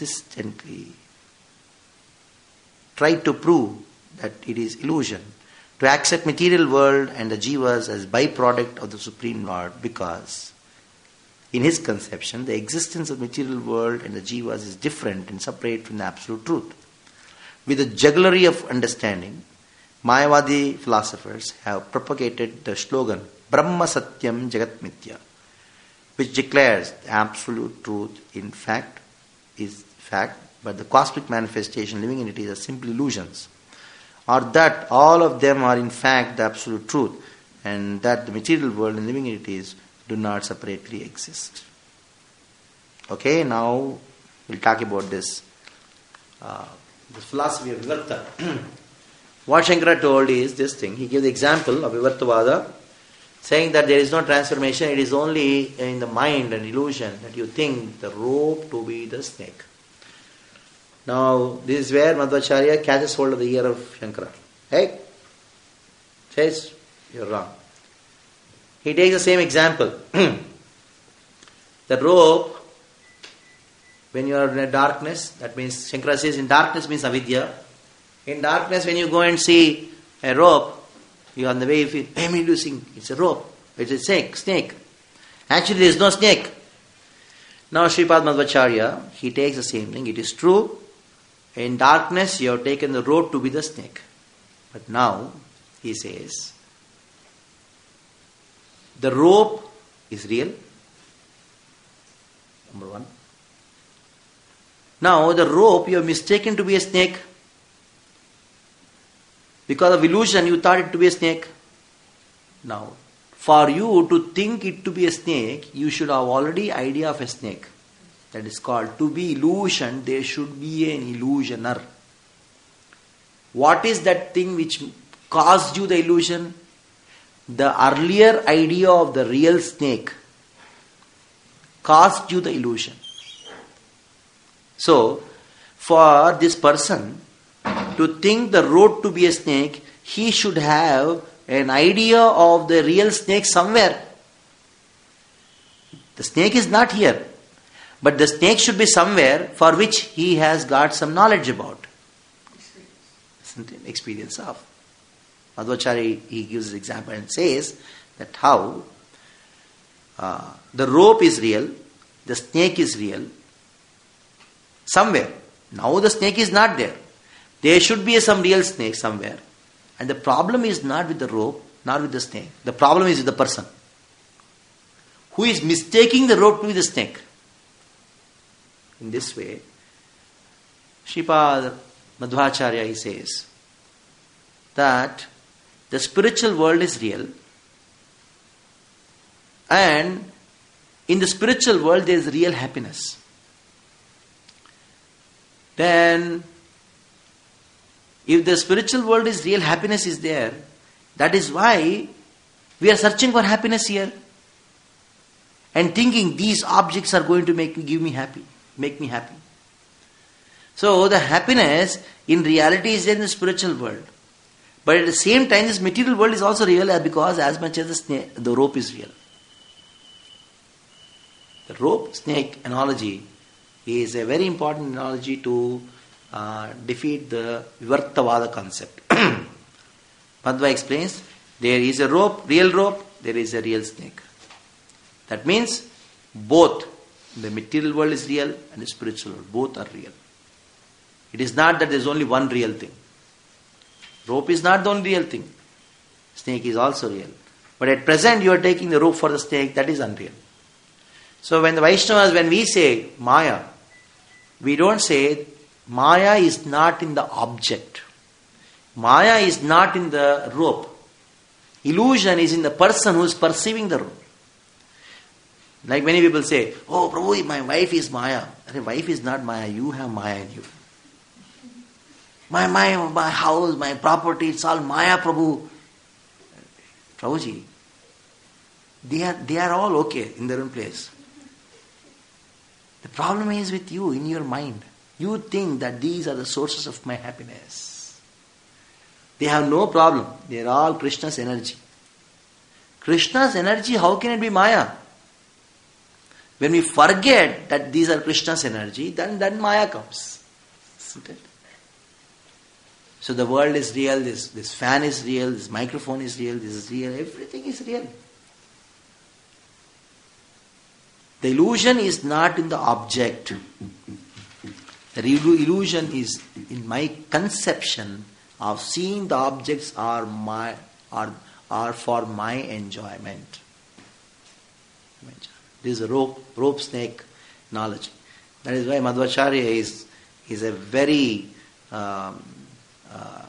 inconsistently tried to prove that it is illusion to accept material world and the jivas as byproduct of the Supreme Lord, because in his conception, the existence of material world and the jivas is different and separate from the absolute truth. With the jugglery of understanding, Mayavadi philosophers have propagated the slogan Brahma Satyam Jagat Mithya, which declares the absolute truth in fact is fact, but the cosmic manifestation living in it is simple illusions, or that all of them are in fact the absolute truth, and that the material world and living in it is do not separately exist. Okay, now we'll talk about this, uh, the philosophy of Vivarta. What Shankara told is this thing. He gave the example of Vivartavada, saying that there is no transformation, it is only in the mind an illusion that you think the rope to be the snake. Now, this is where Madhvacharya catches hold of the ear of Shankara. Hey, says, you're wrong. He takes the same example. The rope, when you are in a darkness, that means, Shankara says in darkness means avidya. In darkness, when you go and see a rope, you are on the way, you feel, I'm losing, it's a rope, it's a snake, snake. Actually, there is no snake. Now, Sripad Madhvacharya, he takes the same thing. It is true, in darkness, you have taken the rope to be the snake. But now, he says, the rope is real. Number one. Now, the rope you have mistaken to be a snake. Because of illusion, you thought it to be a snake. Now, for you to think it to be a snake, you should have already idea of a snake. That is called, to be illusion, there should be an illusioner. What is that thing which caused you the illusion? The earlier idea of the real snake caused you the illusion. So, for this person to think the road to be a snake, he should have an idea of the real snake somewhere. The snake is not here, but the snake should be somewhere for which he has got some knowledge about. Experience of. Madhvacharya, he gives an example and says that how uh, the rope is real, the snake is real, somewhere. Now the snake is not there. There should be some real snake somewhere. And the problem is not with the rope, not with the snake. The problem is with the person who is mistaking the rope to be the snake. In this way, Sripad Madhvacharya, he says that the spiritual world is real, and in the spiritual world there is real happiness. Then, if the spiritual world is real, happiness is there. That is why we are searching for happiness here, and thinking these objects are going to make me, give me happy, make me happy. So the happiness in reality is in the spiritual world. But at the same time, this material world is also real because as much as the snake, the rope is real. The rope snake analogy is a very important analogy to uh, defeat the Vivartavada concept. Madhva explains, there is a rope, real rope, there is a real snake. That means both the material world is real and the spiritual world, both are real. It is not that there is only one real thing. Rope is not the only real thing. Snake is also real. But at present you are taking the rope for the snake, that is unreal. So when the Vaishnavas, when we say Maya, we don't say Maya is not in the object. Maya is not in the rope. Illusion is in the person who is perceiving the rope. Like many people say, oh Prabhu, my wife is Maya. Arey, wife is not Maya, you have Maya in you. My, my, my house, my property, it's all Maya, Prabhu. Prabhuji, they are, they are all okay in their own place. The problem is with you, in your mind. You think that these are the sources of my happiness. They have no problem. They are all Krishna's energy. Krishna's energy, how can it be Maya? When we forget that these are Krishna's energy, then, then Maya comes. Isn't it? So the world is real, this, this fan is real, this microphone is real, this is real, everything is real. The illusion is not in the object. The illusion is in my conception of seeing the objects are my are, are for my enjoyment. This is a rope, rope snake knowledge. That is why Madhvacharya is, is a very um, uh,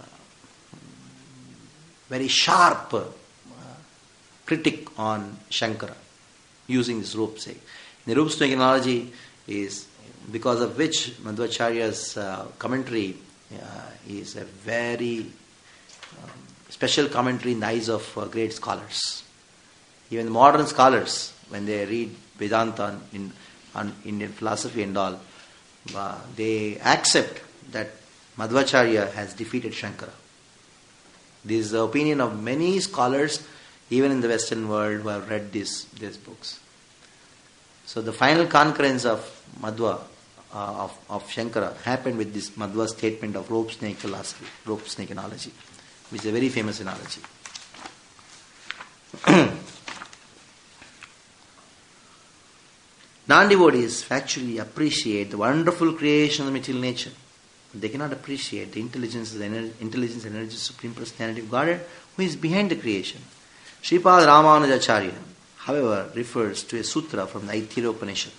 very sharp uh, critic on Shankara, using this rope snake. The rope snake analogy is because of which Madhvacharya's uh, commentary uh, is a very um, special commentary in the eyes of uh, great scholars. Even the modern scholars, when they read Vedanta in on Indian philosophy and all, uh, they accept that Madhvacharya has defeated Shankara. This is the opinion of many scholars, even in the Western world, who have read these these books. So the final concurrence of Madhva, uh, of, of Shankara, happened with this Madhva statement of rope snake philosophy, rope snake analogy, which is a very famous analogy. Non-devotees factually appreciate the wonderful creation of the material nature. They cannot appreciate the intelligence, the ener- intelligence and energy of Supreme Personality of Godhead who is behind the creation. Sripad Ramanujacharya, however, refers to a sutra from the Aitira Upanishad.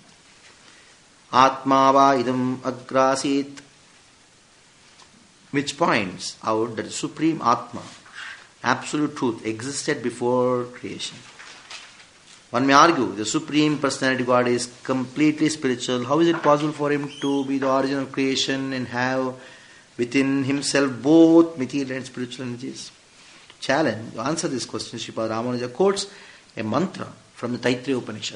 Atma va idam agrasit, which points out that the Supreme Atma, absolute truth, existed before creation. One may argue the Supreme Personality of God is completely spiritual. How is it possible for Him to be the origin of creation and have within Himself both material and spiritual energies? Challenge, to answer this question, Sripad Ramanuja quotes a mantra from the Taittiriya Upanishad.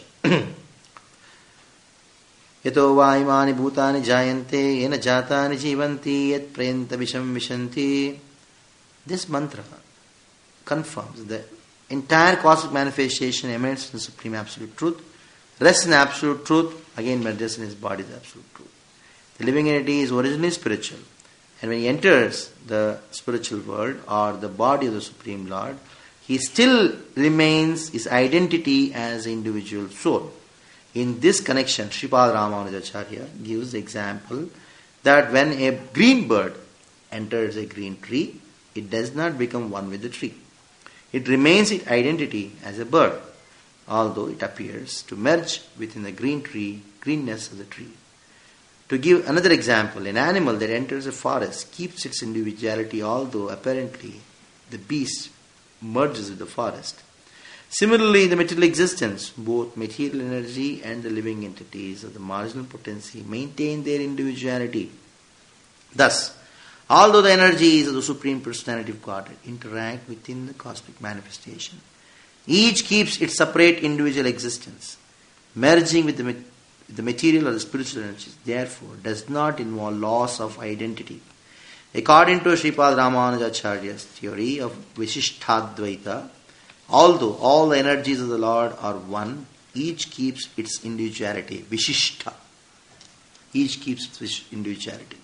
Yato va imani bhutani jayante yena jatani jivanti yat prayanta visham vishanti. This mantra confirms that entire cosmic manifestation emanates from the Supreme Absolute Truth, rests in Absolute Truth, again rests in His body is Absolute Truth. The living entity is originally spiritual, and when he enters the spiritual world or the body of the Supreme Lord, he still remains his identity as an individual soul. In this connection, Sripad Ramanujacharya gives the example that when a green bird enters a green tree, it does not become one with the tree. It remains its identity as a bird, although it appears to merge within the green tree, greenness of the tree. To give another example, an animal that enters a forest keeps its individuality, although apparently the beast merges with the forest. Similarly, in the material existence, both material energy and the living entities of the marginal potency maintain their individuality. Thus, although the energies of the Supreme Personality of God interact within the cosmic manifestation, each keeps its separate individual existence. Merging with the, the material or the spiritual energies, therefore, does not involve loss of identity. According to Sripad Ramanujacharya's theory of Vishishtadvaita, although all the energies of the Lord are one, each keeps its individuality. Vishishta. Each keeps its individuality.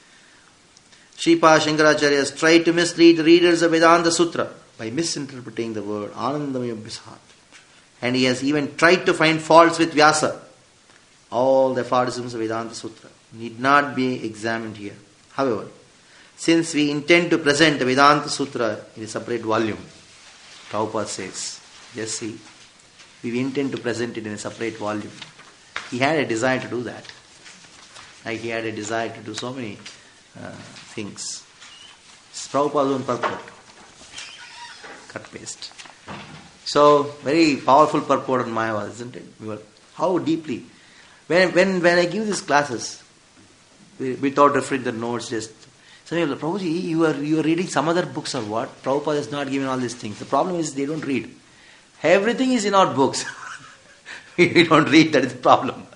Sripad Shankaracharya has tried to mislead the readers of Vedanta Sutra by misinterpreting the word Anandamaya Bhisat. And he has even tried to find faults with Vyasa. All the aphorisms of Vedanta Sutra need not be examined here. However, since we intend to present the Vedanta Sutra in a separate volume, Prabhupada says, just see, we intend to present it in a separate volume. He had a desire to do that. Like he had a desire to do so many uh, things. It's Prabhupada's own purport. Cut paste. So, very powerful purport on Mayavad, isn't it? We were, how deeply. When, when, when I give these classes, without referring the notes, just some people, Prabhuji, you are you are reading some other books or what? Prabhupada is not giving all these things. The problem is they don't read. Everything is in our books. We don't read, that is the problem.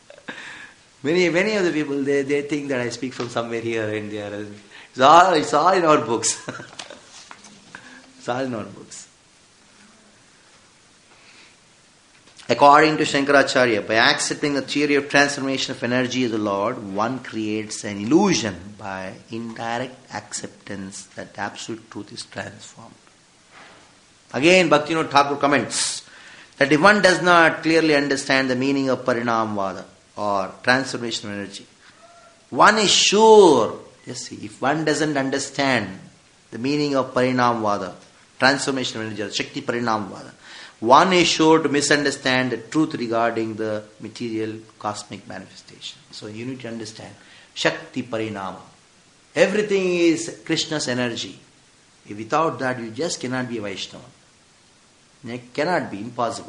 Many many of the people, they, they think that I speak from somewhere here and there. It's all, it's all in our books. It's all in our books. According to Shankaracharya, by accepting the theory of transformation of energy of the Lord, one creates an illusion by indirect acceptance that absolute truth is transformed. Again, Bhaktivinoda Thakur comments that if one does not clearly understand the meaning of Parinamvada or transformation of energy, one is sure, yes, see, if one doesn't understand the meaning of Parinamvada, transformation of energy, Shakti Parinamvada, one is sure to misunderstand the truth regarding the material cosmic manifestation. So you need to understand Shakti Parinama. Everything is Krishna's energy. Without that, you just cannot be a Vaishnava. It cannot be, impossible.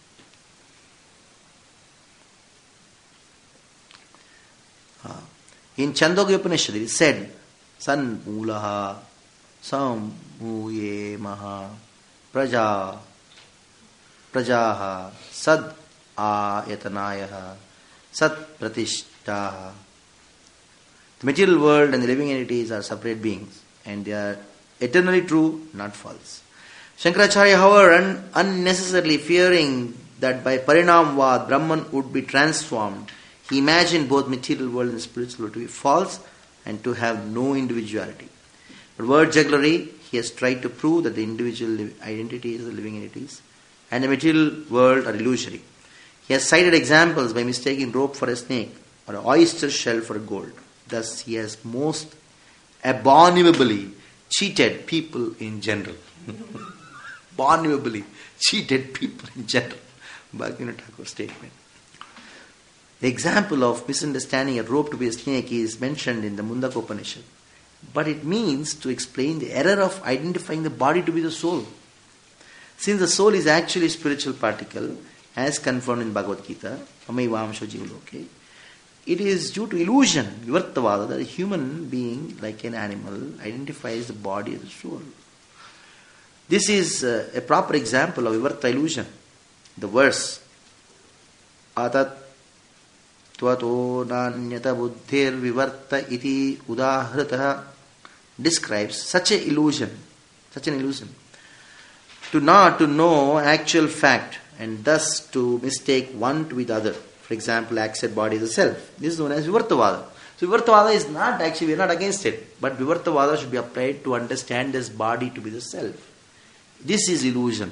In Chandogya Upanishad it is said, San Mulaha Sam Muye Maha Praja Prajaha Sad Ayatanayaha Sat Pratishtaha. The material world and the living entities are separate beings and they are eternally true, not false. Shankaracharya, however, un- unnecessarily fearing that by Parinamvad Brahman would be transformed, he imagined both material world and spiritual world to be false and to have no individuality. But word jugglery, he has tried to prove that the individual identities of the living entities and the material world are illusory. He has cited examples by mistaking rope for a snake or an oyster shell for gold. Thus, he has most abominably cheated people in general. Abominably cheated people in general. Bhaktivinoda Thakur's statement. The example of misunderstanding a rope to be a snake is mentioned in the Mundaka Upanishad. But it means to explain the error of identifying the body to be the soul. Since the soul is actually a spiritual particle, as confirmed in Bhagavad Gita, Amevamsho Jivaloke, it is due to illusion, Vivartavada, that a human being, like an animal, identifies the body as the soul. This is uh, a proper example of Vivarta illusion. The verse, Atat Tvato Nanyata Buddhir Vivarta iti Udahrataha, describes such an illusion, such an illusion. To not to know actual fact and thus to mistake one to be the other. For example, accept body as a self. This is known as Vivartavada. So Vivartavada is not actually, we are not against it, but Vivartavada should be applied to understand this body to be the self. This is illusion.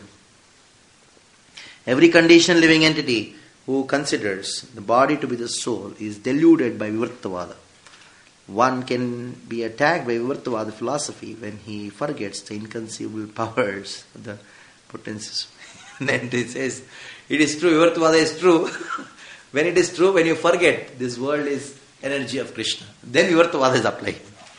Every conditioned living entity who considers the body to be the soul is deluded by Vivartavada. One can be attacked by Vivartavada philosophy when he forgets the inconceivable powers of the potencies. Then it says, it is true, Vivartavada is true. When it is true, when you forget this world is energy of Krishna, then Vivartavada is applied.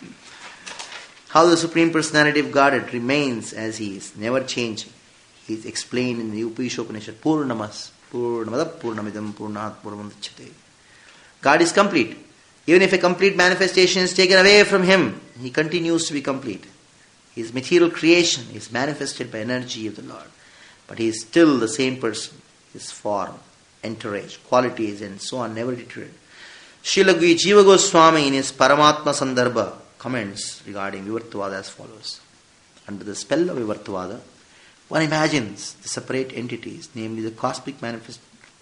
How the Supreme Personality of Godhead remains as He is, never changing. He is explained in the Upanishad, Purnamas, Purnamada Purnamidam Purnat Purnamudachyate. God is complete. Even if a complete manifestation is taken away from Him, He continues to be complete. His material creation is manifested by energy of the Lord. But He is still the same person. His form, entourage, qualities and so on never deteriorate. Srila Jiva Goswami in his Paramatma Sandarbha comments regarding Vivartavada as follows. Under the spell of Vivartavada, one imagines the separate entities, namely the cosmic manifest,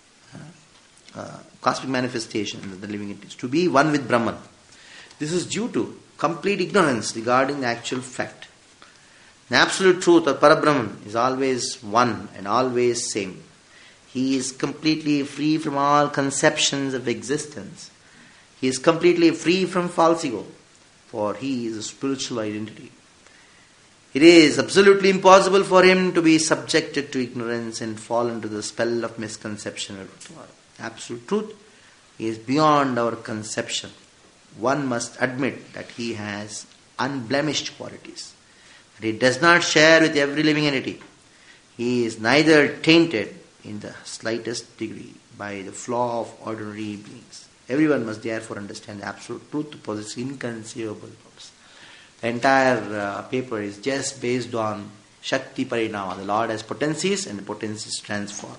uh, uh, cosmic manifestation of the living entities, to be one with Brahman. This is due to complete ignorance regarding the actual fact. The absolute truth of Parabrahman is always one and always same. He is completely free from all conceptions of existence. He is completely free from false ego, for He is a spiritual identity. It is absolutely impossible for Him to be subjected to ignorance and fall into the spell of misconception or Vivartavada. Absolute truth is beyond our conception. One must admit that He has unblemished qualities, that He does not share with every living entity. He is neither tainted in the slightest degree by the flaw of ordinary beings. Everyone must therefore understand the absolute truth to possess inconceivable powers. The entire uh, paper is just based on Shakti Parinama. The Lord has potencies and the potencies transform.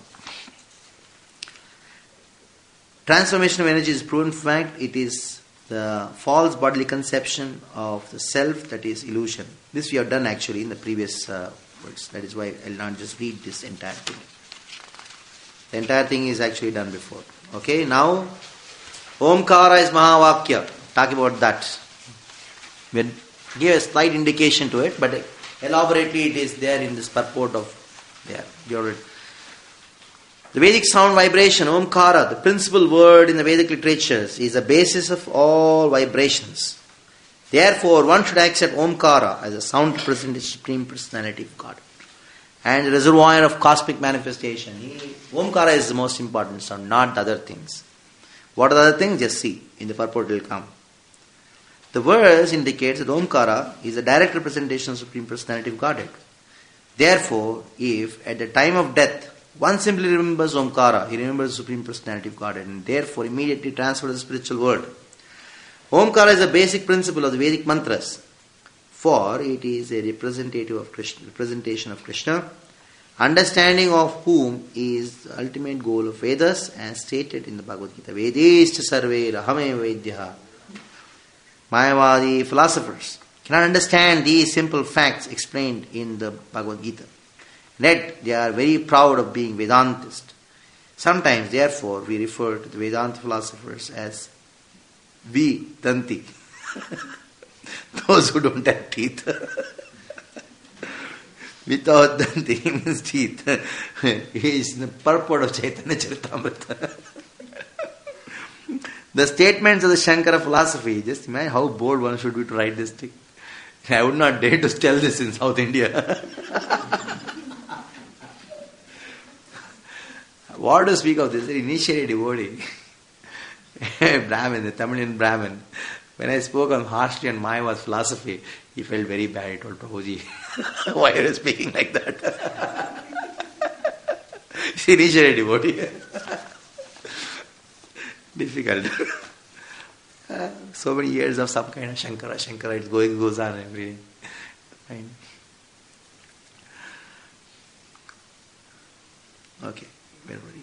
Transformation of energy is proven fact. It is the false bodily conception of the self that is illusion. This we have done actually in the previous uh, words. That is why I will not just read this entire thing. The entire thing is actually done before. Okay, now Omkara is Mahavakya. Talk about that. We'll give a slight indication to it, but elaborately it is there in this purport of there. The Vedic sound vibration, Omkara, the principal word in the Vedic literatures, is the basis of all vibrations. Therefore, one should accept Omkara as a sound representing the Supreme Personality of God and the reservoir of cosmic manifestation. He, Omkara is the most important sound, not the other things. What are the other things? Just see. In the purport will come. The verse indicates that Omkara is a direct representation of Supreme Personality of Godhead. Therefore, if at the time of death, one simply remembers Omkara, he remembers the Supreme Personality of Godhead, and therefore immediately transfers the spiritual word. Omkara is a basic principle of the Vedic mantras, for it is a representative of Krishna, representation of Krishna, understanding of whom is the ultimate goal of Vedas, as stated in the Bhagavad Gita. Vedescha sarve rahame vedyaha. Mayavadi philosophers cannot understand these simple facts explained in the Bhagavad Gita. Yet they are very proud of being Vedantist. Sometimes, therefore, we refer to the Vedanta philosophers as Vedanti. Those who don't have teeth. Without Danti means teeth. He is the purport of Chaitanya Charitamrita. The statements of the Shankara philosophy, just imagine how bold one should be to write this thing. I would not dare to tell this in South India. What to speak of this? Initially devotee, Brahmin, the Tamilian Brahmin. When I spoke on harshly on Mayava's philosophy, he felt very bad. He told Prabhuji, why are you speaking like that? Initially devotee. Difficult. Uh, so many years of some kind of Shankara, Shankara, it going goes on every day. Fine. Okay, where were we?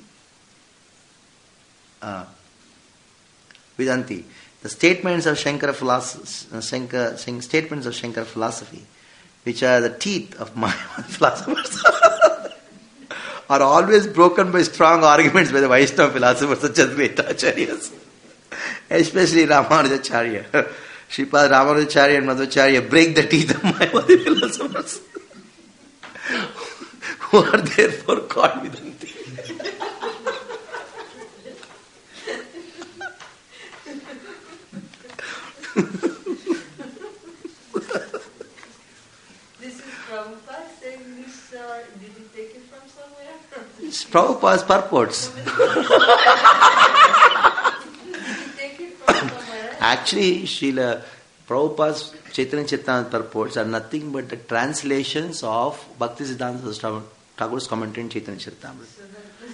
Uh, Vedanti. The statements of Shankara philosophy, uh, Shankara, statements of Shankara philosophy, which are the teeth of my philosophers, are always broken by strong arguments by the Vaishnava philosophers such as Vedacharyas, especially Ramanujacharya. Sripad Ramanujacharya and Madhvacharya break the teeth of Mayavadi philosophers, who are therefore called Vedanti. This is Prabhupada saying this, uh, did he take it from somewhere? It's Prabhupada's purports. Did he take it from somewhere? Actually, Srila Prabhupada's Chaitanya Charitamrita purports are nothing but the translations of Bhaktisiddhanta Thakur's commentary in Chaitanya Charitamrita.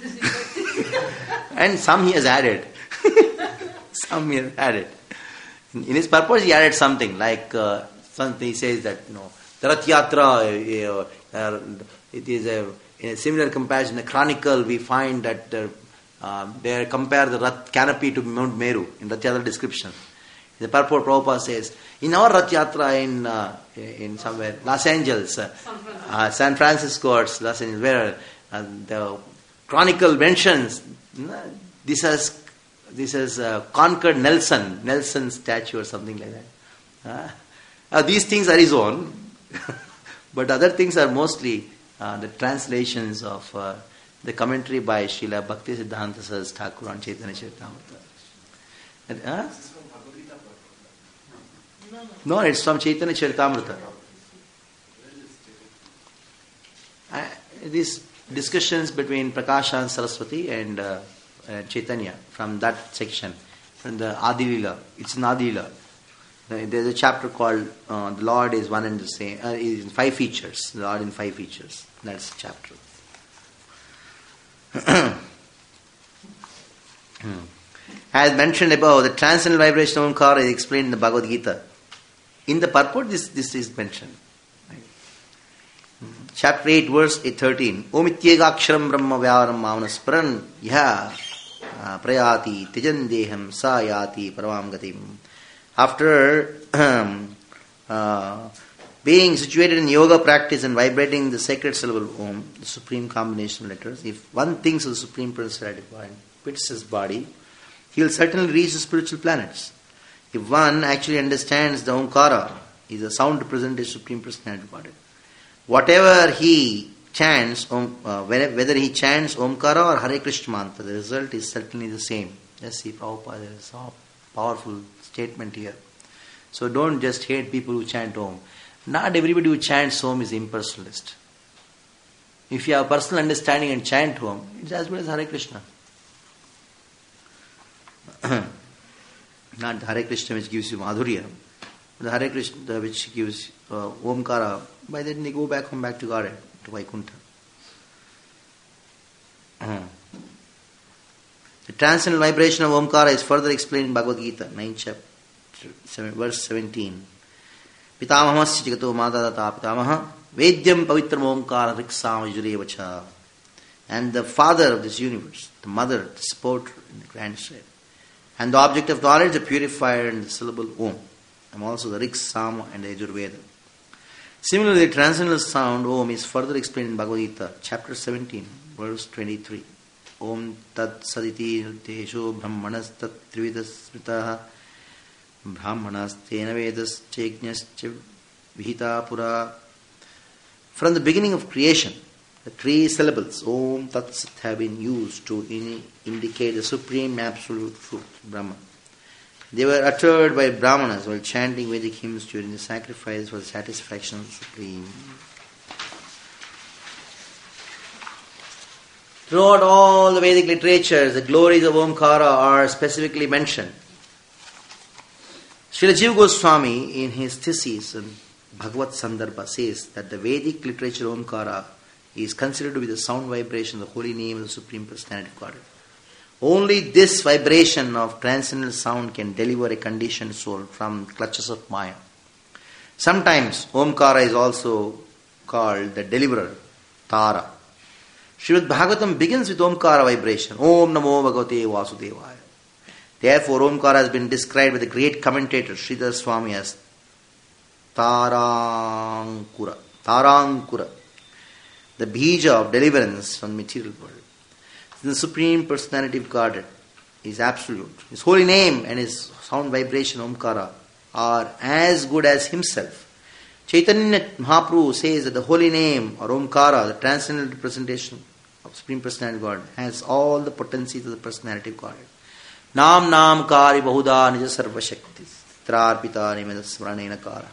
And some he has added. Some he has added. In his purpose, he added something like uh, something he says that you know the Rath Yatra. Uh, uh, it is a, in a similar comparison. In the Chronicle, we find that uh, uh, they compare the Rath canopy to Mount Meru in Rath Yatra description. The purport Prabhupada says in our Rath Yatra in uh, in somewhere Los Angeles, uh, uh, San Francisco, or Los Angeles, where uh, the Chronicle mentions uh, this has. This has uh, conquered Nelson, Nelson's statue or something like that. Uh, uh, these things are his own, but other things are mostly uh, the translations of uh, the commentary by Srila Bhaktisiddhanta Saraswati Thakur on Chaitanya Charitamrita. Uh, no, it's from Chaitanya Charitamrita. Uh, these discussions between Prakasha and Saraswati and uh, Uh, Chaitanya from that section, from the Adi Lila. It's in Adi Lila. There's a chapter called uh, The Lord is One and the Same, uh, is in five features. The Lord in five features. That's the chapter. As mentioned above, the transcendental vibration of Omkara is explained in the Bhagavad Gita. In the purport, this, this is mentioned. Chapter eight, verse thirteen. Omityegaksharam brahma vyavaram mavanaspran yah prayati tijan deham sa yati paravam gatim. After um, uh, Being situated in yoga practice and vibrating the sacred syllable Om, the supreme combination of letters, if one thinks of the Supreme Personality and quits his body, he will certainly reach the spiritual planets. If one actually understands the Omkara is a sound representing Supreme Personality body, whatever he chants, um, uh, whether he chants Omkara or Hare Krishna mantra, the result is certainly the same. Just see Prabhupada, there is a powerful statement here. So don't just hate people who chant Om. Not everybody who chants Om is impersonalist. If you have personal understanding and chant Om, it's as good as Hare Krishna. Not the Hare Krishna which gives you Madhurya, but the Hare Krishna which gives uh, Omkara. By then they go back home, back to Garden, to Vaikuntha. The transcendental vibration of Omkara is further explained in Bhagavad Gita, ninth chapter, verse seventeen. Pitamahamasya jagato madadata pitamaha vedyam pavitram Omkara riksam yujurevacha. And the father of this universe, the mother, the supporter, and the grandchild. And the object of knowledge, the purifier, and the syllable Om. And also the Rik, Sama, and the Yajurveda. Similarly, the transcendental sound Om is further explained in Bhagavad Gita, chapter seventeen, verse twenty-three. Om tat saditi nirtesho brahmanas tat trividas smritaha brahmanas tena vedas chejnascha vihita pura. From the beginning of creation, the three syllables Om Tat Sat have been used to in, indicate the supreme absolute truth, Brahman. They were uttered by Brahmanas while chanting Vedic hymns during the sacrifice for the satisfaction of the Supreme. Throughout all the Vedic literatures, the glories of Omkara are specifically mentioned. Srila Jiva Goswami, in his thesis on Bhagavad Sandarbha, says that the Vedic literature Omkara is considered to be the sound vibration of the holy name of the Supreme Personality of Godhead. Only this vibration of transcendental sound can deliver a conditioned soul from clutches of Maya. Sometimes Omkara is also called the deliverer, Tara. Srimad Bhagavatam begins with Omkara vibration, Om Namo Bhagavate Vasudevaya. Therefore, Omkara has been described by the great commentator Sridhar Swami as Tarankura, Tarankura, the bija of deliverance from the material world. The Supreme Personality of Godhead is absolute. His holy name and his sound vibration Omkara are as good as himself. Chaitanya Mahaprabhu says that the holy name or Omkara, the transcendental representation of Supreme Personality of God, has all the potencies of the Personality of Godhead. Nam Nam Kari Bahuda Nija Sarva Shakti Trarpita Nimeda Smaranena Kara.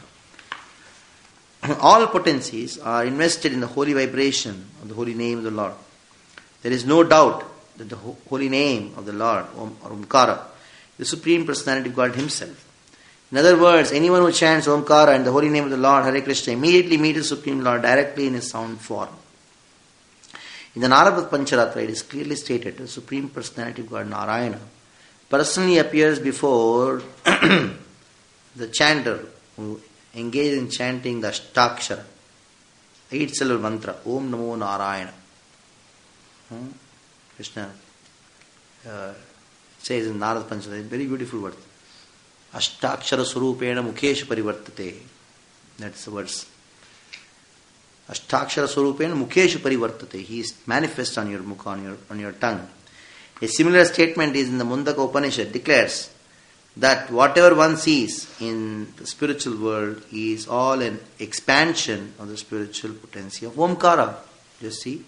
All potencies are invested in the holy vibration of the holy name of the Lord. There is no doubt that the holy name of the Lord, Om, or Omkara, the Supreme Personality of God Himself. In other words, anyone who chants Omkara and the holy name of the Lord, Hare Krishna, immediately meets the Supreme Lord directly in His sound form. In the Narada Pancharatra, it is clearly stated the Supreme Personality of God, Narayana, personally appears before the chanter who engages in chanting the Ashtakshara, eight syllable mantra, Om Namo Narayana. Hmm? Krishna uh, says in Narada Pancharatra, very beautiful word. Ashtakshara Surupena Mukeshu Parivartate. That's the verse. Ashtakshara Surupena Mukeshu Parivartate. He is manifest on your mukha, on your, on your tongue. A similar statement is in the Mundaka Upanishad, declares that whatever one sees in the spiritual world is all an expansion of the spiritual potency of Omkara. Just see.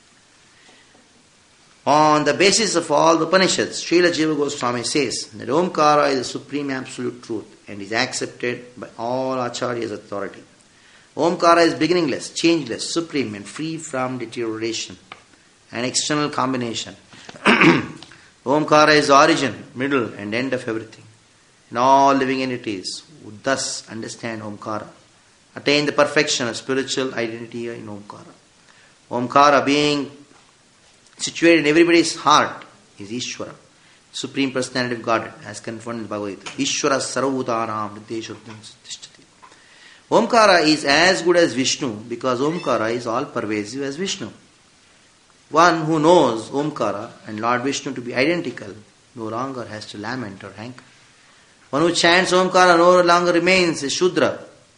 On the basis of all the Upanishads, Srila Jiva Goswami says that Omkara is the supreme absolute truth and is accepted by all Acharyas' authority. Omkara is beginningless, changeless, supreme and free from deterioration and external combination. Omkara is the origin, middle and end of everything. And all living entities would thus understand Omkara, attain the perfection of spiritual identity in Omkara. Omkara being situated in everybody's heart is Ishvara, Supreme Personality of Godhead, as confirmed in Bhagavad Gita. Ishvara sarvabhutanam nityeshuddham tishtati. Omkara is as good as Vishnu because Omkara is all pervasive as Vishnu. One who knows Omkara and Lord Vishnu to be identical no longer has to lament or hanker. One who chants Omkara no longer remains a Shudra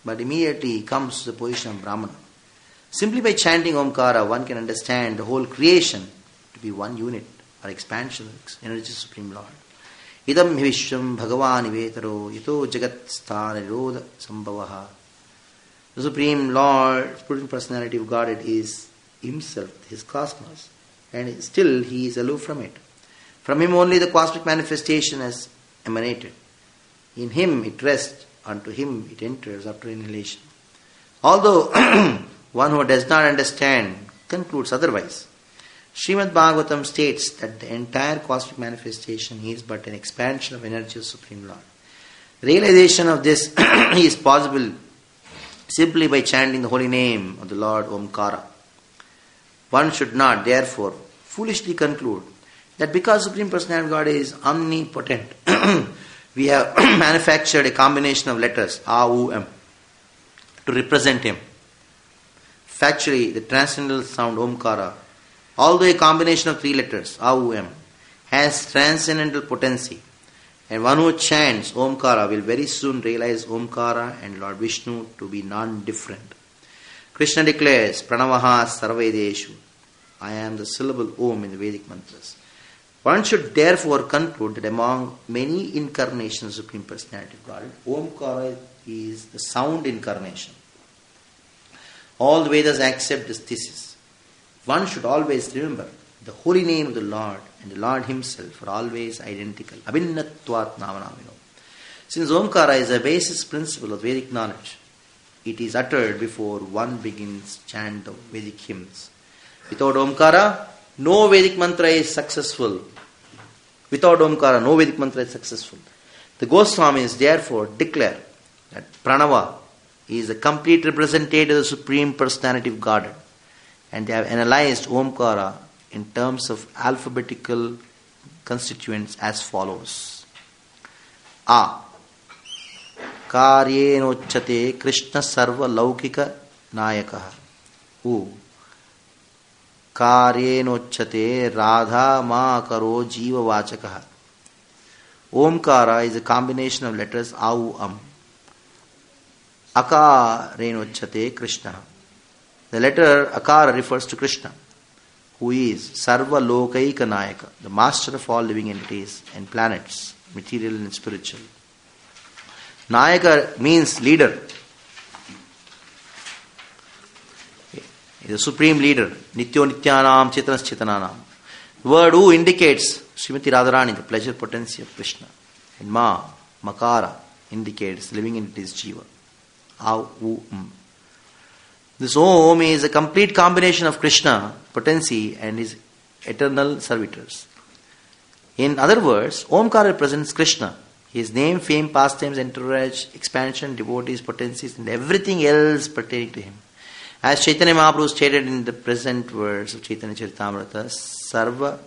but immediately he comes to the position of Brahmana. Simply by chanting Omkara, one can understand the whole creation to be one unit or expansion of the energy of the Supreme Lord. Idam vishwam bhagavan ivetaro yito jagat sthana nirodha sambhavaha. The Supreme Lord, Supreme Personality of Godhead, is Himself, His cosmos, and still He is aloof from it. From Him only the cosmic manifestation has emanated. In Him it rests, unto Him it enters after annihilation. Although one who does not understand concludes otherwise, Srimad Bhagavatam states that the entire cosmic manifestation is but an expansion of energy of Supreme Lord. Realization of this is possible simply by chanting the holy name of the Lord Omkara. One should not, therefore, foolishly conclude that because Supreme Personality of God is omnipotent, we have manufactured a combination of letters, A, U, M, to represent Him. Factually, the transcendental sound Omkara, although a combination of three letters, A, U, M, has transcendental potency, and one who chants Omkara will very soon realize Omkara and Lord Vishnu to be non-different. Krishna declares, Pranavaha Sarvedeshu, I am the syllable Om in the Vedic mantras. One should therefore conclude that among many incarnations of Supreme Personality of God, Omkara is the sound incarnation. All the Vedas accept this thesis. One should always remember the holy name of the Lord and the Lord Himself are always identical. Abhinnatvat namanamino. Since Omkara is a basis principle of Vedic knowledge, it is uttered before one begins chant of Vedic hymns. Without Omkara, no Vedic mantra is successful. Without Omkara, no Vedic mantra is successful. The Goswamis therefore declare that Pranava is a complete representative of the Supreme Personality of Godhead, and they have analyzed Omkara in terms of alphabetical constituents as follows. A. Karyenochate Krishna Sarva Laukika Nayakaha. U. Karyenochate Radha Ma Karo Jiva Vachakaha. Omkara is a combination of letters A, U, Am. Akarenochate Krishna. The letter Akara refers to Krishna, who is Sarva Lokaika Nayaka, the master of all living entities and planets, material and spiritual. Nayaka means leader. He is a supreme leader. Nityo Nityanam Chetanas Chetananam. The word U indicates Srimati Radharani, the pleasure potency of Krishna. And Ma, Makara, indicates living entities Jiva. Au, U, M. This Om is a complete combination of Krishna, potency, and his eternal servitors. In other words, Omkara represents Krishna, his name, fame, pastimes, entourage, expansion, devotees, potencies, and everything else pertaining to him. As Chaitanya Mahaprabhu stated in the present verse of Chaitanya Charitamrita, Sarva,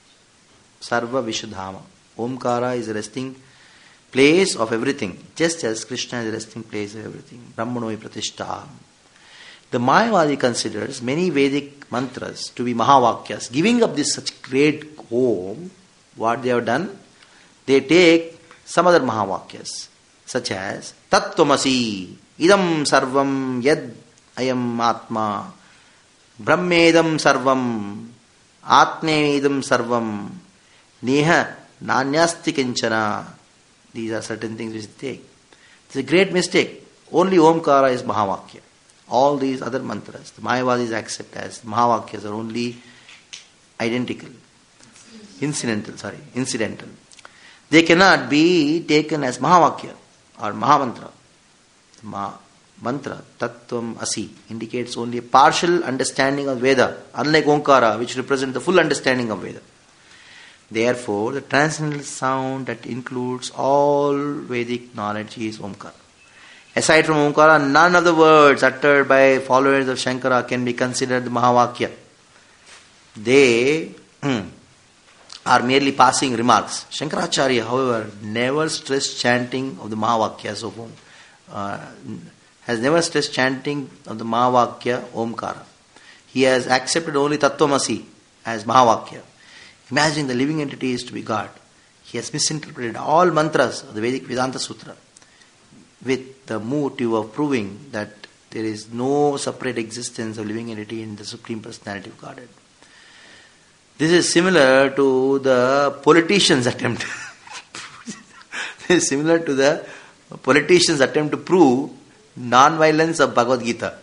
Sarva Vishuddhama. Omkara is a resting place of everything, just as Krishna is a resting place of everything. Brahmanoi Pratishta. The Mayavadi considers many Vedic mantras to be Mahavakyas. Giving up this such great Om, what they have done, they take some other Mahavakyas, such as Tattvamasi, Idam Sarvam Yad Ayam Atma, Brahmedam Sarvam, Atmedam Sarvam, Neha Nanyasti Kinchana. These are certain things which they take. It's a great mistake. Only Omkara is Mahavakya. All these other mantras, the Mayavadis accept as Mahavakyas are only identical. Incidental, sorry, incidental. They cannot be taken as Mahavakya or Mahamantra. Ma mantra, Tattvam Asi, indicates only a partial understanding of Veda, unlike Omkara, which represents the full understanding of Veda. Therefore, the transcendental sound that includes all Vedic knowledge is Omkara. Aside from Omkara, none of the words uttered by followers of Shankara can be considered the Mahavakya. They are merely passing remarks. Shankaracharya, however, never stressed chanting of the Mahavakyas of Om. Uh, has never stressed chanting of the Mahavakya Omkara. He has accepted only Tattvamasi as Mahavakya. Imagine the living entity is to be God. He has misinterpreted all mantras of the Vedic Vedanta Sutra. with the motive of proving that there is no separate existence of living entity in the Supreme Personality of Godhead. This is similar to the politician's attempt. This is similar to the politician's attempt to prove non-violence of Bhagavad Gita.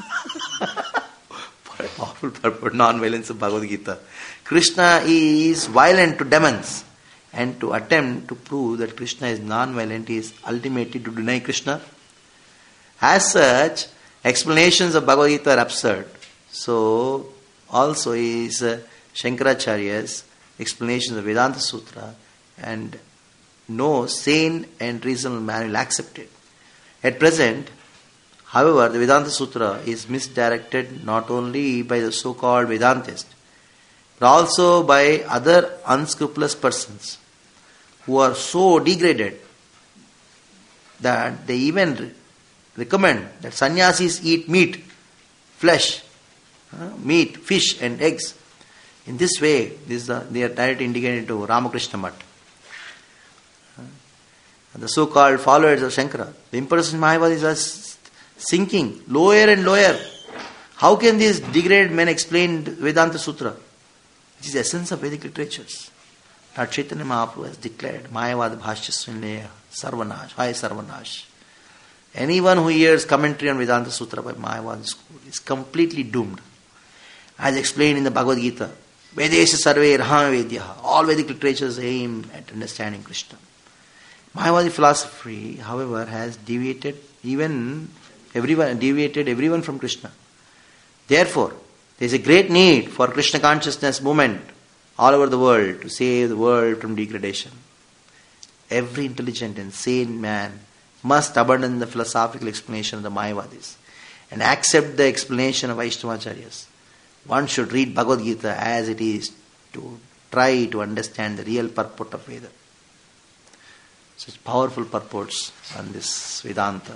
For a powerful purpose, non-violence of Bhagavad Gita. Krishna is violent to demons, and to attempt to prove that Krishna is non-violent is ultimately to deny Krishna. As such, explanations of Bhagavad Gita are absurd. So, also is uh, Shankaracharya's explanations of Vedanta Sutra, and no sane and reasonable man will accept it. At present, however, the Vedanta Sutra is misdirected not only by the so-called Vedantist, but also by other unscrupulous persons who are so degraded that they even recommend that sannyasis eat meat, flesh, uh, meat, fish and eggs. In this way, this is the, they are directly indicated to Ramakrishna Math. Uh, the so-called followers of Shankara, the impersonal Mayavadis are sinking lower and lower. How can these degraded men explain Vedanta Sutra? It is the essence of Vedic literatures. Lord Chaitanya Mahaprabhu has declared, Mayavad Bhashyasvinleya Sarvanash, Hai Sarvanash. Anyone who hears commentary on Vedanta Sutra by Mayavad school is completely doomed. As explained in the Bhagavad Gita, Vedesha Sarve Rahama Vedyaha. All Vedic literatures aim at understanding Krishna. Mayavadi philosophy, however, has deviated even everyone deviated everyone from Krishna. Therefore, there is a great need for Krishna consciousness movement all over the world to save the world from degradation. Every intelligent and sane man must abandon the philosophical explanation of the Mayavadis and accept the explanation of Vaishnavacharyas. One should read Bhagavad Gita as it is to try to understand the real purport of Veda. Such powerful purports on this Vedanta.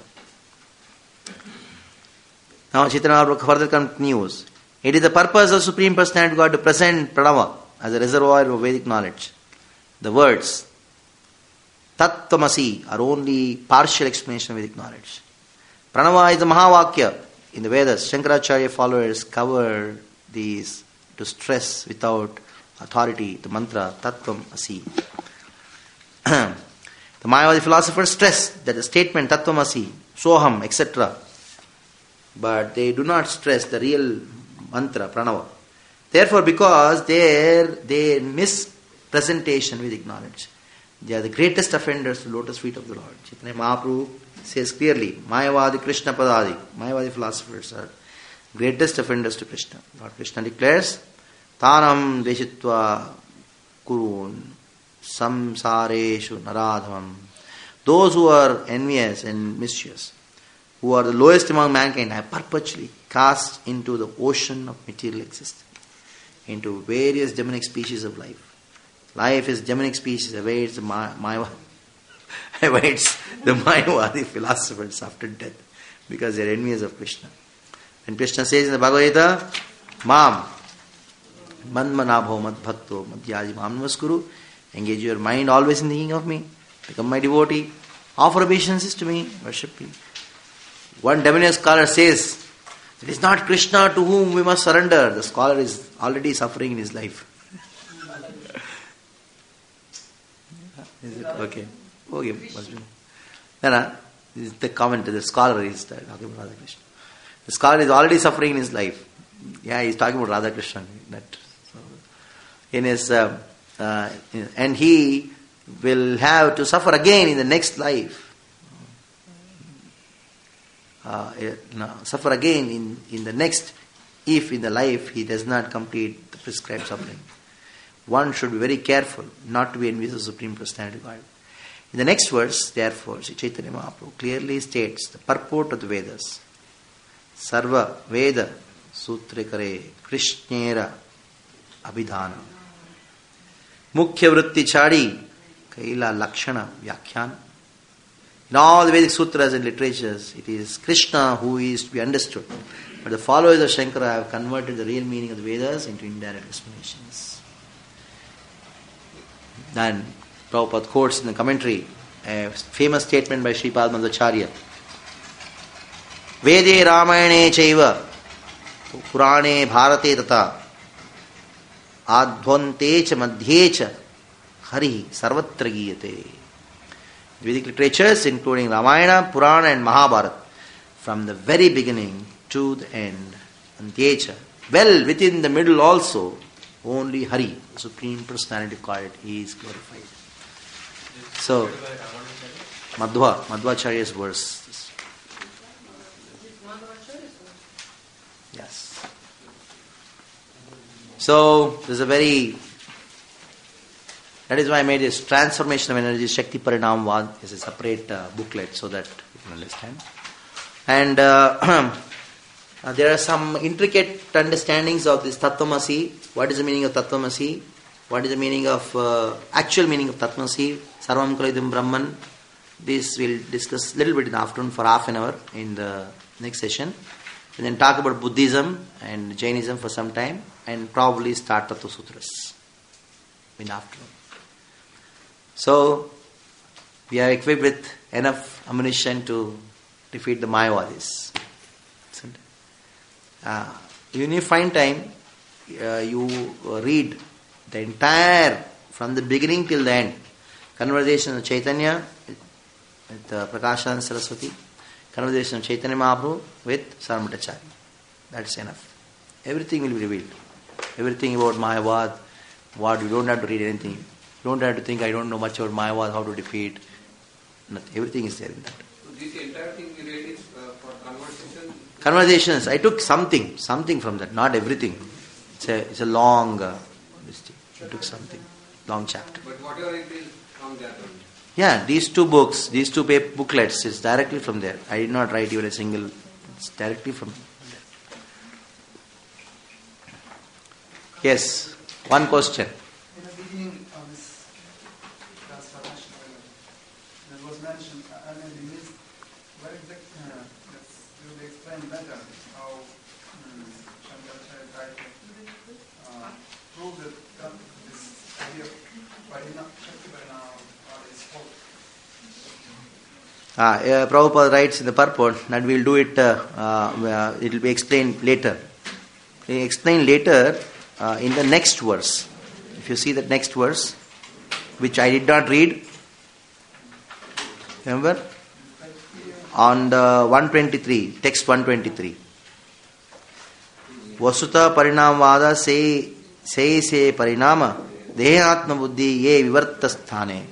Now Chaitanya Mahaprabhu further continues. It is the purpose of Supreme Personality of God to present Pranava as a reservoir of Vedic knowledge. The words Tattvamasi are only partial explanation of Vedic knowledge. Pranava is the Mahavakya. In the Vedas, Shankaracharya followers cover these to stress without authority the mantra Tattvamasi. The Mayavadi philosophers stress that the statement Tattvamasi, Soham, et cetera, but they do not stress the real mantra, Pranava. Therefore, because their, their mispresentation with knowledge, they are the greatest offenders to the lotus feet of the Lord. Chaitanya Mahaprabhu says clearly, Mayavadi Krishna Padadi, Mayavadi philosophers are greatest offenders to Krishna. Lord Krishna declares, Tanam Deshitva Kurun Samsareshu Naradhavam. Those who are envious and mischievous, who are the lowest among mankind, are perpetually cast into the ocean of material existence, into various demonic species of life. Life is demonic species, awaits the Mayavadi, awaits the Mayavadi philosophers after death, because they are envious of Krishna. And Krishna says in the Bhagavad Gita, Mam, Manmanabho Mad Bhakto Madhyaji Mam Namaskuru, engage your mind always in thinking of me, become my devotee, offer obeisances to me, worship me. One demonic scholar says, it is not Krishna to whom we must surrender. The scholar is already suffering in his life. Is it? Okay. Okay. Must be. No, no. This is the comment. The scholar is talking about Radha Krishna. The scholar is already suffering in his life. Yeah, he's talking about Radha Krishna. That, so, in his, uh, uh, and he will have to suffer again in the next life. Uh, no, suffer again in, in the next, if in the life he does not complete the prescribed suffering. One should be very careful not to be envious of the Supreme Personality of God. In the next verse, therefore, Sri Chaitanya Mahaprabhu clearly states the purport of the Vedas. Sarva Veda Sutrikare Krishnera Abhidhana Mukhya Vritti Chadi Kaila Lakshana Vyakhyan. In all the Vedic sutras and literatures, it is Krishna who is to be understood. But the followers of Shankara have converted the real meaning of the Vedas into indirect explanations. Then Prabhupada quotes in the commentary a famous statement by Sripad Madhvacharya. Vede Ramayane Chaiva Purane Bharate Tata Adhvante Cha Madhye Cha Hari Sarvatra Giyate. Vedic literatures including Ramayana, Purana and Mahabharata, from the very beginning to the end, Antyecha, well within the middle also, only Hari, the Supreme Personality of God, is glorified. So, Madhva, Madhvacharya's verse. Yes. So, there's a very, that is why I made this Transformation of Energy, Shakti Parinamvad, is a separate uh, booklet so that you can understand. And uh, there are some intricate understandings of this Tattvamasi. What is the meaning of Tattvamasi? What is the meaning of, uh, actual meaning of Tattvamasi? Sarvam Kalaidam Brahman. This we'll discuss a little bit in the afternoon for half an hour in the next session. And then talk about Buddhism and Jainism for some time. And probably start Tattva Sutras in the afternoon. So, we are equipped with enough ammunition to defeat the Mayavadis. Uh, when you find time, uh, you read the entire, from the beginning till the end, conversation of Chaitanya with, with uh, Prakashananda Saraswati, conversation of Chaitanya Mahaprabhu with Sarvamachari. That's enough. Everything will be revealed. Everything about Mayavad, what you don't have to read anything. You don't have to think, I don't know much about Mayavad, how to defeat. Nothing. Everything is there in that. So this entire thing you read is uh, for conversation? Conversations. I took something, something from that, not everything. It's a, it's a long, uh, I took something, long chapter. But whatever it is from that only. Yeah, these two books, these two paper booklets, it's directly from there. I did not write even a single, it's directly from there. Yes, one question. In the beginning of this transformation, there was mentioned, I mean, in this, where exactly, uh, let's really explain better how um, Shankaracharya tried to uh, prove that, that this idea of Parina, Shakti Parina is false. Ah, uh, Prabhupada writes in the purport that we'll do it, uh, uh, it will be explained later. He explained later uh, in the next verse. If you see that next verse, which I did not read, remember? On the one twenty-three, text one twenty-three. Vasuta Parinamvada se se se Parinama Dehatma Buddhi ye Vivarta Sthane.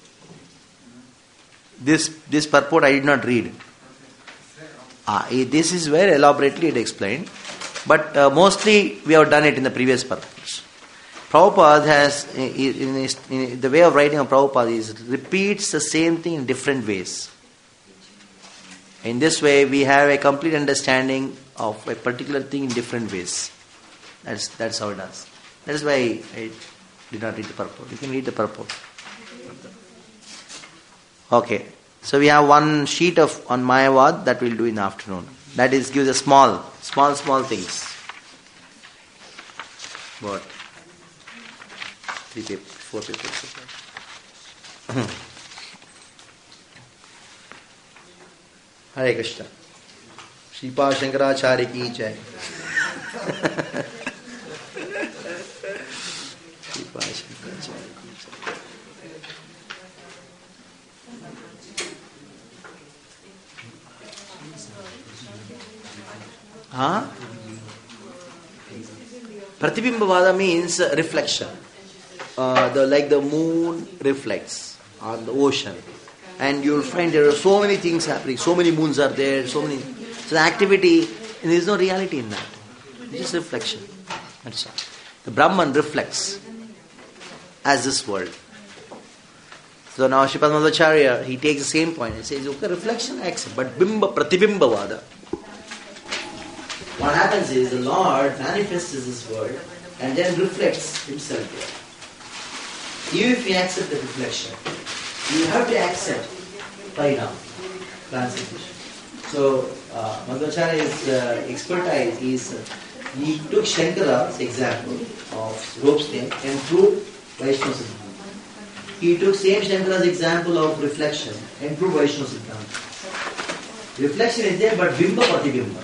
This this purport I did not read. Ah, this is where elaborately it explained. But uh, mostly we have done it in the previous purports. Prabhupada has, in, his, in the way of writing of Prabhupada is repeats the same thing in different ways. In this way we have a complete understanding of a particular thing in different ways. That's that's how it does. That is why I did not read the purport. You can read the purport. Okay. So we have one sheet of on Mayavad that we'll do in the afternoon. That is gives a small, small, small things. What? Three papers, four papers. Hare Krishna. Sripad Shankaracharya ki jai. Sripad Shankaracharya ki jai. Huh? Pratibhimbavada means reflection. Uh, the like the moon reflects on the ocean, and you'll find there are so many things happening. So many moons are there. So many. So the activity, and there is no reality in that. It's just reflection. That's all. The Brahman reflects as this world. So now Sripad Madhvacharya, he takes the same point and says, okay, reflection, I accept, but bimba pratibhimbavada. What happens is the Lord manifests this world and then reflects himself there. Even if you accept the reflection, you have to accept parinam, transformation. So uh, Madhvacharya's uh, expertise is uh, he took Shankara's example of rope snake and proved Vaishnava Siddhanta. he took same Shankara's example of reflection, improved Vaishnava Siddhanta. Reflection is there, but Bimba Pratibimba.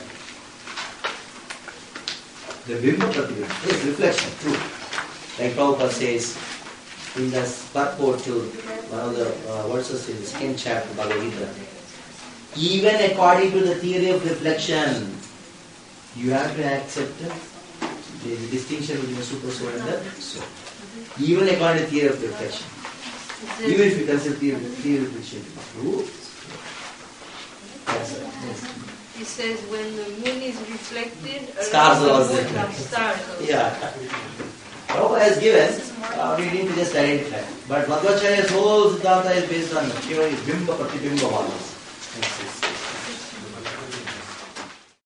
The Bimba Pratibimba. Yes, reflection, true. Like Prabhupada says in the purport to one of the uh, verses in the second chapter of Bhagavad Gita. Even according to the theory of reflection, you have to accept the distinction between the super soul and the soul. Even according to the theory of reflection. Even if you consider theory, theory of reflection to be true. Yes, yes. He says when the moon is reflected, Stars around are the also moon are stars. also. Yeah. Prabhupada has given, uh, we need to just identify. But Madhvacharya's whole Siddhanta is based on Shiva is Bimba Pratibimba Vadas.